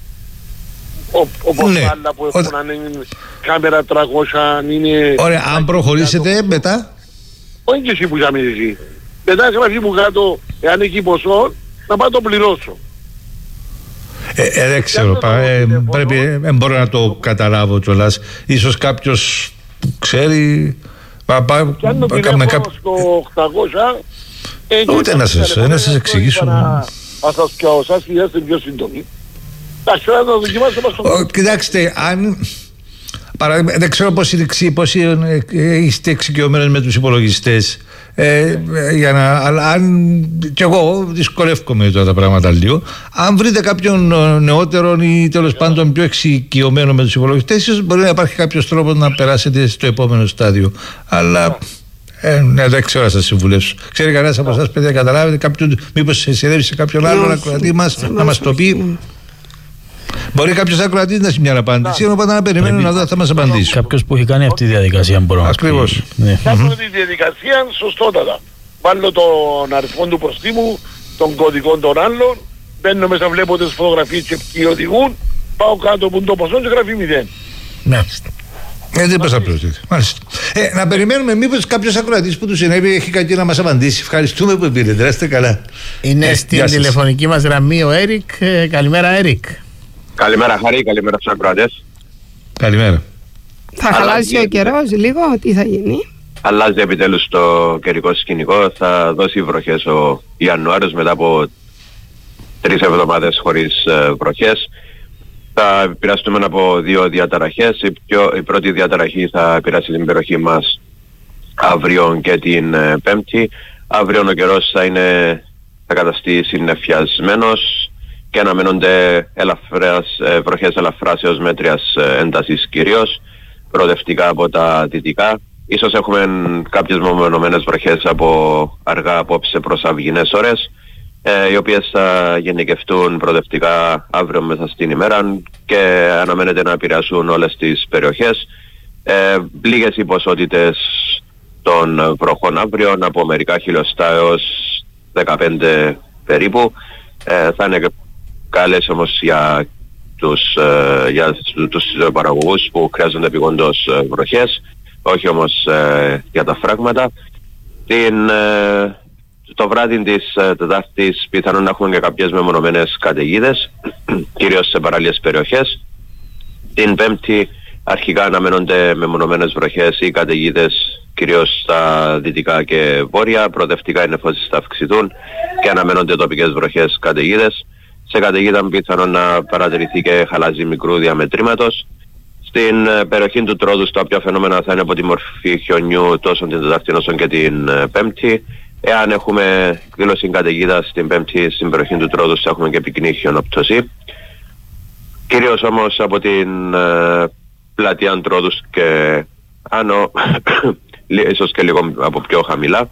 Όπως ναι. άλλα που έχουν αν είναι κάμερα τριακόσια, είναι... Ωραία, αν προχωρήσετε μετά... Όχι και εσύ που είχαμε εσύ. Μετά γράφει μου κάτω, εάν έχει ποσό, να πάω το πληρώσω. Ε, ε, δεν ξέρω, πα, ε, πρέπει, ε, μπορώ να το καταλάβω κιόλας. Ίσως κάποιος ξέρει... Πα, πα, και αν το τηλέφωνο κάπο... στο οκτακόσια... Ούτε να σας, να σας εξηγήσω. Να σας πιάω εσάς, είστε πιο σύντομοι. Εντάξει, να το δοκιμάσω μας το... Κοιτάξτε, αν... Παρα, δεν ξέρω πώς, πώς είστε εξοικειωμένοι με τους υπολογιστές. Ε, για να, αλλά αν κι εγώ δυσκολεύομαι τώρα τα πράγματα λίγο. Αν βρείτε κάποιον νεότερο ή τέλος πάντων πιο εξοικειωμένο με τους υπολογιστές, ίσως μπορεί να υπάρχει κάποιος τρόπος να περάσετε στο επόμενο στάδιο. Αλλά ε, ναι, δεν ξέρω να σας συμβουλεύσω. Ξέρει κανένας από εσάς, παιδιά, καταλάβετε κάποιον, μήπως συνδεύει σε κάποιον άλλον ακροατή μας να μας το πει. Μπορεί κάποιος ακροατής να έχει μια απάντηση, ενώ πάντα να περιμένουν να δω θα μας απαντήσει. Κάποιος που έχει κάνει αυτή τη διαδικασία μπορεί να πει. Ακριβώς. Κάνω τη διαδικασία σωστότατα. Βάλω τον αριθμό του προστίμου, τον κωδικό των άλλων, μπαίνω μέσα, βλέπω τις φωτογραφίες και ποιοι οδηγούν, πάω κάτω που είναι το ποσό και γράφει μηδέν. Μάλιστα. Ε, δεν πας απλώς. Ε, να περιμένουμε μήπως κάποιος ακροατής που του συνέβη έχει κάτι να μας απαντήσει. Ευχαριστούμε που πήρετε. Είστε καλά. Είναι ε, στην τηλεφωνική μας γραμμή ο Έρικ. Ε, καλημέρα, Έρικ. Καλημέρα, Χαρή, καλημέρα στους ακροατές. Καλημέρα. Θα χαλάσει ο καιρός λίγο, τι θα γίνει? Αλλάζει επιτέλους το καιρικό σκηνικό. Θα δώσει βροχές ο Ιανουάριος μετά από τρεις εβδομάδες χωρίς ε, βροχές. θα επηρεαστούμε από δύο διαταραχές. Η, πιο, η πρώτη διαταραχή θα επηρεάσει την περιοχή μας αύριο και την ε, Πέμπτη. Αύριο ο καιρός θα, είναι, θα καταστεί συννεφιασμένος και αναμένονται ελαφρές, ε, βροχές ελαφράς έως μέτριας ε, έντασης κυρίως, προοδευτικά από τα δυτικά. Ίσως έχουμε κάποιες μεμονωμένες βροχές από αργά απόψε προς αυγινές ώρες, ε, οι οποίες θα γενικευτούν προοδευτικά αύριο μέσα στην ημέρα και αναμένεται να επηρεάσουν όλες τις περιοχές. Ε, λίγες οι ποσότητες των βροχών αύριο, από μερικά χιλιοστά έως δεκαπέντε περίπου. Ε, θα είναι καλές όμως για τους, ε, για τους παραγωγούς που χρειάζονται επειγόντως ε, βροχές, όχι όμως ε, για τα φράγματα. Την, ε, το βράδυ της ε, Τετάρτης πιθανόν να έχουμε και κάποιες μεμονωμένες καταιγίδες, κυρίως σε παραλίες περιοχές. Την Πέμπτη αρχικά αναμένονται μεμονωμένες βροχές ή καταιγίδες κυρίως στα δυτικά και βόρεια. Προοδευτικά οι νεφώσεις θα αυξηθούν και αναμένονται τοπικές βροχές καταιγίδες. Σε καταιγίδα πιθανόν να παρατηρηθεί και χαλάζι μικρού διαμετρήματος. Στην ε, περιοχή του Τρόδους τα οποία φαινόμενα θα είναι από τη μορφή χιονιού τόσο την Τετάρτη όσο και την ε, Πέμπτη. Εάν έχουμε εκδήλωση καταιγίδας στην Πέμπτη στην περιοχή του Τρόδους θα έχουμε και πυκνή χιονοπτώση. Κυρίως όμως από την ε, πλατεία Τρόδους και άνω, ίσως και λίγο από πιο χαμηλά.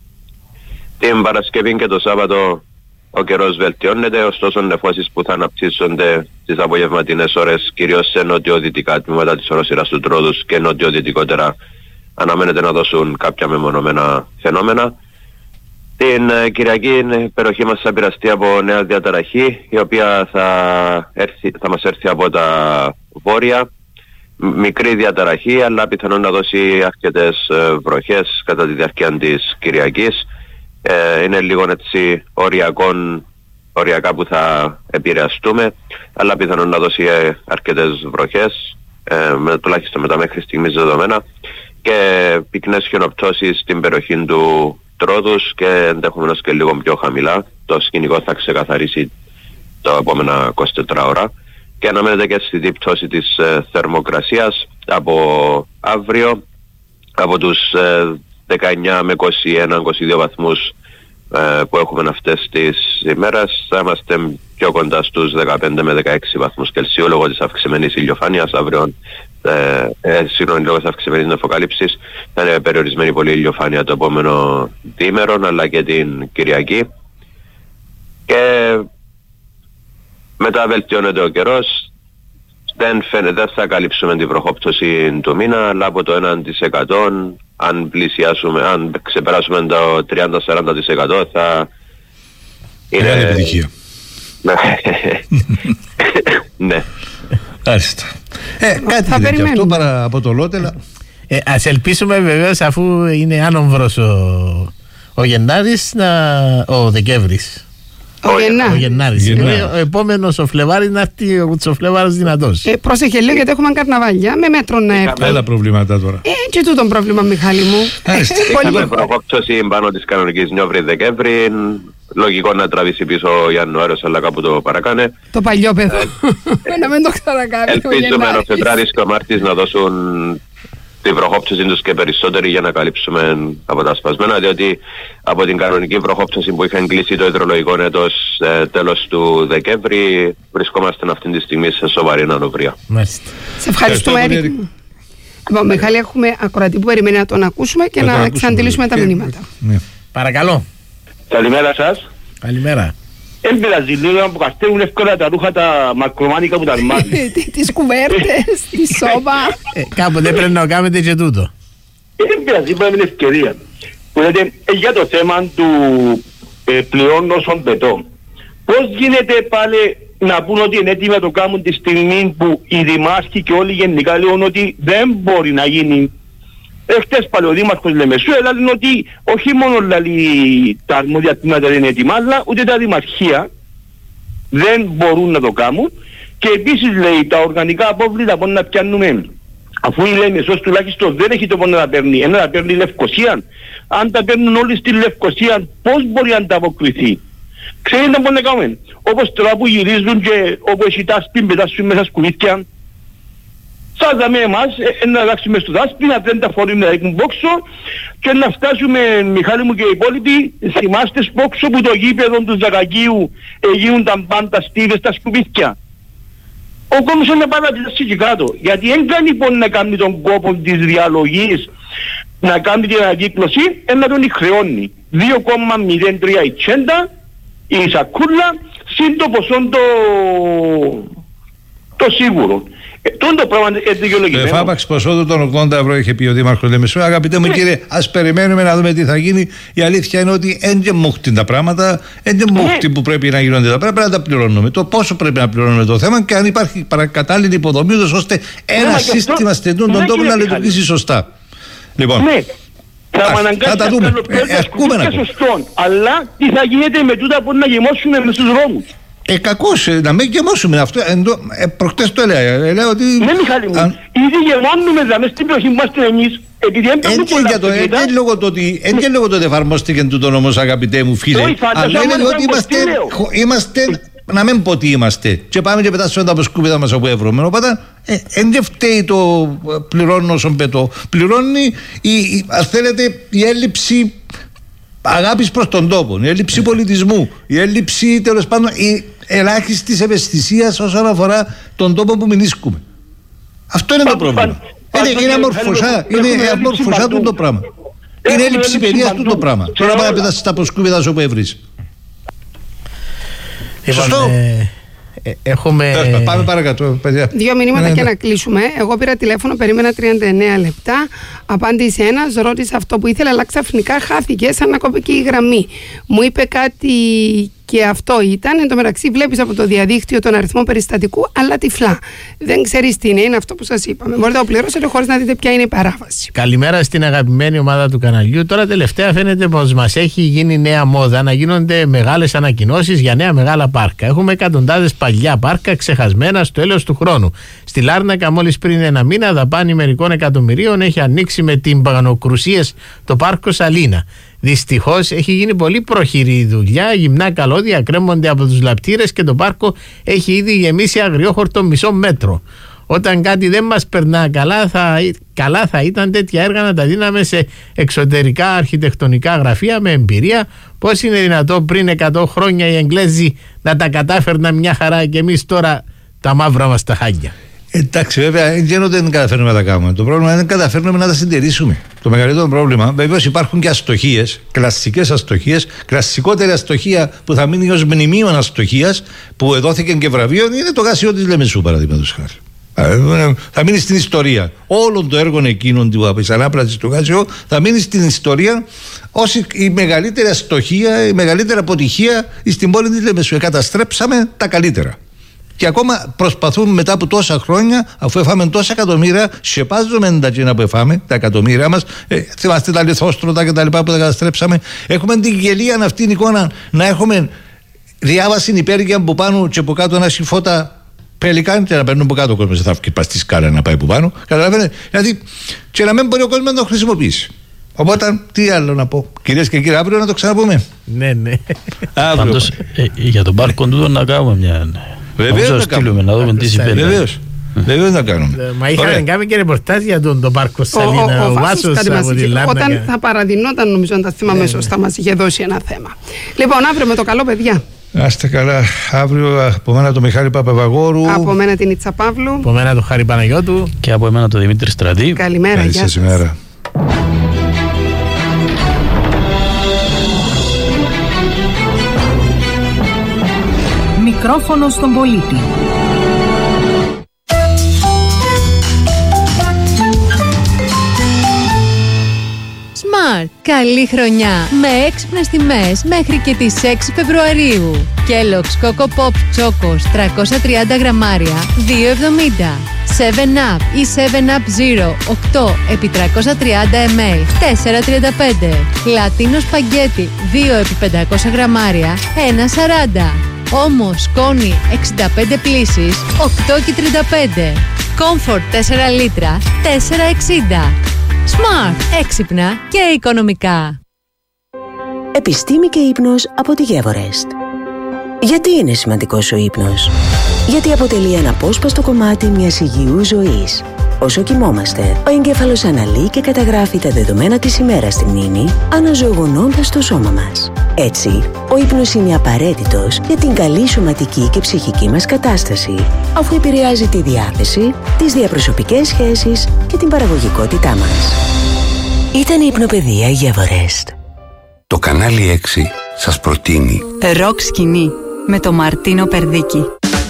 Την Παρασκευή και το Σάββατο ο καιρός βελτιώνεται, ωστόσο νεφώσεις που θα αναπτύσσονται τις απογευματινές ώρες κυρίως σε νότιο-δυτικά τμήματα της οροσειράς του Τρόδους και νότιο-δυτικότερα αναμένεται να δώσουν κάποια μεμονωμένα φαινόμενα. Την ε, Κυριακή η περιοχή μας θα επηρεαστεί από νέα διαταραχή, η οποία θα, έρθει, θα μας έρθει από τα βόρεια. Μικρή διαταραχή, αλλά πιθανόν να δώσει αρκετές ε, βροχές κατά τη διάρκεια της Κυριακής. Ε, είναι λίγο έτσι οριακών, οριακά που θα επηρεαστούμε, αλλά πιθανόν να δώσει ε, αρκετές βροχές, ε, με, τουλάχιστον με τα μέχρι στιγμής δεδομένα, και πυκνές χιονοπτώσεις στην περιοχή του Τρόδους και ενδεχομένως και λίγο πιο χαμηλά. Το σκηνικό θα ξεκαθαρίσει τα επόμενα είκοσι τέσσερις ώρα και αναμένεται και στη πτώση της ε, θερμοκρασίας από αύριο, από τους ε, δεκαεννιά με είκοσι ένα είκοσι δύο βαθμούς ε, που έχουμε αυτές τις ημέρες, θα είμαστε πιο κοντά στους δεκαπέντε με δεκαέξι βαθμούς Κελσίου λόγω της αυξημένης ηλιοφάνειας. Αύριο, ε, ε, συγγνώμη, λόγω της αυξημένης νεφοκάλυψης θα είναι περιορισμένη πολύ ηλιοφάνεια το επόμενο διήμερο, αλλά και την Κυριακή. Και μετά βελτιώνεται ο καιρός. Δεν φαίνεται, δεν θα καλύψουμε την βροχόπτωση του μήνα, αλλά από το ένα τοις εκατό, αν πλησιάσουμε, αν ξεπεράσουμε το τριάντα με σαράντα τοις εκατό θα είναι... Μεγάλη επιτυχία. Ναι. Άριστα. Ε, κάτι θα είναι και αυτό παρά από το Λότελα. Ε, ας ελπίσουμε βεβαίως, αφού είναι άνομβρος ο, ο Γενάρης, να... ο Δεκέμβρης. Ο Γενάρης. Ο Γενάρης. Είναι ο επόμενος ο Φλεβάρης να έρθει ο Φλεβάρης δυνατός. Ε, πρόσεχε λίγο γιατί έχουμε καρναβάλια με μέτρο να έρθει. Άλλα προβλήματα τώρα. Ε, και τούτον πρόβλημα, Μιχάλη μου. Είχαμε προκόπτωση πάνω της κανονικής Νιόβρη-Δεκέμβρη. Λογικό να τραβήσει πίσω ο Ιανουάριος, αλλά κάπου το παρακάνε. Το παλιό παιδό. Να μην το ξανακάνει. Ελπίζουμε ο Φεβράρης και ο Μάρτης να δώσουν τη βροχόπτωση τους και περισσότεροι για να καλύψουμε από τα σπασμένα, διότι από την κανονική βροχόπτωση που είχαν κλείσει το υδρολογικό έτος ε, τέλος του Δεκέμβρη, βρισκόμαστε αυτή τη στιγμή σε σοβαρή ανοβρία. Σε ευχαριστούμε, Έρικ. Λοιπόν, Μιχάλη, έχουμε ακροατή που περιμένει να τον ακούσουμε και να εξαντλήσουμε τα μηνύματα. Ναι. Παρακαλώ. Καλημέρα σας. Καλημέρα. Εν πειράζει, λίγο που καστέλουν εύκολα τα ρούχα τα μακρομάνικα που τα αρμάτια. Τις κουβέρτες, τη σώμα. Κάποτε πρέπει να κάνετε και τούτο. Εν πειράζει, πρέπει να είναι ευκαιρία. Που λέτε, για το θέμα του πληρών όσων πετώ. Πώς γίνεται πάλι να πούν ότι είναι έτοιμοι να το κάνουν τη στιγμή που οι δημάρχοι και όλοι γενικά λέγουν ότι δεν μπορεί να γίνει. Εχθές πάλι ο Δήμαρχος Λεμεσού έλεγε ότι όχι μόνο λέει, τα αρμόδια τμήματα δεν είναι έτοιμα, αλλά ούτε τα δημαρχία δεν μπορούν να το κάνουν. Και επίσης λέει τα οργανικά απόβλητα μπορεί να πιάνουμε, αφού η Λεμεσός τουλάχιστον δεν έχει το πόνο να τα παίρνει, ένα να παίρνει Λευκοσία. Αν τα παίρνουν όλοι στη Λευκοσία, πώς μπορεί να ανταποκριθεί. Ξέρετε πώς να κάνουμε. Όπως τώρα που γυρίζουν και όπου έχει τα σπιν πετάσουν μέσα σκουλίτια. Σαν δαμε εμάς, ε, να αλλάξουμε στο δάσπι, να τρένε τα φορεί να ρίχνουν πόξο και να φτάσουμε, Μιχάλη μου και οι υπόλοιποι, θυμάστε πόξο που το γήπεδο του Ζακακίου έγιναν τα πάντα στίβες στα σκουπίτια. Ο κόσμος είναι πάντα της και κάτω, γιατί δεν κάνει λοιπόν να κάνει τον κόπο της διαλογής, να κάνει την ανακύκλωση, ε, να τον χρεώνει. δύο κόμμα μηδέν τρία η τσέντα, η σακούλα, συν το ποσό το, το σίγουρο. Ε, το πράγμα είναι δικαιολογημένο. Το εφάπαξ ποσό των ογδόντα ευρώ είχε πει ο Δήμαρχος Λεμεσού. Αγαπητέ μου, ναι, κύριε, ας περιμένουμε να δούμε τι θα γίνει. Η αλήθεια είναι ότι έντια μούχτην τα πράγματα, έντια μούχτην ναι, που πρέπει να γίνονται τα πράγματα, πρέπει να τα πληρώνουμε. Το πόσο πρέπει να πληρώνουμε το θέμα και αν υπάρχει παρακατάλληλη υποδομή, ώστε ένα ναι, σύστημα στεντούν ναι, τον τόπο να λειτουργήσει σωστά. Λοιπόν. Ναι. Θα, ας, θα τα δούμε. Ε, ακούμε να σωστόν, αλλά τι θα γίνεται με τούτα που να γεμώσουμε με στους δρόμους. Ε, κακώς, να μην γεμώσουμε αυτό. Ε, προχτές το έλεγα. Ε, λέω ότι... Ναι, Μιχάλη μου, αν... ήδη γεμώνουμε δηλαδή στην περιοχή μας την εμείς, επειδή δεν παίρνουν πολλά αυτοκίνητα. Εν και λόγω το ότι εφαρμόστηκε τούτο νόμος, αγαπητέ μου φίλε. Αλλά είναι ότι είμαστε, είμαστε, να μην πω ότι είμαστε. Και πάμε και πετάσουμε τα σκουπίδα μας από εύρωμενο. Οπότε, εν και φταίει το πληρώνω όσον πετώ. Πληρώνει, αν θέλετε, η έλλειψη αγάπης προς τον τόπο, η έλλειψη πολιτισμού, η έλλειψη τέλος πάντων η ελάχιστης ευαισθησίας όσον αφορά τον τόπο που μηνίσκουμε. Αυτό είναι το πρόβλημα. Είναι αμορφωσά, είναι αμορφωσά του το πράγμα. Είναι έλλειψη παιδείας του το πράγμα. Τώρα πάει να πετάσεις τα προσκούβιδα σου που έβρεις. Σωστό. Ε, έχουμε... Πάμε παρακάτω, παιδιά. Δύο μηνύματα ναι, και ναι. να κλείσουμε. Εγώ πήρα τηλέφωνο, περίμενα τριάντα εννέα λεπτά. Απάντησε ένας, ρώτησε αυτό που ήθελα, αλλά ξαφνικά χάθηκε σαν να κόπηκε η γραμμή. Μου είπε κάτι και αυτό ήταν. Εν τω μεταξύ, βλέπεις από το διαδίκτυο τον αριθμό περιστατικού, αλλά τυφλά. Δεν ξέρεις τι είναι, είναι αυτό που σας είπαμε. Μπορείτε να το πληρώσετε χωρίς να δείτε ποια είναι η παράβαση. Καλημέρα στην αγαπημένη ομάδα του καναλιού. Τώρα τελευταία φαίνεται πως μας έχει γίνει νέα μόδα να γίνονται μεγάλες ανακοινώσεις για νέα μεγάλα πάρκα. Έχουμε εκατοντάδες παλιά πάρκα ξεχασμένα στο έλεος του χρόνου. Στη Λάρνακα, μόλις πριν ένα μήνα, δαπάνη μερικών εκατομμυρίων έχει ανοίξει με την Παγανοκρουσίες το πάρκο Σαλίνα. Δυστυχώς έχει γίνει πολύ προχειρή η δουλειά. Γυμνά καλώδια κρέμονται από τους λαπτήρες και το πάρκο έχει ήδη γεμίσει αγριόχορτο μισό μέτρο. Όταν κάτι δεν μας περνά καλά θα, καλά θα ήταν τέτοια έργα να τα δίναμε σε εξωτερικά αρχιτεκτονικά γραφεία με εμπειρία. Πώς είναι δυνατό πριν εκατό χρόνια οι Εγγλέζοι να τα κατάφερναν μια χαρά και εμείς τώρα τα μαύρα μας τα χάγια. Εντάξει, βέβαια, δεν γίνονται δεν καταφέρνουμε να τα κάνουμε. Το πρόβλημα είναι δεν καταφέρνουμε να τα συντηρήσουμε. Το μεγαλύτερο πρόβλημα, βεβαίως, υπάρχουν και αστοχίες, κλασικές αστοχίες. Κλασικότερη αστοχία που θα μείνει ως μνημείο αστοχίας, που δόθηκε και βραβείο, είναι το γάσιο της Λεμεσού, παραδείγματος χάρη. Θα μείνει στην ιστορία. Όλων των έργων εκείνων της ανάπλασης του γάσιου θα μείνει στην ιστορία ως η μεγαλύτερη αστοχία, η μεγαλύτερη αποτυχία στην πόλη της Λεμεσού. Καταστρέψαμε τα καλύτερα. Και ακόμα προσπαθούμε μετά από τόσα χρόνια, αφού έφαμε τόσα εκατομμύρια, σκεπάζουμε τα κοινά που έφαμε, τα εκατομμύρια μας. Ε, θυμάστε τα λιθόστρωτα και τα λοιπά που τα καταστρέψαμε. Έχουμε την γελία αυτή την εικόνα να έχουμε διάβαση υπέργεια από πάνω και από κάτω ένα φώτα πελικάν και να παίρνουν από κάτω ο κόσμος. Δεν θα βγει στη σκάλα να πάει από πάνω. Καταλαβαίνετε. Δηλαδή, και να μην μπορεί ο κόσμος να το χρησιμοποιήσει. Οπότε, τι άλλο να πω. Κυρίες και κύριοι, αύριο να το ξαναπούμε. Ναι, ναι. Πάντως, ε, για τον πάρκο τούτο να κάνουμε μια. Βεβαίως να κάνουμε. Να δούμε τι συμβαίνει. Βεβαίως. Βεβαίως να κάνουμε. Μα είχαμε κάνει και ρεπορτάζ για τον, τον πάρκο Σαλίνα. Ο, ο, ο Βάσος από τη Λάρνακα. Όταν θα παραδεινόταν, νομίζω, αν τα θυμάμαι σωστά, μας είχε δώσει ένα θέμα. Λοιπόν, αύριο με το καλό, παιδιά. Να είστε καλά. Αύριο από μένα το Μιχάλη Παπαβαγόρου. Από μένα την Ιτσα Παύλου. Από μένα το Χάρη Παναγιώτου. Και από εμένα το Δημήτρη Στρατή. Καλημέρα, γεια σας. Μικρόφωνο στον πολίτη. Smart. Καλή χρονιά με έξυπνες τιμές μέχρι και τις έξι Φεβρουαρίου. Kellogg's Coco Pop Chocos τριακόσια τριάντα γραμμάρια δύο εβδομήντα. seven up ή seven up Zero οκτώ επί τριακόσια τριάντα μιλιλίτρα τέσσερα τριάντα πέντε. Λατίνο σπαγκέτι δύο επί πεντακόσια γραμμάρια ένα σαράντα. Όμως σκόνη εξήντα πέντε πλύσεις οκτώ και τριάντα πέντε. Comfort τέσσερα λίτρα τέσσερα εξήντα. Smart, έξυπνα και οικονομικά. Επιστήμη και ύπνος από τη Γεύορεστ. Γιατί είναι σημαντικός ο ύπνος? Γιατί αποτελεί ένα απόσπαστο κομμάτι μιας υγιούς ζωής. Όσο κοιμόμαστε, ο εγκέφαλος αναλύει και καταγράφει τα δεδομένα της ημέρας στη μνήμη, αναζωογονώντας το σώμα μας. Έτσι, ο ύπνος είναι απαραίτητος για την καλή σωματική και ψυχική μας κατάσταση, αφού επηρεάζει τη διάθεση, τις διαπροσωπικές σχέσεις και την παραγωγικότητά μας. Ήταν η Υπνοπαιδεία Γεύορεστ. Το κανάλι έξι σας προτείνει Ροκ σκηνή με το Μαρτίνο Περδίκη.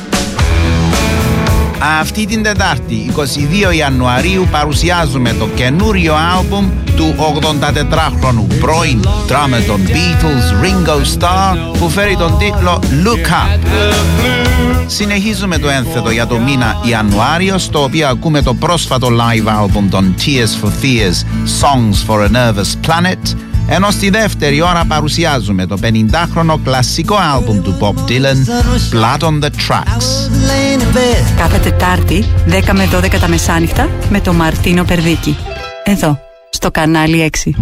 Αυτή την Τετάρτη, εικοστή δεύτερη Ιανουαρίου, παρουσιάζουμε το καινούριο άλμπουμ του ογδοντατετράχρονου πρώην ντράμερ των Beatles, Ringo Starr, που φέρει τον τίτλο Look Up. Συνεχίζουμε το ένθετο για το μήνα Ιανουάριο, στο οποίο ακούμε το πρόσφατο live album των Tears for Fears, Songs for a Nervous Planet, ενώ στη δεύτερη ώρα παρουσιάζουμε το πενηντάχρονο κλασικό άλμπουμ του Bob Dylan, Blood on the Tracks. Κάθε Τετάρτη, δέκα με δώδεκα τα μεσάνυχτα, με το Μαρτίνο Περδίκη. Εδώ, στο κανάλι έξι.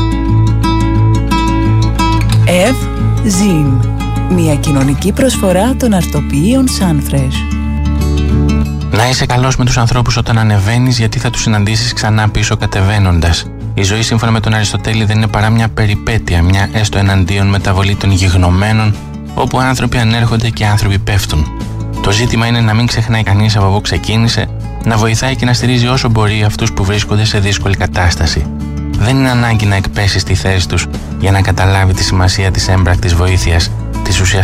Ευ Ζιν. Μια κοινωνική προσφορά των αρτοποιείων Sunfresh. Να είσαι καλός με τους ανθρώπους όταν ανεβαίνεις, γιατί θα τους συναντήσεις ξανά πίσω κατεβαίνοντας. Η ζωή, σύμφωνα με τον Αριστοτέλη, δεν είναι παρά μια περιπέτεια, μια έστω εναντίον μεταβολή των γιγνωμένων, όπου άνθρωποι ανέρχονται και άνθρωποι πέφτουν. Το ζήτημα είναι να μην ξεχνάει κανείς από όπου ξεκίνησε, να βοηθάει και να στηρίζει όσο μπορεί αυτούς που βρίσκονται σε δύσκολη κατάσταση. Δεν είναι ανάγκη να εκπέσει στη θέση τους για να καταλάβει τη σημασία της έμπρακτης βοήθειας, της ουσιαστικής